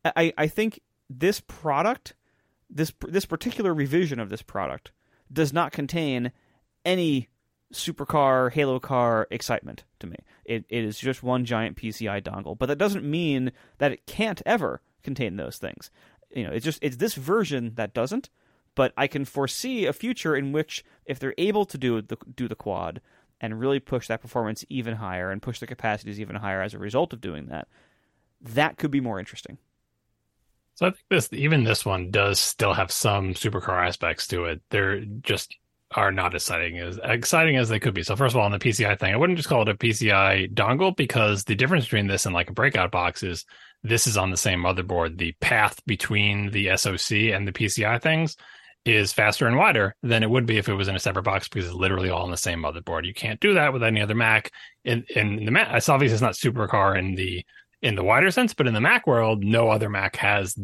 I think this product, this particular revision of this product does not contain any supercar, Halo car excitement to me. It is just one giant PCI dongle, but that doesn't mean that it can't ever contain those things. It's this version that doesn't, but I can foresee a future in which if they're able to do the quad and really push that performance even higher and push the capacities even higher as a result of doing that, that could be more interesting. So I think this one does still have some supercar aspects to it. They're just are not as exciting as they could be. So first of all, on the PCI thing, I wouldn't just call it a PCI dongle, because the difference between this and like a breakout box is this is on the same motherboard. The path between the SoC and the PCI things is faster and wider than it would be if it was in a separate box, because it's literally all on the same motherboard. You can't do that with any other Mac. In the Mac, it's obviously it's not supercar in the wider sense, but in the Mac world, no other Mac has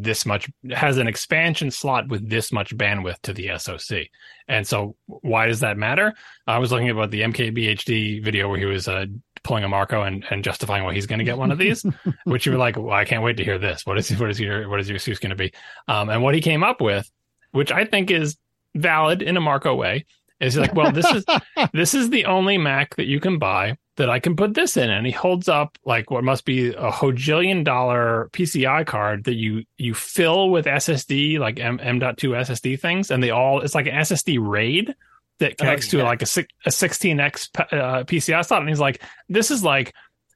an expansion slot with this much bandwidth to the SoC. And so why does that matter? I was looking about the MKBHD video where he was pulling a Marco and justifying why he's going to get one of these, which you were like, well, I can't wait to hear this. What is your excuse going to be? And what he came up with, which I think is valid in a Marco way, is like, well, this is the only Mac that you can buy that I can put this in. And he holds up like what must be a $1 billion PCI card that you fill with SSD, like M.2 SSD things. And it's like an SSD RAID that connects to like a 16X PCI slot. And he's like, this is like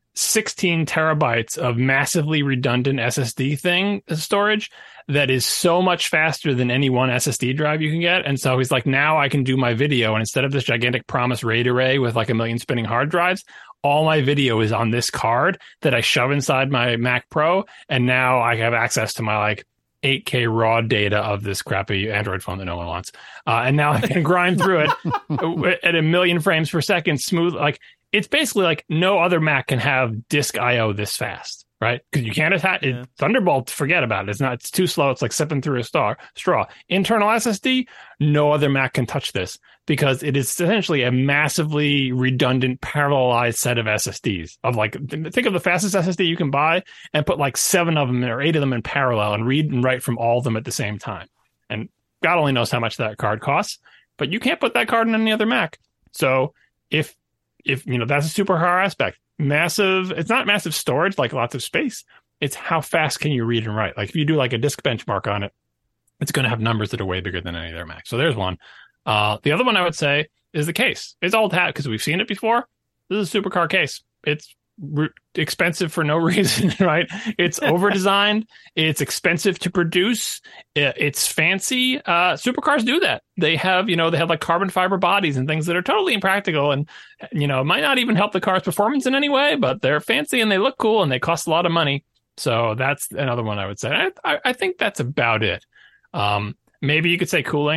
16 terabytes of massively redundant SSD storage that is so much faster than any one SSD drive you can get. And so he's like, now I can do my video, and instead of this gigantic Promise RAID array with like 1 million spinning hard drives, all my video is on this card that I shove inside my Mac Pro, and now I have access to my like 8K raw data of this crappy Android phone that no one wants. And now I can grind through it at 1 million frames per second, smooth. Like, it's basically like no other Mac can have disk IO this fast. Right? Because you can't attach it. Thunderbolt, forget about it. It's too slow. It's like sipping through a straw. Internal SSD, no other Mac can touch this, because it is essentially a massively redundant parallelized set of SSDs. Of like, think of the fastest SSD you can buy and put like 7 of them or 8 of them in parallel and read and write from all of them at the same time. And God only knows how much that card costs, but you can't put that card in any other Mac. So if that's a super hard aspect. It's not massive storage, like lots of space. It's how fast can you read and write. Like if you do like a disk benchmark on it, it's going to have numbers that are way bigger than any other Mac. So there's one. The other one I would say is the case. It's old hat because we've seen it before. This is a supercar case. It's expensive for no reason, right? It's over-designed. It's expensive to produce. It's fancy. Supercars do that. They have like carbon fiber bodies and things that are totally impractical, and it might not even help the car's performance in any way, but they're fancy and they look cool and they cost a lot of money. So that's another one I would say. I think that's about it. Maybe you could say cooling.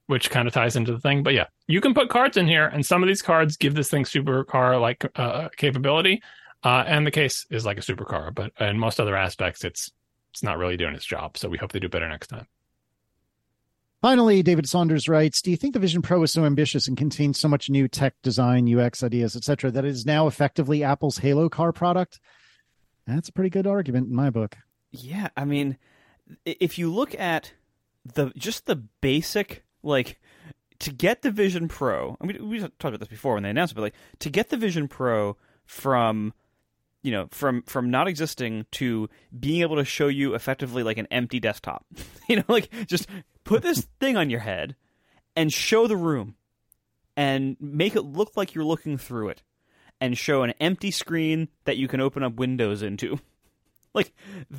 which kind of ties into the thing. But yeah, you can put cards in here, and some of these cards give this thing supercar-like capability. And the case is like a supercar, but in most other aspects, it's not really doing its job. So we hope they do better next time. Finally, David Saunders writes, do you think the Vision Pro is so ambitious and contains so much new tech, design, UX ideas, etc., that it is now effectively Apple's Halo car product? That's a pretty good argument in my book. Yeah, I mean, if you look at the basic, like, to get the Vision Pro, I mean, we talked about this before when they announced it, but like, to get the Vision Pro from not existing to being able to show you effectively like an empty desktop, like just put this thing on your head and show the room and make it look like you're looking through it and show an empty screen that you can open up windows into. Like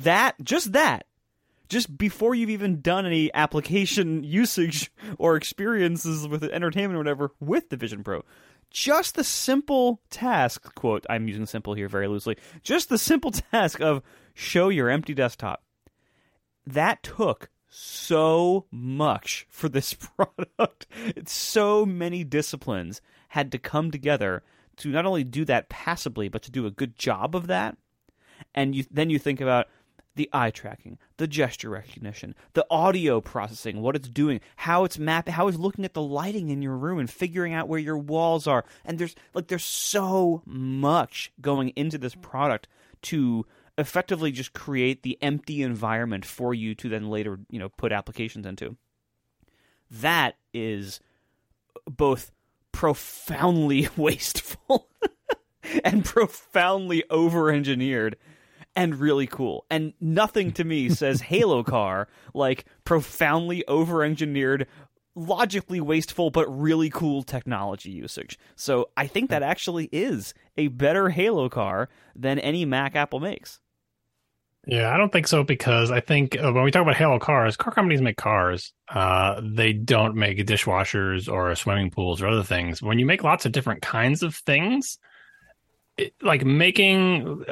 just before you've even done any application usage or experiences with entertainment or whatever with the Vision Pro. Just the simple task, quote, I'm using simple here very loosely, just the simple task of show your empty desktop. That took so much for this product. So many disciplines had to come together to not only do that passably, but to do a good job of that. And then you think about the eye tracking, the gesture recognition, the audio processing, what it's doing, how it's mapping, how it's looking at the lighting in your room and figuring out where your walls are. And there's so much going into this product to effectively just create the empty environment for you to then later, put applications into. That is both profoundly wasteful and profoundly over-engineered and really cool. And nothing to me says Halo car like profoundly over-engineered, logically wasteful, but really cool technology usage. So I think that actually is a better Halo car than any Mac Apple makes. Yeah, I don't think so, because I think when we talk about Halo cars, car companies make cars. They don't make dishwashers or swimming pools or other things. When you make lots of different kinds of things, like making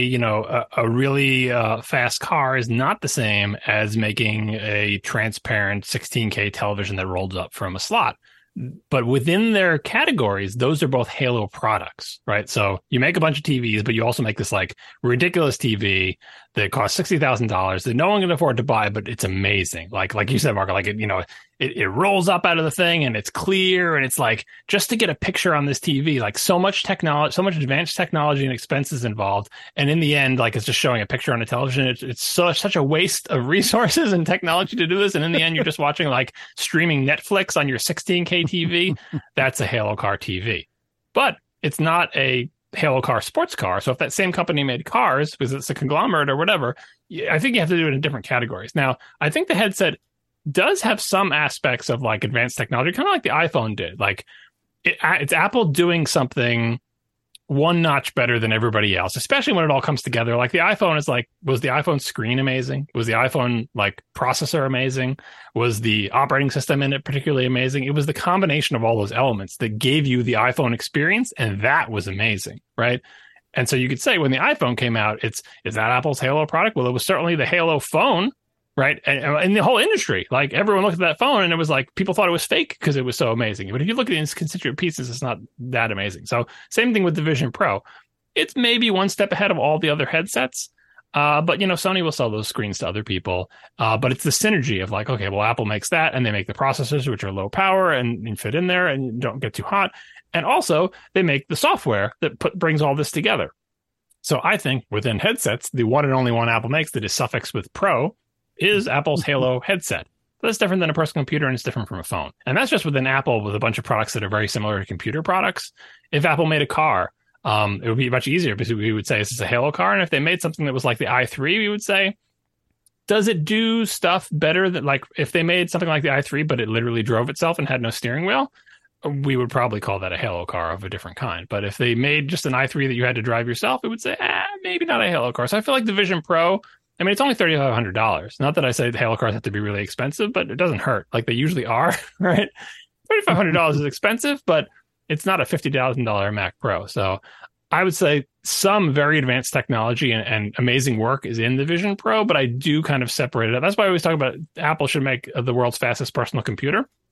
a really fast car is not the same as making a transparent 16K television that rolls up from a slot. But within their categories, those are both Halo products, right? So you make a bunch of TVs, but you also make this like ridiculous TV that costs $60,000 that no one can afford to buy, but it's amazing. Like you said, Marco, like it rolls up out of the thing and it's clear, and it's like, just to get a picture on this TV, like so much technology, so much advanced technology and expenses involved. And in the end, like it's just showing a picture on a television. It's such a waste of resources and technology to do this. And in the end, you're just watching like streaming Netflix on your 16K TV. That's a Halo car TV, but it's not a Halo car sports car. So if that same company made cars, because it's a conglomerate or whatever, I think you have to do it in different categories. Now, I think the headset does have some aspects of like advanced technology, kind of like the iPhone did. Like it's Apple doing something one notch better than everybody else, especially when it all comes together. Like the iPhone is like, was the iPhone screen amazing? Was the iPhone like processor amazing? Was the operating system in it particularly amazing? It was the combination of all those elements that gave you the iPhone experience, and that was amazing, right? And so you could say when the iPhone came out, is that Apple's Halo product? Well, it was certainly the Halo phone, right? And the whole industry, like everyone looked at that phone and it was like, people thought it was fake because it was so amazing. But if you look at its constituent pieces, it's not that amazing. So same thing with the Vision Pro. It's maybe one step ahead of all the other headsets. But, Sony will sell those screens to other people. But it's the synergy of like, okay, well, Apple makes that and they make the processors, which are low power and fit in there and don't get too hot. And also they make the software that brings all this together. So I think within headsets, the one and only one Apple makes that is suffixed with Pro is Apple's Halo headset. That's different than a personal computer, and it's different from a phone. And that's just within Apple with a bunch of products that are very similar to computer products. If Apple made a car, it would be much easier because we would say, is this a Halo car? And if they made something that was like the i3, we would say, does it do stuff better than, like, if they made something like the i3, but it literally drove itself and had no steering wheel, we would probably call that a Halo car of a different kind. But if they made just an i3 that you had to drive yourself, it would say, maybe not a Halo car. So I feel like the Vision Pro, I mean, it's only $3,500. Not that I say the Halo cars have to be really expensive, but it doesn't hurt. Like they usually are, right? $3,500 is expensive, but it's not a $50,000 Mac Pro. So I would say some very advanced technology and amazing work is in the Vision Pro, but I do kind of separate it out. That's why I always talk about Apple should make the world's fastest personal computer.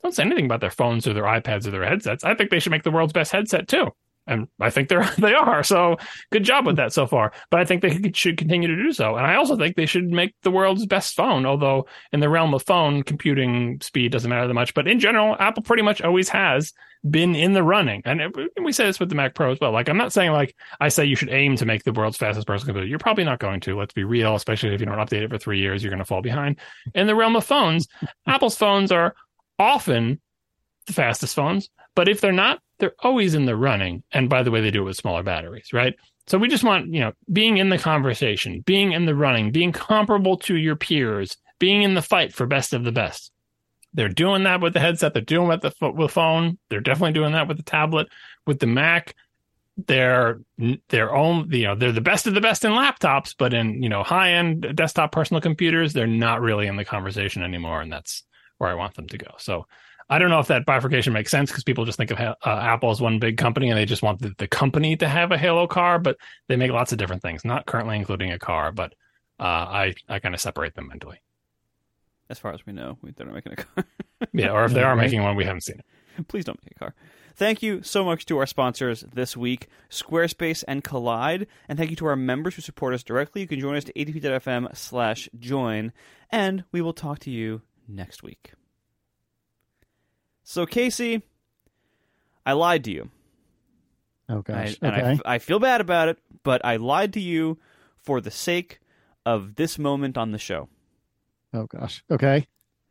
don't say anything about their phones or their iPads or their headsets. I think they should make the world's best headset too. And I think they are. So good job with that so far. But I think they should continue to do so. And I also think they should make the world's best phone, although in the realm of phone, computing speed doesn't matter that much. But in general, Apple pretty much always has been in the running. And we say this with the Mac Pro as well. Like, I'm not saying like I say you should aim to make the world's fastest personal computer. You're probably not going to. Let's be real, especially if you don't update it for 3 years, you're going to fall behind. In the realm of phones, Apple's phones are often the fastest phones. But if they're not, they're always in the running. And by the way, they do it with smaller batteries, right? So we just want, being in the conversation, being in the running, being comparable to your peers, being in the fight for best of the best. They're doing that with the headset. They're doing it with the phone. They're definitely doing that with the tablet, with the Mac. They're their own, they're the best of the best in laptops, but in, high-end desktop personal computers, they're not really in the conversation anymore. And that's where I want them to go. So I don't know if that bifurcation makes sense because people just think of Apple as one big company and they just want the company to have a Halo car, but they make lots of different things, not currently including a car, but I kind of separate them mentally. As far as we know, they're not making a car. Yeah, or if they are making one, we haven't seen it. Please don't make a car. Thank you so much to our sponsors this week, Squarespace and Collide, and thank you to our members who support us directly. You can join us at adp.fm/join, and we will talk to you next week. So, Casey, I lied to you. Oh, gosh. And I feel bad about it, but I lied to you for the sake of this moment on the show. Oh, gosh. Okay.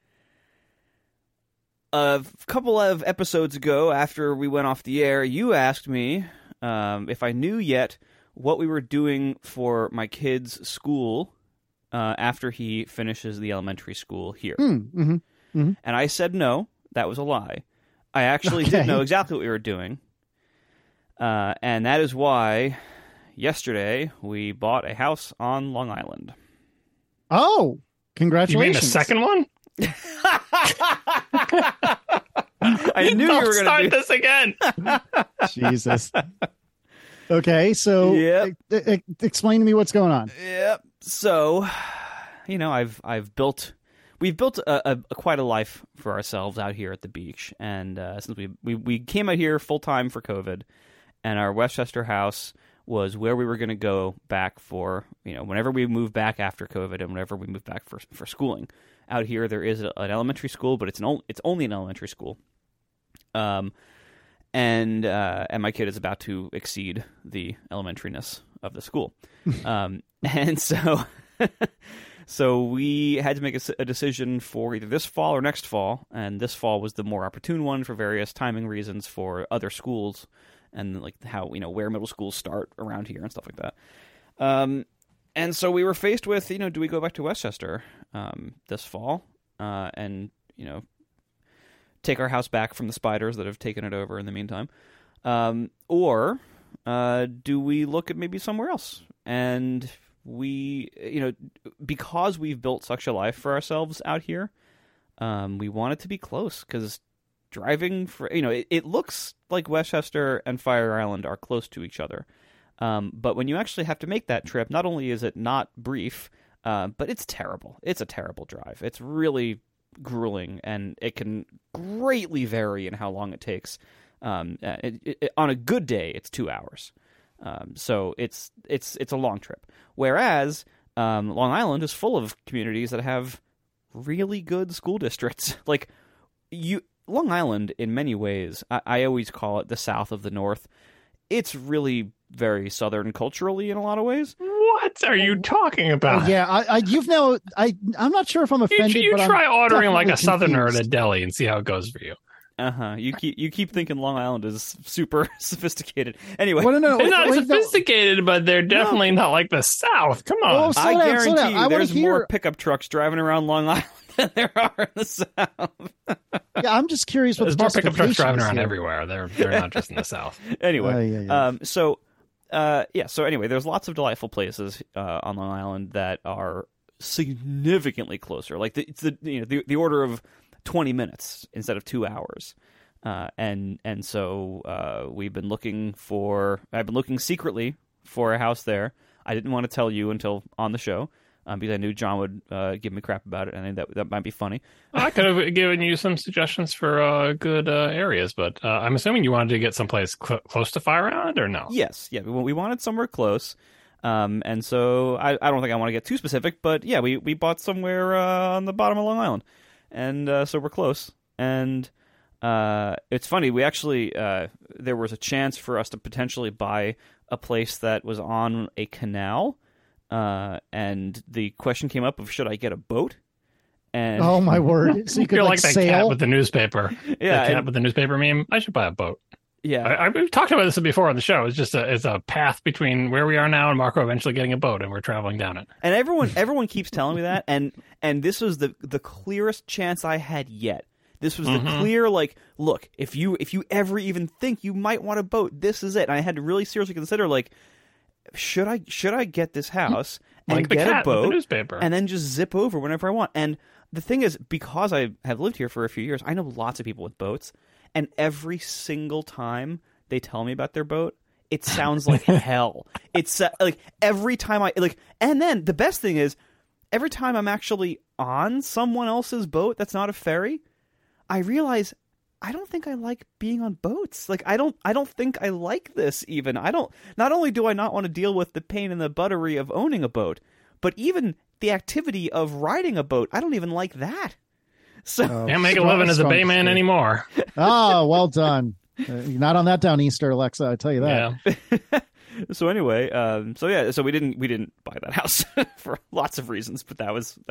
A couple of episodes ago, after we went off the air, you asked me if I knew yet what we were doing for my kid's school after he finishes the elementary school here. Mm-hmm. Mm-hmm. And I said no. That was a lie. I actually did know exactly what we were doing. And that is why yesterday we bought a house on Long Island. Oh, congratulations. You mean the second one? I knew you were going to start this again. Jesus. Okay, so explain to me what's going on. Yep. So, we've built a quite a life for ourselves out here at the beach, and since we came out here full time for COVID, and our Westchester house was where we were going to go back for whenever we move back after COVID and whenever we move back for schooling. Out here, there is an elementary school, but it's only an elementary school, and my kid is about to exceed the elementariness of the school, and so. So we had to make a decision for either this fall or next fall, and this fall was the more opportune one for various timing reasons for other schools and like how where middle schools start around here and stuff like that. And so we were faced with do we go back to Westchester this fall and take our house back from the spiders that have taken it over in the meantime, or do we look at maybe somewhere else? And we, because we've built such a life for ourselves out here, we want it to be close because driving for, it looks like Westchester and Fire Island are close to each other. But when you actually have to make that trip, not only is it not brief, but it's terrible. It's a terrible drive. It's really grueling, and it can greatly vary in how long it takes. On a good day, it's 2 hours. So it's a long trip. Whereas Long Island is full of communities that have really good school districts. Like Long Island, in many ways, I always call it the South of the North. It's really very Southern culturally in a lot of ways. What are you talking about? Yeah, I'm not sure if I'm offended. You but try I'm ordering like a confused. Southerner at a deli and see how it goes for you. You keep thinking Long Island is super sophisticated. Anyway, they're not sophisticated, but they're definitely not like the South. Come on, I guarantee you, there's more pickup trucks driving around Long Island than there are in the South. Yeah, I'm just curious. There's more pickup trucks driving around everywhere. They're not just in the South. Anyway, So anyway, there's lots of delightful places on Long Island that are significantly closer. Like it's the order of 20 minutes instead of 2 hours. And so I've been looking secretly for a house there. I didn't want to tell you until on the show. because I knew John would give me crap about it, and I think that might be funny. I could have given you some suggestions for good areas, but I'm assuming you wanted to get someplace close to Fire Island, or no? Yes, yeah, we wanted somewhere close, and so I don't think I want to get too specific, but yeah, we bought somewhere on the bottom of Long Island, and so we're close. And it's funny, we actually there was a chance for us to potentially buy a place that was on a canal. And the question came up of, should I get a boat? And oh my word! So you could like sail? That cat with the newspaper. Yeah, the cat with the newspaper meme. I should buy a boat. Yeah, we've talked about this before on the show. It's just it's a path between where we are now and Marco eventually getting a boat, and we're traveling down it. And everyone keeps telling me that, and this was the clearest chance I had yet. This was the clear, like, look, if you ever even think you might want a boat, this is it. And I had to really seriously consider, like, should I get this house and get a boat and then just zip over whenever I want? And the thing is, because I have lived here for a few years, I know lots of people with boats, and every single time they tell me about their boat, it sounds like hell. It's like every time and then the best thing is, every time I'm actually on someone else's boat that's not a ferry, I realize I don't think I like being on boats. Like, I don't think I like this even. Not only do I not want to deal with the pain and the buttery of owning a boat, but even the activity of riding a boat, I don't even like that. So can't make a living as a bayman anymore. Oh, well done. You're not on that down Easter, Alexa, I tell you that. Yeah. So anyway, so we didn't buy that house for lots of reasons, but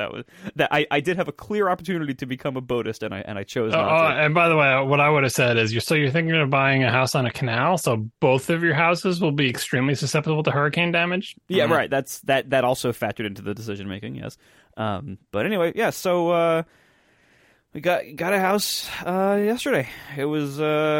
I did have a clear opportunity to become a boatist, and I chose not to. And by the way, what I would have said is you're thinking of buying a house on a canal, so both of your houses will be extremely susceptible to hurricane damage. Yeah, right. That also factored into the decision making. Yes, but anyway, yeah. So we got a house yesterday. It was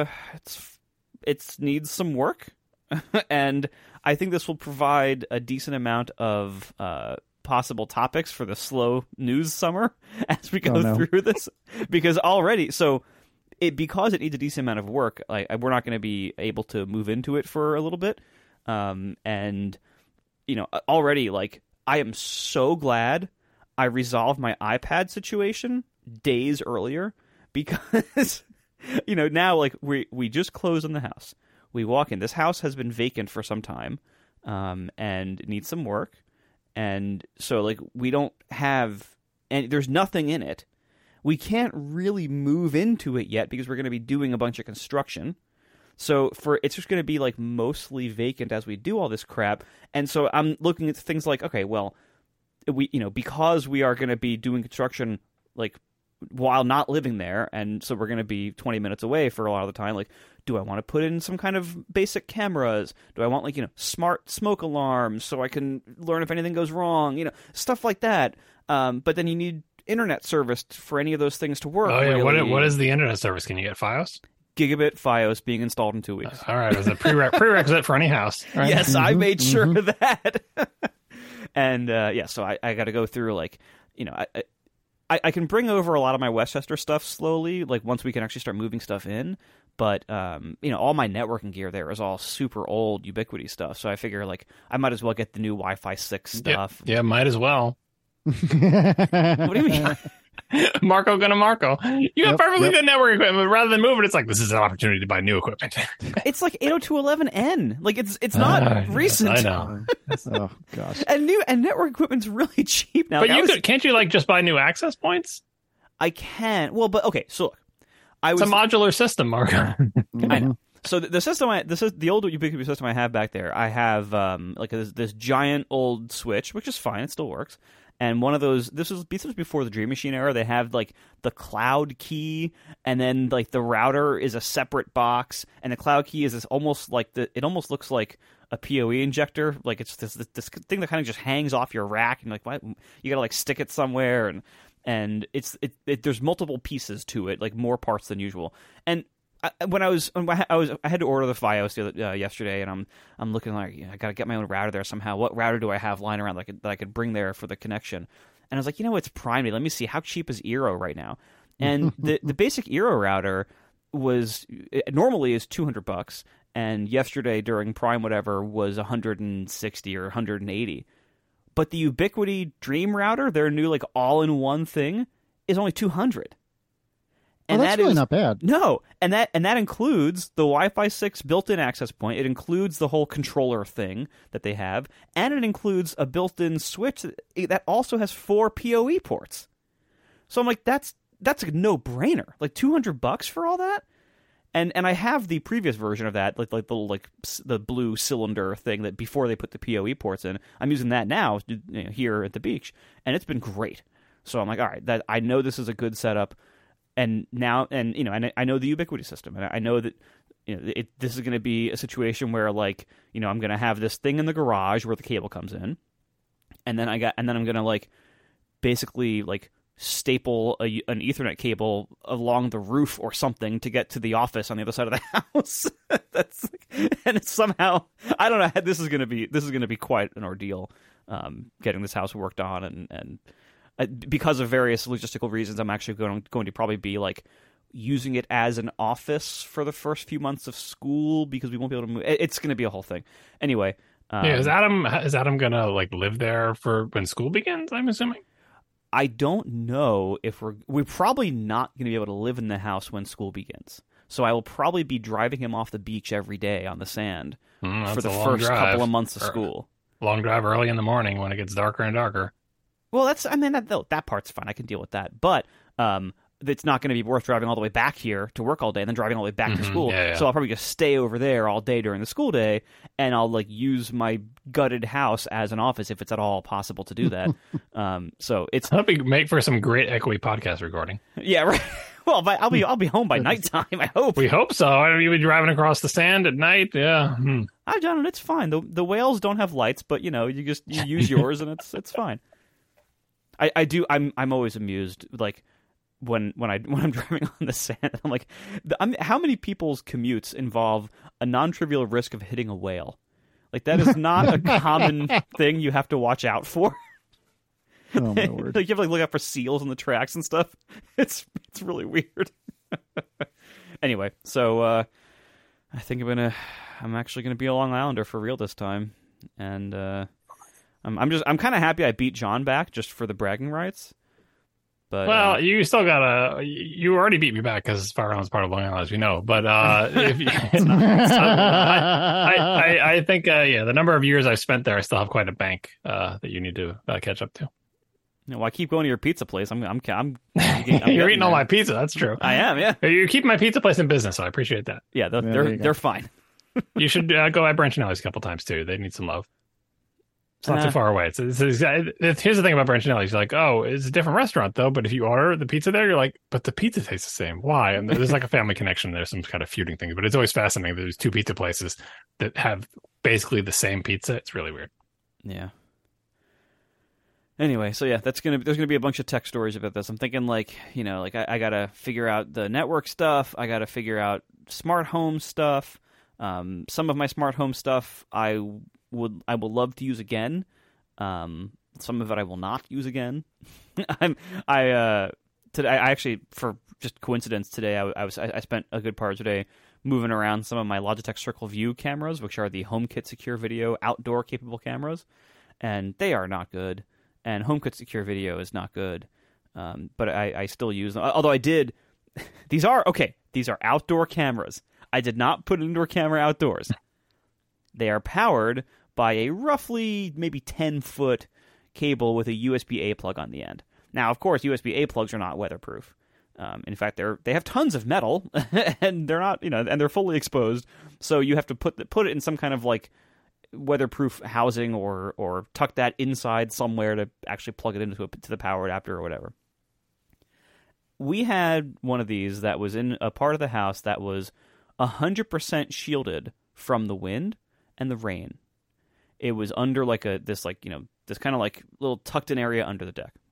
it needs some work. And I think this will provide a decent amount of possible topics for the slow news summer as we go through this. Because already, because it needs a decent amount of work, we're not going to be able to move into it for a little bit. And, already, I am so glad I resolved my iPad situation days earlier. Because, now, we just closed on the house. We walk in. This house has been vacant for some time, and needs some work. And so, we don't have, and there's nothing in it. We can't really move into it yet because we're going to be doing a bunch of construction. So it's just going to be mostly vacant as we do all this crap. And so I'm looking at things like, okay, well, because we are going to be doing construction while not living there, and so we're going to be 20 minutes away for a lot of the time, do I want to put in some kind of basic cameras? Do I want smart smoke alarms so I can learn if anything goes wrong? Stuff like that. But then you need internet service for any of those things to work. Oh yeah, really. What is the internet service? Can you get Fios? Gigabit Fios being installed in 2 weeks. All right, as a prerequisite for any house. Right? Yes, I made sure of that. And so I got to go through I can bring over a lot of my Westchester stuff slowly, once we can actually start moving stuff in. But, all my networking gear there is all super old Ubiquiti stuff. So I figure, I might as well get the new Wi-Fi 6 stuff. Yeah, might as well. What do you mean? Marco gonna Marco. You have perfectly good network equipment, but rather than move it, it's this is an opportunity to buy new equipment. It's 802.11n. It's not recent. I know. Oh gosh. And network equipment's really cheap now. But can't you just buy new access points? I can. Well, but okay. So look, it's a modular system, Marco. I know. So the system, the old Ubiquiti system I have back there. I have this giant old switch, which is fine. It still works. And one of those, this was before the Dream Machine era. They have the cloud key, and then the router is a separate box, and the cloud key is this almost it almost looks like a PoE injector. It's this thing that kind of just hangs off your rack, and why you gotta stick it somewhere, and there's multiple pieces to it, more parts than usual. And I had to order the Fios yesterday, and I'm looking I gotta get my own router there somehow. What router do I have lying around that I could bring there for the connection? And I was it's Prime Day. Let me see, how cheap is Eero right now? And the basic Eero router normally is $200, and yesterday during Prime whatever was $160 or $180. But the Ubiquiti Dream router, their new like all-in-one thing, is only $200. And that's really not bad. No, and that includes the Wi-Fi 6 built-in access point. It includes the whole controller thing that they have, and it includes a built-in switch that also has 4 PoE ports. So I'm like, that's a no-brainer. Like $200 for all that. And I have the previous version of that, like the blue cylinder thing that before they put the PoE ports in. I'm using that now here at the beach, and it's been great. So I'm like, all right, I know this is a good setup. And now, and I know the Ubiquiti system, and I know that this is going to be a situation where like I'm going to have this thing in the garage where the cable comes in, and then I'm going to like basically like staple an Ethernet cable along the roof or something to get to the office on the other side of the house. And it's somehow, I don't know. This is going to be quite an ordeal, getting this house worked on and. Because of various logistical reasons, I'm actually going to probably be like using it as an office for the first few months of school because we won't be able to move. It's going to be a whole thing. Anyway, is Adam gonna like live there for when school begins? I'm assuming. I don't know if we're probably not going to be able to live in the house when school begins. So I will probably be driving him off the beach every day on the sand for the first couple of months of school. Long drive early in the morning when it gets darker and darker. Well, that part's fine. I can deal with that. But it's not going to be worth driving all the way back here to work all day and then driving all the way back to school. Yeah. So I'll probably just stay over there all day during the school day, and I'll like use my gutted house as an office if it's at all possible to do that. So it's that'll make for some great echoey podcast recording. Yeah, right. Well, I'll be home by nighttime. I hope. We hope so. You'll be driving across the sand at night. Yeah. John, it's fine. The whales don't have lights, but you use yours and it's fine. I do. I'm always amused, like when I'm driving on the sand. I'm like, how many people's commutes involve a non-trivial risk of hitting a whale? Like that is not a common thing you have to watch out for. Oh my word! Like you have to look out for seals on the tracks and stuff. It's really weird. Anyway, so I think I'm actually gonna be a Long Islander for real this time, and. I'm kind of happy I beat John back just for the bragging rights. But you still you already beat me back because Fire Island's part of Long Island, as we know. But I think the number of years I've spent there, I still have quite a bank that you need to catch up to. Well, I keep going to your pizza place. I'm You're eating all my pizza. That's true. I am. Yeah. You keep my pizza place in business, so I appreciate that. Yeah, they're fine. You should go at Branchinelli's a couple times too. They need some love. It's not too far away. Here's the thing about Branchinelli's. You're like, oh, it's a different restaurant, though. But if you order the pizza there, you're like, but the pizza tastes the same. Why? And there's like a family connection. There's some kind of feuding thing. But it's always fascinating. There's two pizza places that have basically the same pizza. It's really weird. Yeah. Anyway, so yeah, there's gonna be a bunch of tech stories about this. I'm thinking like I gotta figure out the network stuff. I gotta figure out smart home stuff. Some of my smart home stuff I will love to use again. Some of it I will not use again. Today I actually, for just coincidence, today I spent a good part of today moving around some of my Logitech Circle View cameras, which are the HomeKit Secure Video outdoor capable cameras, and they are not good. And HomeKit Secure Video is not good, but I still use them. Although I did, these are outdoor cameras. I did not put an indoor camera outdoors. They are powered by a roughly maybe 10-foot cable with a USB-A plug on the end. Now, of course, USB-A plugs are not weatherproof. In fact, they have tons of metal, and they're not, and they're fully exposed. So you have to put it in some kind of like weatherproof housing or tuck that inside somewhere to actually plug it to the power adapter or whatever. We had one of these that was in a part of the house that was 100% shielded from the wind and the rain. It was under like this kind of like little tucked in area under the deck.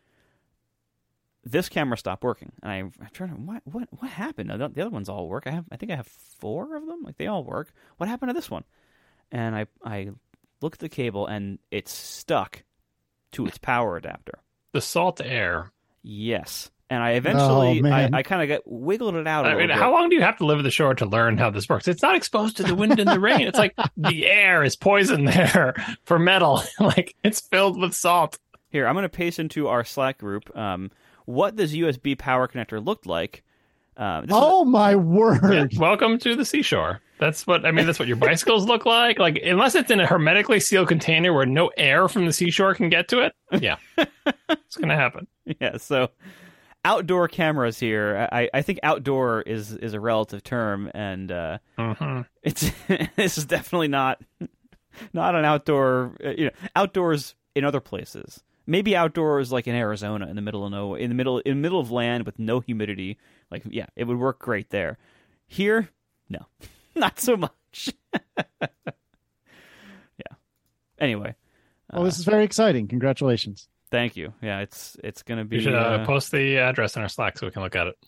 This camera stopped working, and I'm trying to what happened? The other ones all work. I think I have 4 of them. Like they all work. What happened to this one? And I looked at the cable, and it's stuck to its power adapter. The salt air. Yes, And I eventually, I kind of wiggled it out a little bit. How long do you have to live at the shore to learn how this works? It's not exposed to the wind and the rain. It's like the air is poison there for metal. Like, it's filled with salt. Here, I'm going to paste into our Slack group what this USB power connector looked like. My word. Yeah, welcome to the seashore. That's what your bicycles look like. Like, unless it's in a hermetically sealed container where no air from the seashore can get to it. Yeah, it's going to happen. Yeah, so... outdoor cameras here. I think outdoor is a relative term, and it's this is definitely not an outdoor. Outdoors in other places. Maybe outdoors like in Arizona, in the middle of nowhere, in the middle of land with no humidity. Like, yeah, it would work great there. Here, no, not so much. Yeah. Anyway, well, this is very exciting. Congratulations. Thank you. Yeah, it's going to be... You should post the address in our Slack so we can look at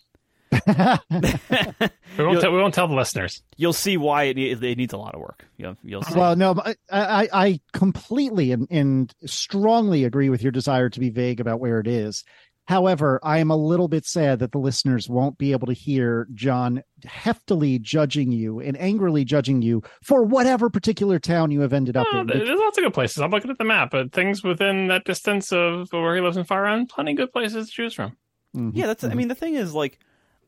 it. we won't tell the listeners. You'll see why it needs a lot of work. You'll see. Well, no, I completely and strongly agree with your desire to be vague about where it is. However, I am a little bit sad that the listeners won't be able to hear John heftily judging you and angrily judging you for whatever particular town you have ended up in. There's lots of good places. I'm looking at the map, but things within that distance of where he lives in Fire Island, plenty of good places to choose from. Mm-hmm. Yeah, I mean, the thing is, like,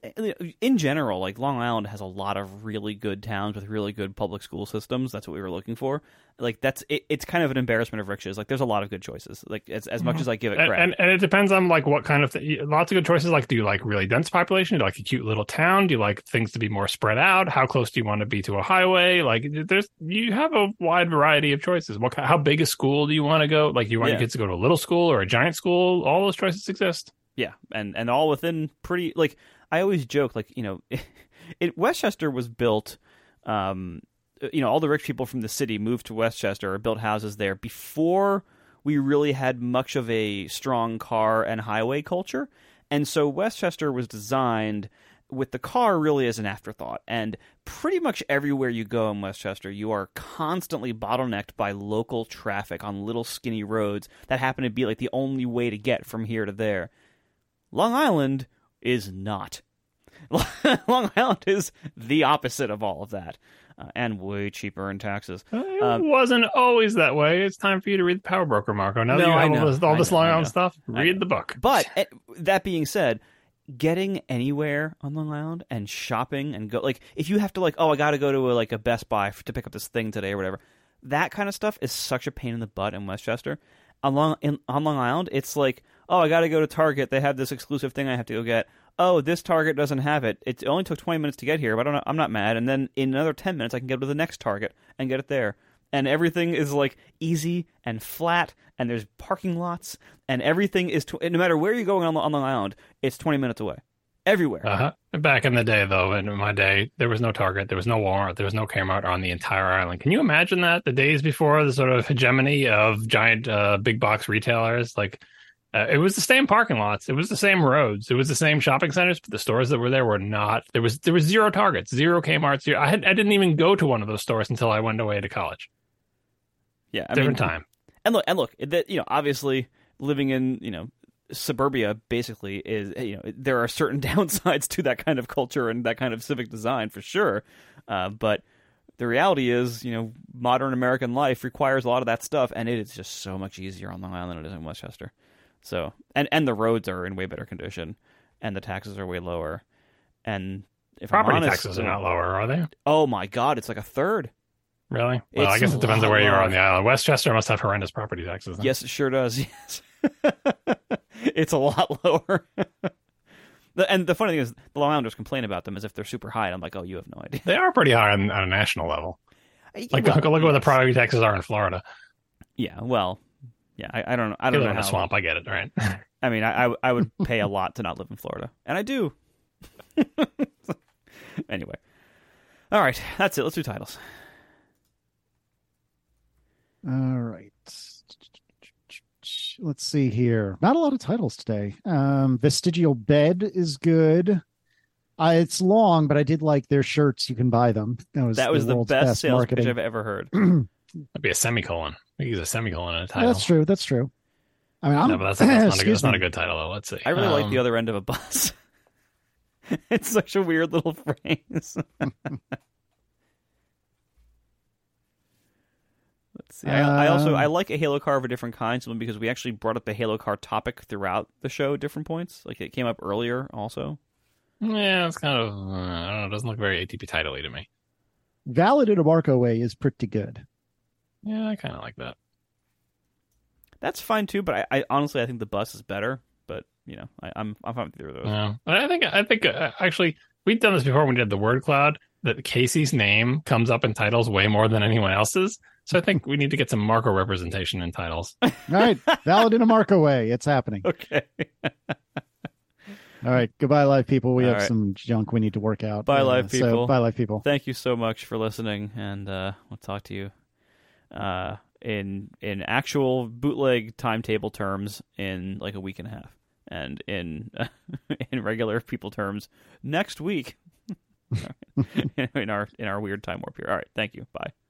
in general, like, Long Island has a lot of really good towns with really good public school systems. That's what we were looking for. Like, it's kind of an embarrassment of riches. Like, there's a lot of good choices. Like, as much as I give it credit. And it depends on, like, what kind of lots of good choices. Like, do you like really dense population? Do you like a cute little town? Do you like things to be more spread out? How close do you want to be to a highway? Like, you have a wide variety of choices. How big a school do you want to go? Like, do you want your kids to go to a little school or a giant school? All those choices exist. Yeah, and all within pretty, like, I always joke, like, Westchester was built, all the rich people from the city moved to Westchester or built houses there before we really had much of a strong car and highway culture. And so Westchester was designed with the car really as an afterthought. And pretty much everywhere you go in Westchester, you are constantly bottlenecked by local traffic on little skinny roads that happen to be like the only way to get from here to there. Long Island is not. Long Island is the opposite of all of that, and way cheaper in taxes. It wasn't always that way. It's time for you to read the Power Broker, Marco. Now that you have all this Long Island stuff, read the book. But that being said, getting anywhere on Long Island and shopping and go, like, if you have to, like, I got to go to a Best Buy to pick up this thing today or whatever, that kind of stuff is such a pain in the butt in Westchester. On Long Island, it's like, I got to go to Target. They have this exclusive thing I have to go get. Oh, this Target doesn't have it. It only took 20 minutes to get here, but I'm not mad. And then in another 10 minutes, I can go to the next Target and get it there. And everything is, like, easy and flat, and there's parking lots, and everything is, no matter where you're going on Long Island, it's 20 minutes away. Everywhere. Uh-huh. Back in the day, though, in my day, there was no Target, there was no Walmart, there was no Kmart on the entire island. Can you imagine that? The days before the sort of hegemony of giant big box retailers, like, it was the same parking lots, it was the same roads, it was the same shopping centers, but the stores that were there were not. There was zero Targets, zero Kmarts. I didn't even go to one of those stores until I went away to college. Yeah, different time. And look, obviously living in suburbia basically is there are certain downsides to that kind of culture and that kind of civic design for sure. But the reality is, modern American life requires a lot of that stuff, and it is just so much easier on Long Island than it is in Westchester. So, and the roads are in way better condition, and the taxes are way lower. And if property taxes are not lower, are they? Oh my God, it's like a third. Really? Well, I guess it depends on where you are on the island. Westchester must have horrendous property taxes. Then. Yes, it sure does. Yes, it's a lot lower. And the funny thing is, the Long Islanders complain about them as if they're super high. And I'm like, you have no idea. They are pretty high on a national level. Like, look at what the property taxes are in Florida. Yeah, well. Yeah, I don't know. I don't know. In a swamp, I get it, right? I mean, I would pay a lot to not live in Florida, and I do. Anyway, all right, that's it. Let's do titles. All right, let's see here. Not a lot of titles today. Vestigial Bed is good. It's long, but I did like their shirts. You can buy them. That was the best sales pitch I've ever heard. That'd be a semicolon. I think he's a semicolon in a title. That's true. I mean, no, but that's not a good title, though. Let's see. I really like The Other End of a Bus. It's such a weird little phrase. Let's see. I like A Halo Car of a Different Kind simply because we actually brought up the Halo Car topic throughout the show at different points. Like, it came up earlier also. Yeah, it's kind of, I don't know, it doesn't look very ATP title-y to me. Valid in a Marco Way is pretty good. Yeah, I kind of like that. That's fine too, but I honestly think the bus is better. But you know, I'm fine with either of those. Yeah, I think actually we've done this before when we did the word cloud. That Casey's name comes up in titles way more than anyone else's. So I think we need to get some Marco representation in titles. All right, Valid in a Marco Way. It's happening. Okay. All right. Goodbye, live people. We have some junk we need to work out. Bye, live people. So, bye, live people. Thank you so much for listening, and we'll talk to you in actual bootleg timetable terms in like a week and a half, and in regular people terms next week in our weird time warp here. All right. Thank you. Bye.